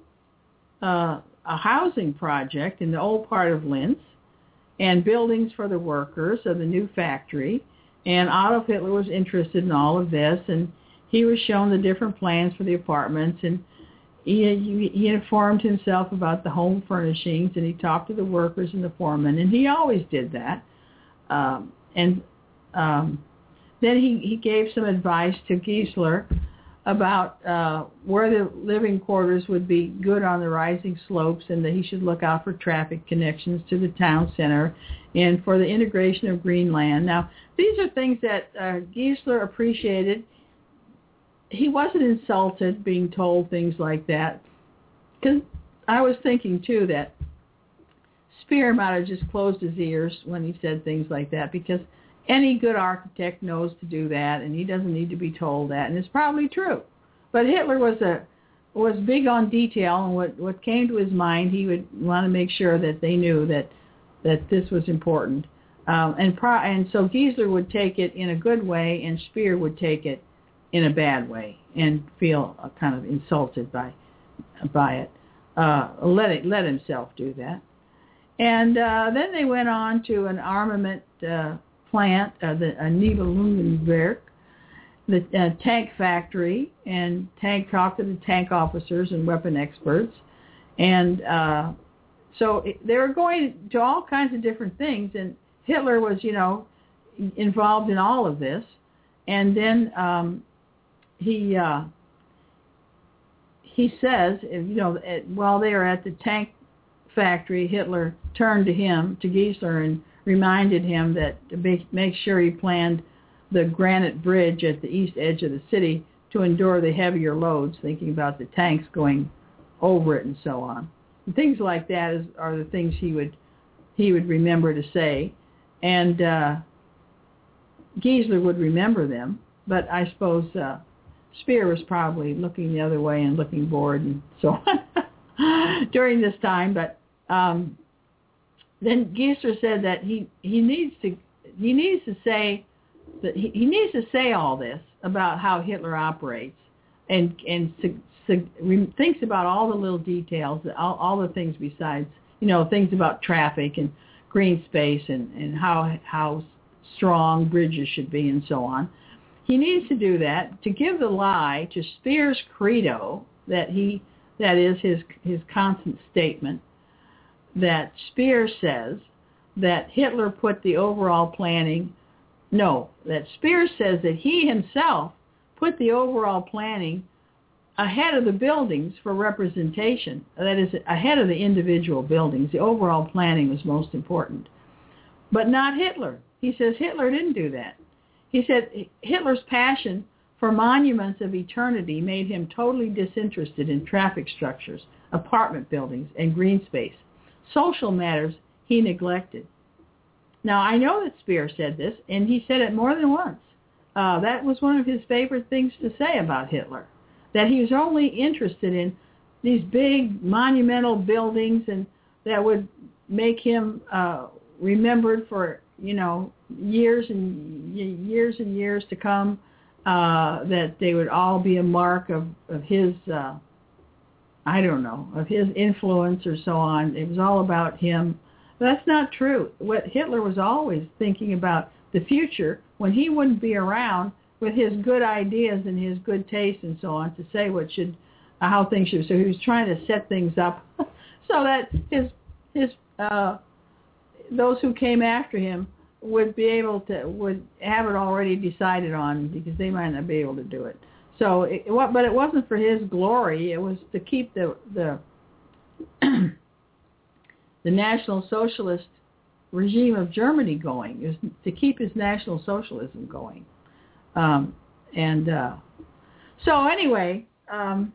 uh, a housing project in the old part of Linz, and buildings for the workers of the new factory. And Adolf Hitler was interested in all of this, and he was shown the different plans for the apartments, and he, he informed himself about the home furnishings, and he talked to the workers and the foremen, and he always did that. Um, and um, then he, he gave some advice to Giesler about uh, where the living quarters would be good on the rising slopes, and that he should look out for traffic connections to the town center and for the integration of green land. Now, these are things that uh, Giesler appreciated. He wasn't insulted being told things like that, because I was thinking, too, that Speer might have just closed his ears when he said things like that, because any good architect knows to do that, and he doesn't need to be told that, and it's probably true. But Hitler was a was big on detail, and what, what came to his mind, he would want to make sure that they knew that that this was important. Um, and pro- and so Giesler would take it in a good way, and Speer would take it in a bad way and feel uh, kind of insulted by by it. Uh, let it let himself do that. And uh, then they went on to an armament uh, plant, uh, the uh, Nibelungenwerk, the uh, tank factory, and tank talked to the tank officers and weapon experts. And uh, so it, they were going to all kinds of different things, and Hitler was, you know, involved in all of this. And then um, he uh, he says, you know, at, while they are at the tank factory, Hitler turned to him, to Giesler, and reminded him that to make, make sure he planned the granite bridge at the east edge of the city to endure the heavier loads, thinking about the tanks going over it and so on. And things like that is, are the things he would he would remember to say, and uh, Giesler would remember them. But I suppose uh, Speer was probably looking the other way and looking bored and so on during this time. But um, then Giesler said that he, he needs to he needs to say that he, he needs to say all this about how Hitler operates, and and su- su- re- thinks about all the little details, all, all the things besides, you know, things about traffic and green space and, and how how strong bridges should be and so on. He needs to do that to give the lie to Speer's credo that he that is his his constant statement that Speer says that Hitler put the overall planning. No, that Speer says that he himself put the overall planning ahead of the buildings for representation. That is, ahead of the individual buildings. The overall planning was most important. But not Hitler. He says Hitler didn't do that. He said Hitler's passion for monuments of eternity made him totally disinterested in traffic structures, apartment buildings, and green space. Social matters he neglected. Now, I know that Speer said this, and he said it more than once. Uh, that was one of his favorite things to say about Hitler, that he was only interested in these big monumental buildings and that would make him uh, remembered for, you know, years and years and years to come, uh, that they would all be a mark of, of his, uh, I don't know, of his influence or so on. It was all about him. That's not true. What Hitler was always thinking about the future when he wouldn't be around with his good ideas and his good taste and so on to say what should, uh, how things should. So he was trying to set things up so that his his uh, those who came after him would be able to would have it already decided on because they might not be able to do it. So, it, but it wasn't for his glory. It was to keep the the the National Socialist regime of Germany going. It was to keep his National Socialism going. Um, and uh, so anyway, um,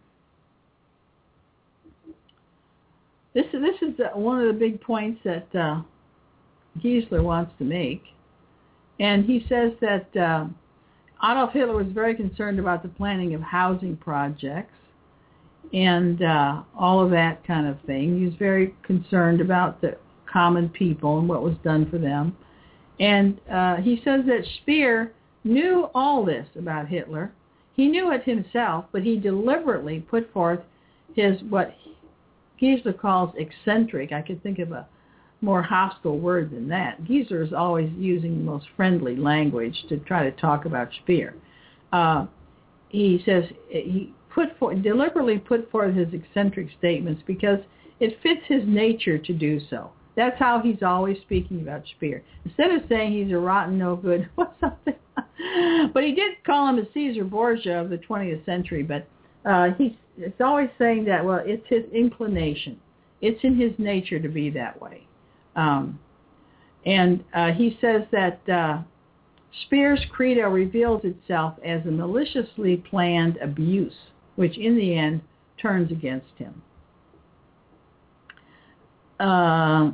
this this is the, one of the big points that uh, Giesler wants to make, and he says that uh, Adolf Hitler was very concerned about the planning of housing projects and uh, all of that kind of thing. He was very concerned about the common people and what was done for them, and uh, he says that Speer knew all this about Hitler. He knew it himself, but he deliberately put forth his, what Giesler calls eccentric. I could think of a more hostile word than that. Giesler is always using the most friendly language to try to talk about Speer. Uh, he says he put for, deliberately put forth his eccentric statements because it fits his nature to do so. That's how he's always speaking about Speer. Instead of saying he's a rotten, no good or something. But he did call him a Caesar Borgia of the twentieth century. But uh, he's it's always saying that, well, it's his inclination. It's in his nature to be that way. Um, and uh, he says that uh, Speer's credo reveals itself as a maliciously planned abuse, which in the end turns against him. Uh,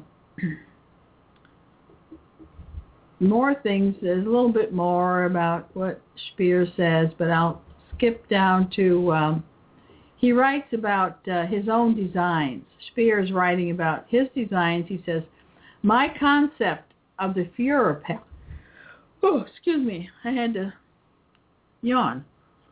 more things, there's a little bit more about what Speer says, but I'll skip down to, um, he writes about uh, his own designs. Speer is writing about his designs. He says, my concept of the Führerpalast, oh, excuse me, I had to yawn.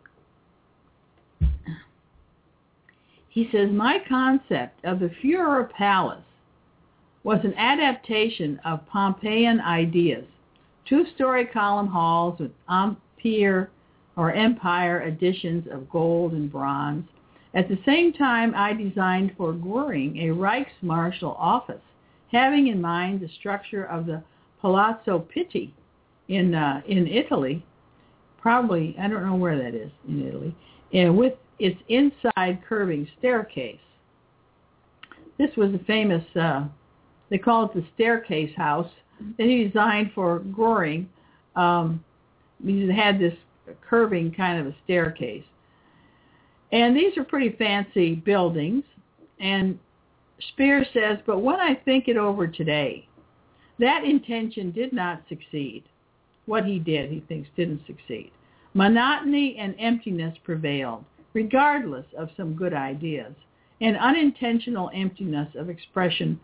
He says, my concept of the Führerpalast was an adaptation of Pompeian ideas, two-story column halls with empire or empire additions of gold and bronze. At the same time, I designed for Göring a Reichsmarschall office, having in mind the structure of the Palazzo Pitti in uh, in Italy, probably, I don't know where that is in Italy, and with its inside curving staircase. This was a famous, uh, they call it the staircase house, that he designed for Göring. Um, he had this curving kind of a staircase. And these are pretty fancy buildings. And Speer says, but when I think it over today, that intention did not succeed. What he did, he thinks, didn't succeed. Monotony and emptiness prevailed, regardless of some good ideas, and unintentional emptiness of expression.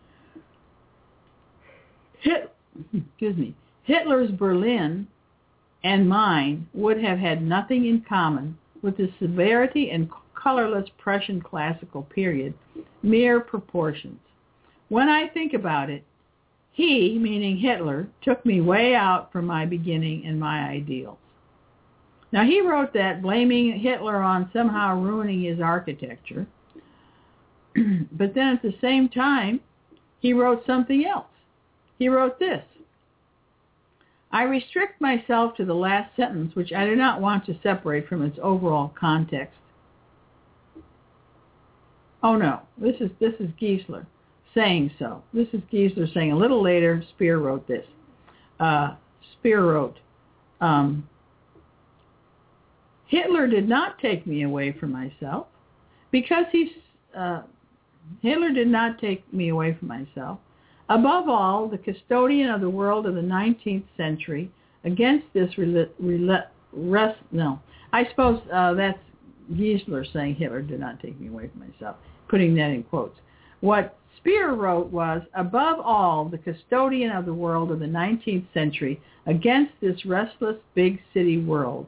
Hit, excuse me, Hitler's Berlin and mine would have had nothing in common with the severity and colorless Prussian classical period, mere proportions. When I think about it, He, meaning Hitler, took me way out from my beginning and my ideals. Now, he wrote that blaming Hitler on somehow ruining his architecture. But then at the same time, he wrote something else. He wrote this: I restrict myself to the last sentence, which I do not want to separate from its overall context. Oh no, this is this is Giesler saying so. This is Giesler saying. A little later, Speer wrote this. Uh, Speer wrote, um, Hitler did not take me away from myself because he's, uh, Hitler did not take me away from myself. Above all, the custodian of the world of the nineteenth century against this rel- rel- rest, no, I suppose uh, that's Giesler saying Hitler did not take me away from myself, putting that in quotes. What Speer wrote was, above all, the custodian of the world of the nineteenth century against this restless big city world.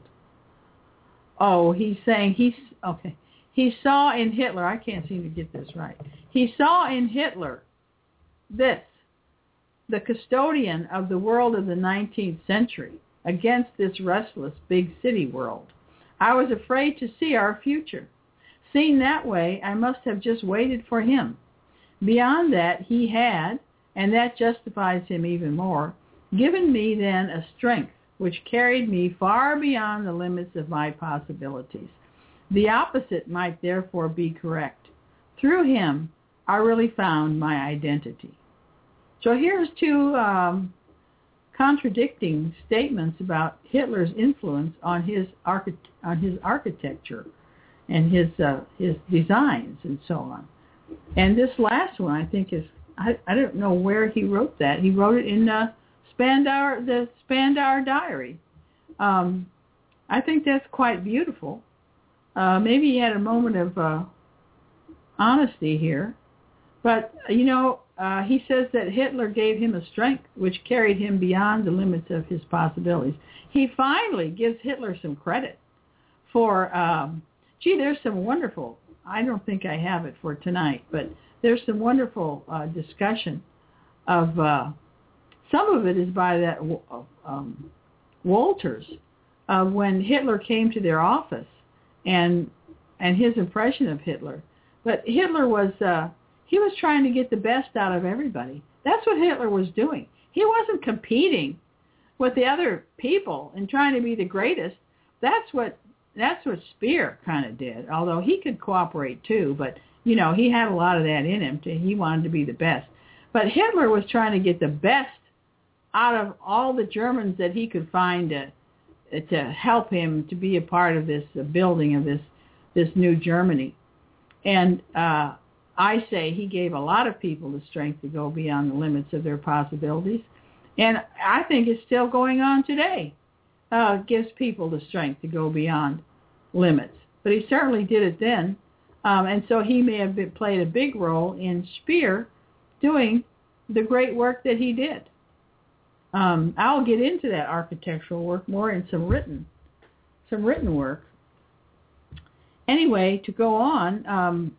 Oh, he's saying he's, okay, he saw in Hitler, I can't seem to get this right, he saw in Hitler this, the custodian of the world of the nineteenth century against this restless big city world. I was afraid to see our future. Seen that way, I must have just waited for him. Beyond that, he had, and that justifies him even more, given me then a strength which carried me far beyond the limits of my possibilities. The opposite might therefore be correct. Through him, I really found my identity. So here's two um, contradicting statements about Hitler's influence on his archi- on his architecture and his uh, his designs and so on. And this last one, I think, is I, I don't know where he wrote that. He wrote it in uh, Spandauer, the Spandauer Diary. Um, I think that's quite beautiful. Uh, maybe he had a moment of uh, honesty here. But, you know, uh, he says that Hitler gave him a strength which carried him beyond the limits of his possibilities. He finally gives Hitler some credit for, um, gee, there's some wonderful, I don't think I have it for tonight, but there's some wonderful uh, discussion of, uh, some of it is by that um, Wolters, uh, when Hitler came to their office and and his impression of Hitler. But Hitler was, uh, he was trying to get the best out of everybody. That's what Hitler was doing. He wasn't competing with the other people and trying to be the greatest. That's what that's what Speer kind of did, although he could cooperate too. But, you know, he had a lot of that in him. To, he wanted to be the best. But Hitler was trying to get the best out of all the Germans that he could find to, to help him to be a part of this uh, building of this this new Germany. And uh, I say he gave a lot of people the strength to go beyond the limits of their possibilities. And I think it's still going on today. Uh, gives people the strength to go beyond limits. But he certainly did it then. Um, and so he may have been, played a big role in Speer doing the great work that he did. Um, I'll get into that architectural work more in some written, some written work. Anyway, to go on, um,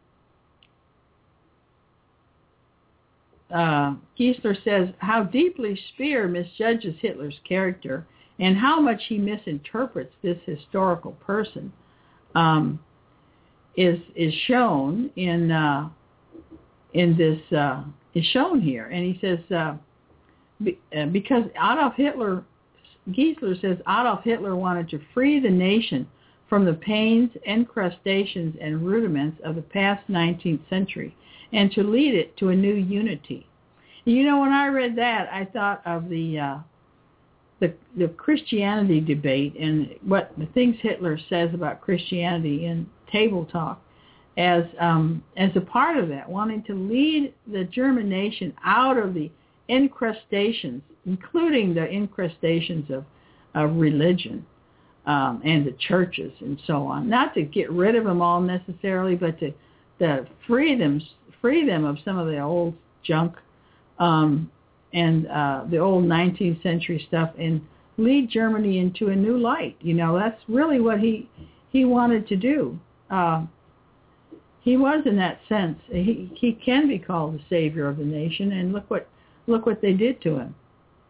uh, Giesler says how deeply Speer misjudges Hitler's character and how much he misinterprets this historical person um, is is shown in uh, in this uh, is shown here. And he says. Uh, Because Adolf Hitler, Giesler says Adolf Hitler wanted to free the nation from the pains, encrustations, and rudiments of the past nineteenth century and to lead it to a new unity. You know, when I read that, I thought of the uh, the, the Christianity debate and what the things Hitler says about Christianity in Table Talk as um, as a part of that, wanting to lead the German nation out of the incrustations, including the incrustations of, of religion um, and the churches and so on. Not to get rid of them all necessarily, but to, to free them, free them of some of the old junk um, and uh, the old nineteenth century stuff, and lead Germany into a new light. You know, that's really what he he wanted to do. Uh, he was, in that sense, he he can be called the savior of the nation, and look what. look what they did to him.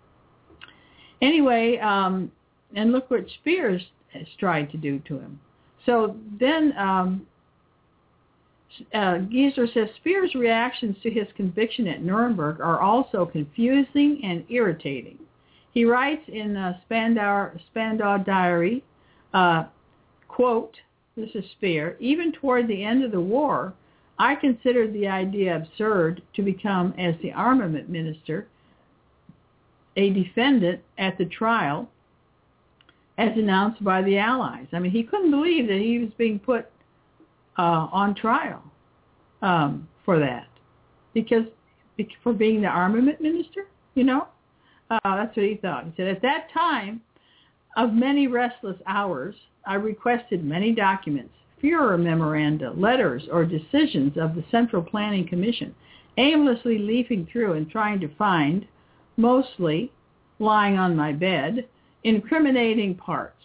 Anyway, um, and look what Spears has tried to do to him. So then um, uh, Giesler says Spears' reactions to his conviction at Nuremberg are also confusing and irritating. He writes in uh, Spandau, Spandau Diary, uh, quote, this is Speer, even toward the end of the war, I considered the idea absurd to become, as the armament minister, a defendant at the trial as announced by the Allies. I mean, he couldn't believe that he was being put uh, on trial um, for that, because for being the armament minister, you know, uh, that's what he thought. He said, at that time of many restless hours, I requested many documents, Führer memoranda, letters, or decisions of the Central Planning Commission, aimlessly leafing through and trying to find, mostly lying on my bed, incriminating parts.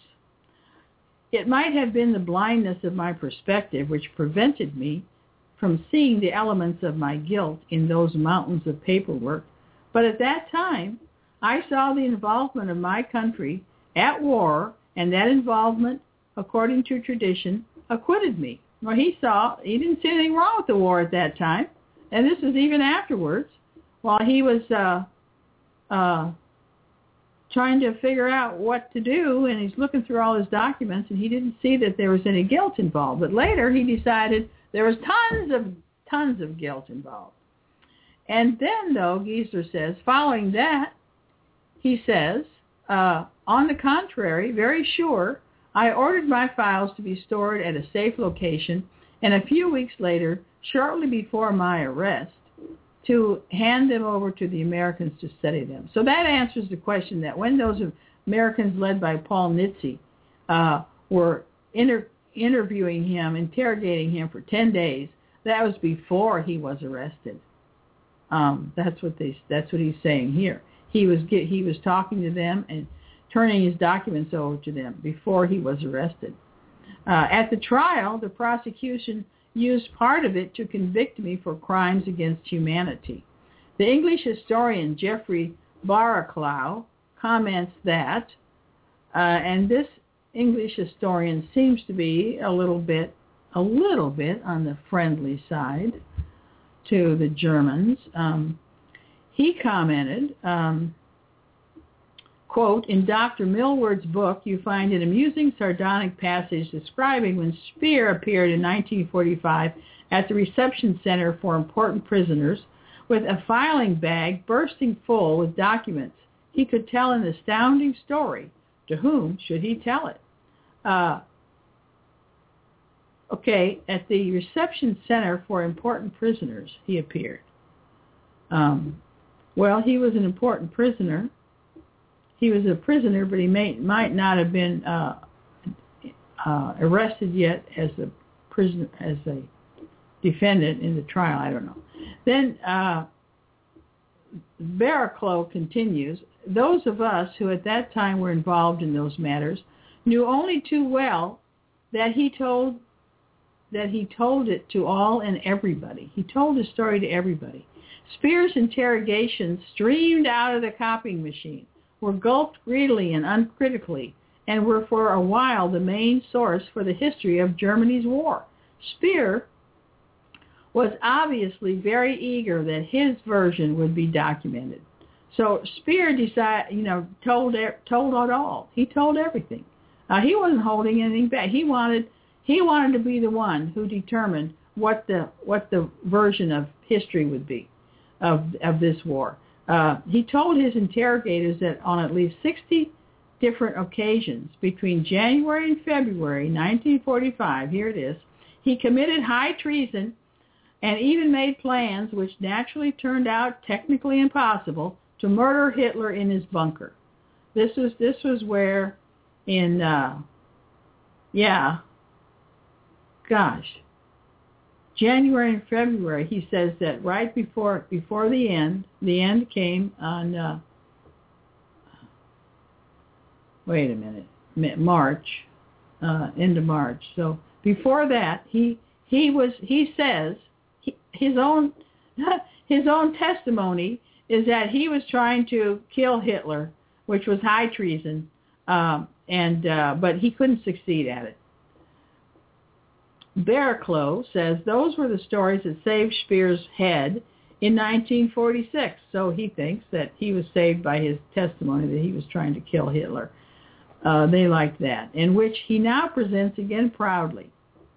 It might have been the blindness of my perspective which prevented me from seeing the elements of my guilt in those mountains of paperwork, but at that time I saw the involvement of my country at war, and that involvement, according to tradition, acquitted me. Well, he saw, he didn't see anything wrong with the war at that time, and this was even afterwards, while he was uh, uh, trying to figure out what to do, and he's looking through all his documents, and he didn't see that there was any guilt involved. But later he decided there was tons of, tons of guilt involved. And then, though, Giesler says, following that, he says, uh, on the contrary, very sure, I ordered my files to be stored at a safe location, and a few weeks later, shortly before my arrest, to hand them over to the Americans to study them. So that answers the question that when those Americans led by Paul Nitze uh, were inter- interviewing him, interrogating him for ten days, that was before he was arrested. Um, that's what they. That's what he's saying here. He was get, he was talking to them and turning his documents over to them before he was arrested. Uh, at the trial, the prosecution used part of it to convict me for crimes against humanity. The English historian Geoffrey Barraclough comments that, uh, and this English historian seems to be a little bit, a little bit on the friendly side to the Germans. Um, he commented, um, quote, in Doctor Millward's book, you find an amusing sardonic passage describing when Speer appeared in nineteen forty-five at the reception center for important prisoners with a filing bag bursting full with documents. He could tell an astounding story. To whom should he tell it? Uh, okay, at the reception center for important prisoners, he appeared. Um, well, he was an important prisoner. He was a prisoner, but he may, might not have been uh, uh, arrested yet as a prisoner, as a defendant in the trial. I don't know. Then uh, Barraclough continues, those of us who at that time were involved in those matters knew only too well that he told that he told it to all and everybody. He told the story to everybody. Speer's interrogations streamed out of the copying machine, were gulped greedily and uncritically, and were for a while the main source for the history of Germany's war. Speer was obviously very eager that his version would be documented. So Speer decided, you know, told told it all. He told everything. Uh, he wasn't holding anything back. He wanted he wanted to be the one who determined what the what the version of history would be of of this war. Uh, he told his interrogators that on at least sixty different occasions between January and February nineteen forty-five, here it is, he committed high treason and even made plans which naturally turned out technically impossible to murder Hitler in his bunker. This was this was where in, uh, yeah, gosh, January and February, he says that right before before the end, the end came on, uh, wait a minute, March, uh, end of March. So before that, he he was he says he, his own his own testimony is that he was trying to kill Hitler, which was high treason, um, and uh, but he couldn't succeed at it. Barraclough says those were the stories that saved Speer's head in nineteen forty-six. So he thinks that he was saved by his testimony that he was trying to kill Hitler. Uh, they liked that, in which he now presents again proudly.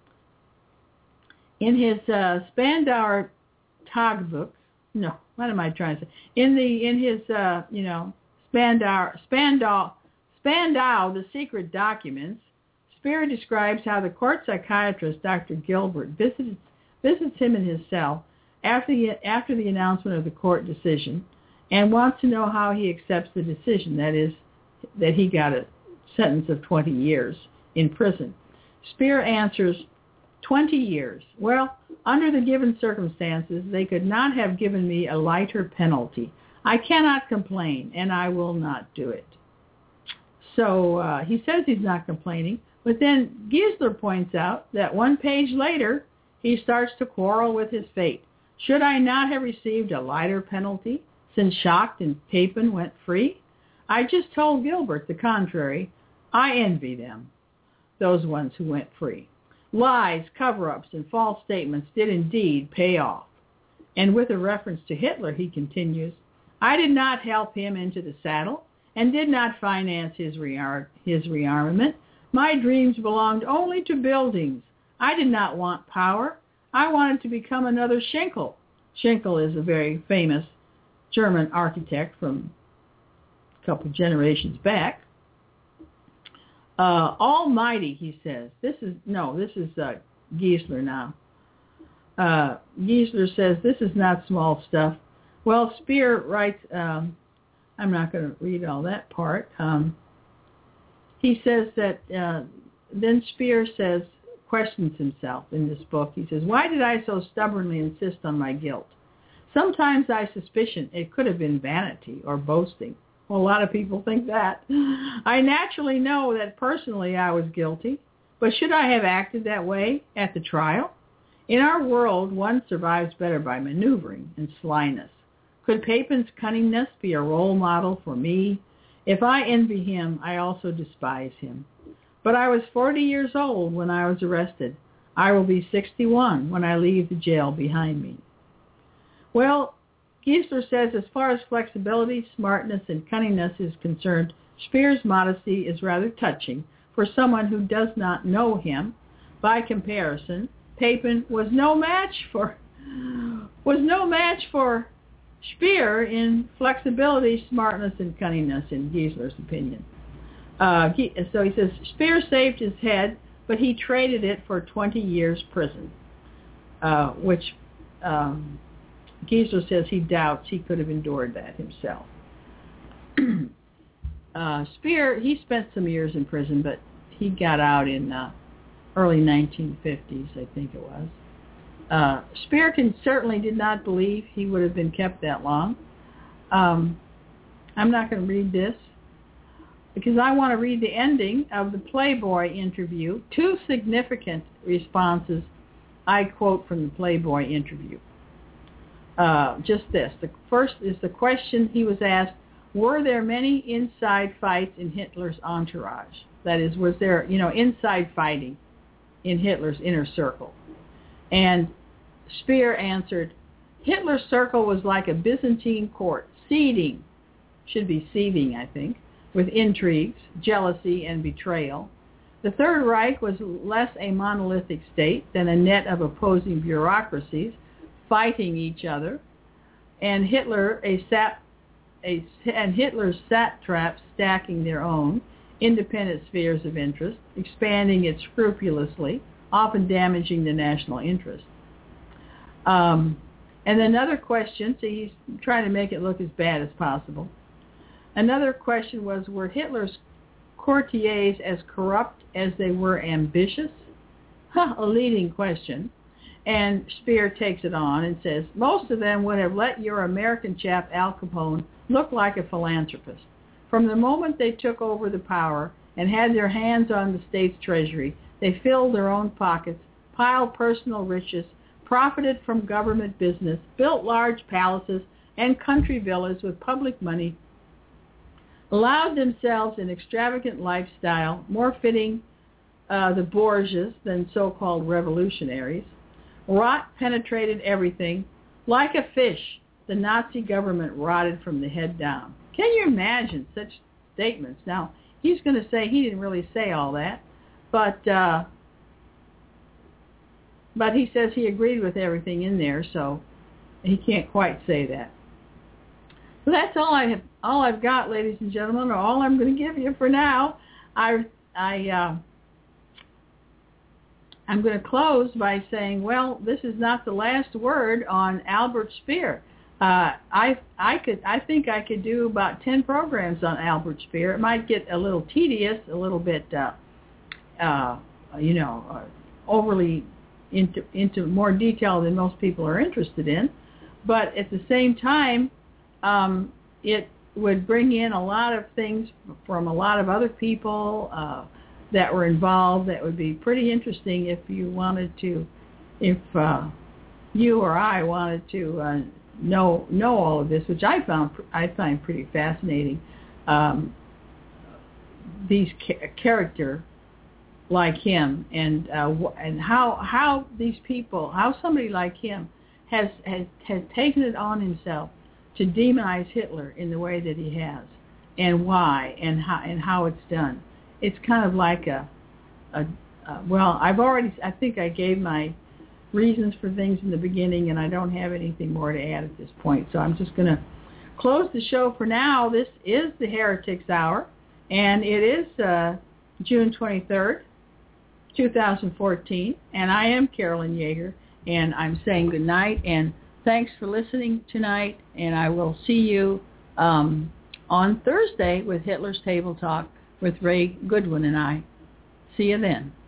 In his uh, Spandauer Tagebuch, no, what am I trying to say? In the in his uh, you know Spandau Spandau Spandau the Secret Documents, Speer describes how the court psychiatrist Doctor Gilbert visits visits him in his cell after the after the announcement of the court decision, and wants to know how he accepts the decision. That is, that he got a sentence of twenty years in prison. Speer answers, twenty years. Well, under the given circumstances, they could not have given me a lighter penalty. I cannot complain, and I will not do it. So uh, he says he's not complaining, but then Giesler points out that one page later, he starts to quarrel with his fate. Should I not have received a lighter penalty, since Schacht and Papen went free? I just told Gilbert the contrary. I envy them, those ones who went free. Lies, cover-ups, and false statements did indeed pay off. And with a reference to Hitler, he continues, I did not help him into the saddle and did not finance his, rear- his rearmament. My dreams belonged only to buildings. I did not want power. I wanted to become another Schinkel. Schinkel is a very famous German architect from a couple generations back. Uh, almighty, he says. This is, no, this is uh, Giesler now. Uh, Giesler says, this is not small stuff. Well, Speer writes, um, I'm not going to read all that part. Um, he says that, uh, then Speer says, questions himself in this book. He says, why did I so stubbornly insist on my guilt? Sometimes I suspicion it could have been vanity or boasting. Well, a lot of people think that. I naturally know that personally I was guilty, but should I have acted that way at the trial? In our world, one survives better by maneuvering and slyness. Could Papen's cunningness be a role model for me? If I envy him, I also despise him. But I was forty years old when I was arrested. I will be sixty-one when I leave the jail behind me. Well, Giesler says as far as flexibility, smartness, and cunningness is concerned, Speer's modesty is rather touching for someone who does not know him. By comparison, Papen was no match for was no match for Speer in flexibility, smartness, and cunningness, in Giesler's opinion. Uh, he, so he says, Speer saved his head, but he traded it for twenty years prison, uh, which um, Giesler says he doubts he could have endured that himself. uh, Speer, he spent some years in prison, but he got out in uh, early nineteen fifties, I think it was. Uh, Speer can, certainly did not believe he would have been kept that long. Um, I'm not going to read this, because I want to read the ending of the Playboy interview. Two significant responses I quote from the Playboy interview. Uh, just this. The first is the question he was asked, were there many inside fights in Hitler's entourage? That is, was there, you know, inside fighting in Hitler's inner circle? And Speer answered, Hitler's circle was like a Byzantine court, seething, should be seething, I think, with intrigues, jealousy, and betrayal. The Third Reich was less a monolithic state than a net of opposing bureaucracies fighting each other, and Hitler a sap, a, and Hitler's satraps stacking their own independent spheres of interest, expanding it scrupulously, often damaging the national interest. Um, and another question, so he's trying to make it look as bad as possible. Another question was, were Hitler's courtiers as corrupt as they were ambitious? Huh, a leading question. And Speer takes it on and says, most of them would have let your American chap Al Capone look like a philanthropist. From the moment they took over the power and had their hands on the state's treasury, they filled their own pockets, piled personal riches, profited from government business, built large palaces, and country villas with public money, allowed themselves an extravagant lifestyle more fitting uh, the Borgias than so-called revolutionaries. Rot penetrated everything. Like a fish, the Nazi government rotted from the head down. Can you imagine such statements? Now, he's going to say he didn't really say all that, but uh, but he says he agreed with everything in there, so he can't quite say that. So that's all I have, all I've got, ladies and gentlemen, or all I'm going to give you for now. I I uh, I'm going to close by saying, well, this is not the last word on Albert Speer. Uh, I I could I think I could do about ten programs on Albert Speer. It might get a little tedious, a little bit, uh, uh, you know, uh, overly into into more detail than most people are interested in. But at the same time, um, it would bring in a lot of things from a lot of other people uh, that were involved. That would be pretty interesting if you wanted to, if uh, you or I wanted to. Uh, know know all of this, which I found I find pretty fascinating. Um, these ca- character like him, and uh, and how how these people, how somebody like him has has has taken it on himself to demonize Hitler in the way that he has, and why, and how and how it's done. It's kind of like a, a, a well, I've already I think I gave my reasons for things in the beginning, and I don't have anything more to add at this point. So I'm just going to close the show for now. This is the Heretics Hour, and it is uh, June twenty-third, twenty fourteen, and I am Carolyn Yeager, and I'm saying good night, and thanks for listening tonight, and I will see you um, on Thursday with Hitler's Table Talk with Ray Goodwin and I. See you then.